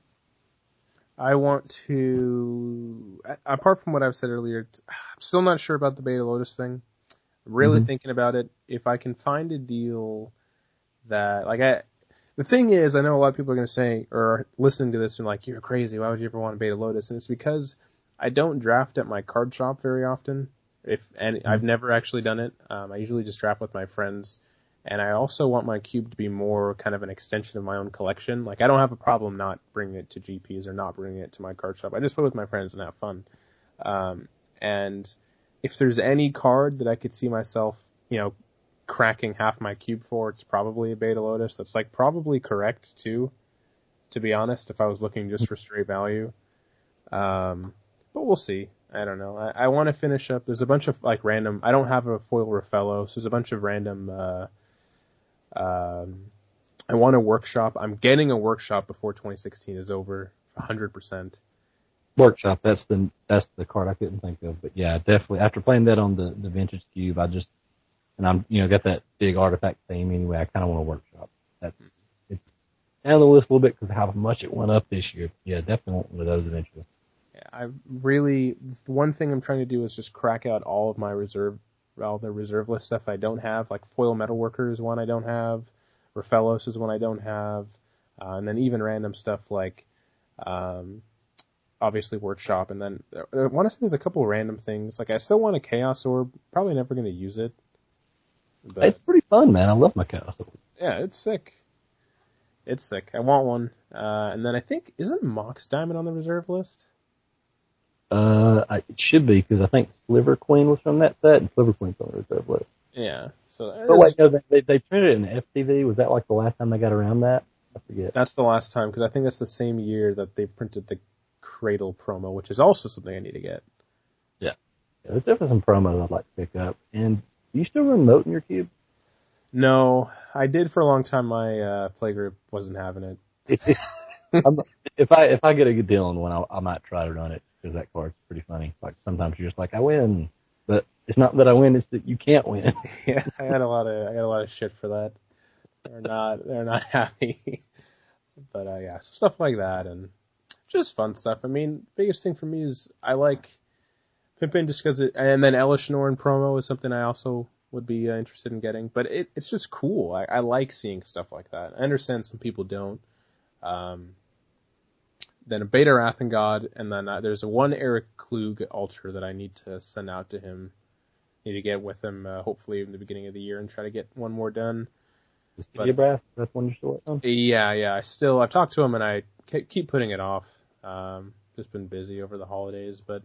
I want to, apart from what I've said earlier, I'm still not sure about the Beta Lotus thing. I'm really mm-hmm. thinking about it. If I can find a deal that, like, I, the thing is, I know a lot of people are going to say, or listening to this and like, you're crazy. Why would you ever want a Beta Lotus? And it's because I don't draft at my card shop very often. If and mm-hmm. I've never actually done it. Um, I usually just draft with my friends. And I also want my cube to be more kind of an extension of my own collection. Like, I don't have a problem not bringing it to G Ps or not bringing it to my card shop. I just play with my friends and have fun. Um, and if there's any card that I could see myself, you know, cracking half my cube for, it's probably a Beta Lotus. That's like probably correct too, to be honest, if I was looking just for straight value. Um, but we'll see. I don't know. I, I want to finish up. There's a bunch of like random, I don't have a foil Raffaello, so there's a bunch of random, uh, um, I want a workshop. I'm getting a workshop before twenty sixteen is over, one hundred percent. Workshop, that's the, that's the card I couldn't think of, but yeah, definitely. After playing that on the, the Vintage Cube, I just, and I'm, you know, got that big artifact theme anyway. I kind of want a workshop. That's it's down the list a little bit because of how much it went up this year. Yeah, definitely want one of those eventually. Yeah, I really the one thing I'm trying to do is just crack out all of my reserve, all the reserve list stuff I don't have. Like Foil Metalworker is one I don't have. Raffellos is one I don't have, uh, and then even random stuff like, um, obviously Workshop, and then I want to say there's a couple of random things. Like I still want a Chaos Orb. Probably never going to use it. But, it's pretty fun, man. I love my Chaos Orb. Yeah, it's sick. It's sick. I want one. Uh, and then I think, isn't Mox Diamond on the reserve list? Uh, I, it should be, because I think Sliver Queen was from that set, and Sliver Queen's on the reserve list. Yeah. So. But wait, no, they, they printed it in F T V. Was that like the last time they got around that? I forget. That's the last time, because I think that's the same year that they printed the Cradle promo, which is also something I need to get. Yeah. yeah there's definitely some promos I'd like to pick up. And do you still run Moat in your cube? No, I did for a long time. My uh, playgroup wasn't having it. I'm, if I if I get a good deal on one, I, I might try to run it because that card's pretty funny. Like sometimes you're just like, I win, but it's not that I win; it's that you can't win. Yeah, I had a lot of I got a lot of shit for that. They're not they're not happy. But uh, yeah, so stuff like that and just fun stuff. I mean, biggest thing for me is I like Pimpin just because it, and then Elishnorn promo is something I also would be uh, interested in getting. But it, it's just cool. I, I like seeing stuff like that. I understand some people don't. Um, then a Beta Rathengod, and then uh, there's a one Eric Klug altar that I need to send out to him. Need to get with him, uh, hopefully in the beginning of the year, and try to get one more done. The Stygia Brass, that's one you're still working on? Yeah, yeah. I still, I've talked to him, and I keep putting it off. Um, just been busy over the holidays, but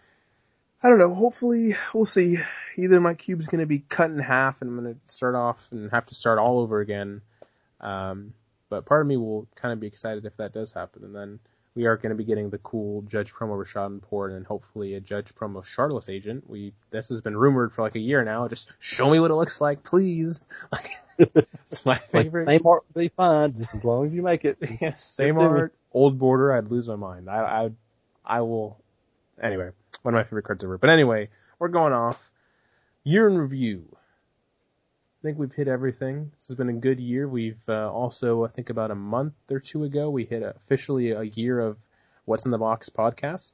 I don't know. Hopefully, we'll see. Either my cube's going to be cut in half, and I'm going to start off and have to start all over again. Um, but part of me will kind of be excited if that does happen, and then we are going to be getting the cool Judge promo Rashad import and hopefully a Judge promo Shardless agent. We this has been rumored for like a year now. Just show me what it looks like, please. Like, it's my favorite. Like, same art will be fine, just as long as you make it. Yes, same art, old border. I'd lose my mind. I, I, I will. Anyway, one of my favorite cards ever. But anyway, we're going off. Year in review. I think we've hit everything. This has been a good year. We've uh, also, I think about a month or two ago, we hit officially a year of What's in the Box podcast.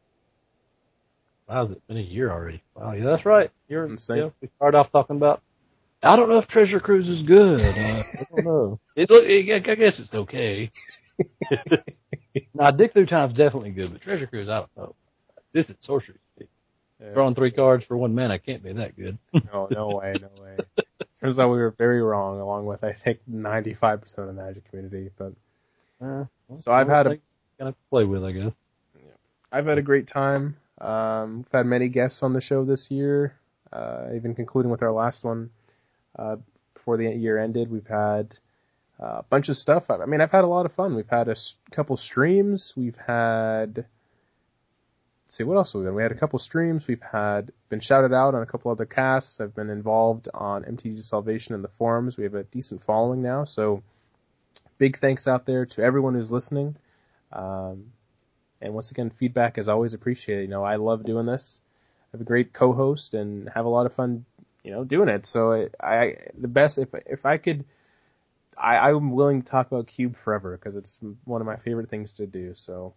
Wow, it's been a year already. Wow, yeah, that's right. You're, insane. Yeah, we started off talking about, I don't know if Treasure Cruise is good. Uh, I don't know. It, it, I guess it's okay. Now, Dick Through Time's definitely good, but Treasure Cruise, I don't know. This is sorcery. Yeah. Drawing three cards for one mana can't be that good. No, no way, no way. Turns out we were very wrong, along with, I think, ninety-five percent of the Magic community. But uh, well, So I've had a... Kind of play with, I guess. Yeah. I've had a great time. Um, we've had many guests on the show this year, uh, even concluding with our last one uh, before the year ended. We've had a uh, bunch of stuff. I mean, I've had a lot of fun. We've had a s- couple streams. We've had, let's see, what else have we done? We had a couple streams. We've had been shouted out on a couple other casts. I've been involved on M T G Salvation in the forums. We have a decent following now. So big thanks out there to everyone who's listening. Um, and once again, feedback is always appreciated. You know, I love doing this. I have a great co-host and have a lot of fun, you know, doing it. So I, I the best, if if I could, I, I'm willing to talk about Cube forever because it's one of my favorite things to do. So.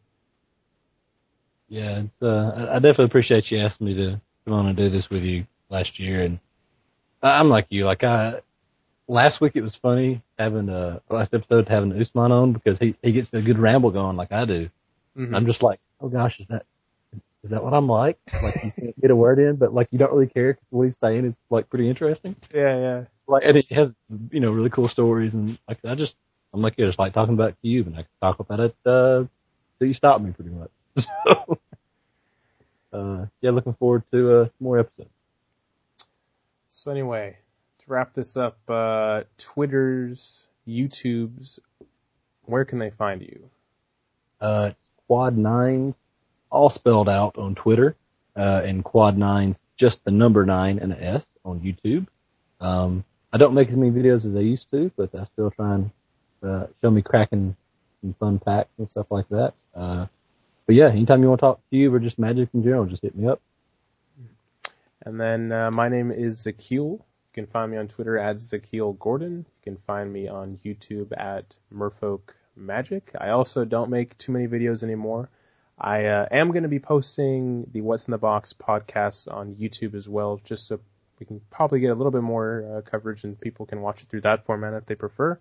Yeah, it's, uh, I definitely appreciate you asking me to come on and do this with you last year. And I'm like you, like I, last week it was funny having a, last episode having Usman on because he, he gets a good ramble going like I do. Mm-hmm. I'm just like, oh gosh, is that, is that what I'm like? Like you can't get a word in, but like you don't really care because what he's saying is like pretty interesting. Yeah, yeah. Like, and it has, you know, really cool stories and like I just, I'm like, yeah, it's like talking about Cube and I can talk about it, uh, till you stop me pretty much. So, uh, yeah, looking forward to, uh, more episodes. So anyway, to wrap this up, uh, Twitter's, YouTube's, where can they find you? Uh, it's Quad Nines, all spelled out on Twitter, uh, and Quad Nines, just the number nine and an S on YouTube. Um, I don't make as many videos as I used to, but I still try and, uh, show me cracking some fun packs and stuff like that. Uh, but yeah, anytime you want to talk Cube or just Magic in general, just hit me up. And then, uh, my name is Zakiel. You can find me on Twitter at Zakiel Gordon. You can find me on YouTube at Merfolk Magic. I also don't make too many videos anymore. I uh, am going to be posting the What's in the Box podcast on YouTube as well, just so we can probably get a little bit more uh, coverage and people can watch it through that format if they prefer.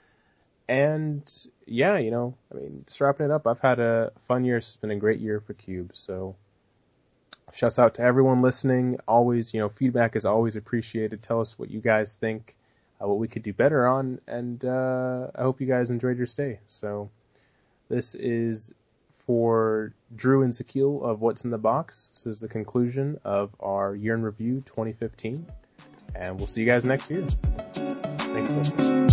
And yeah, you know, I mean, just wrapping it up, I've had a fun year. It's been a great year for Cube. So shouts out to everyone listening. Always, you know, feedback is always appreciated. Tell us what you guys think, uh, what we could do better on. And uh, I hope you guys enjoyed your stay. So this is for Drew and Zakiel of What's in the Box. This is the conclusion of our year in review twenty fifteen. And we'll see you guys next year. Thanks for listening.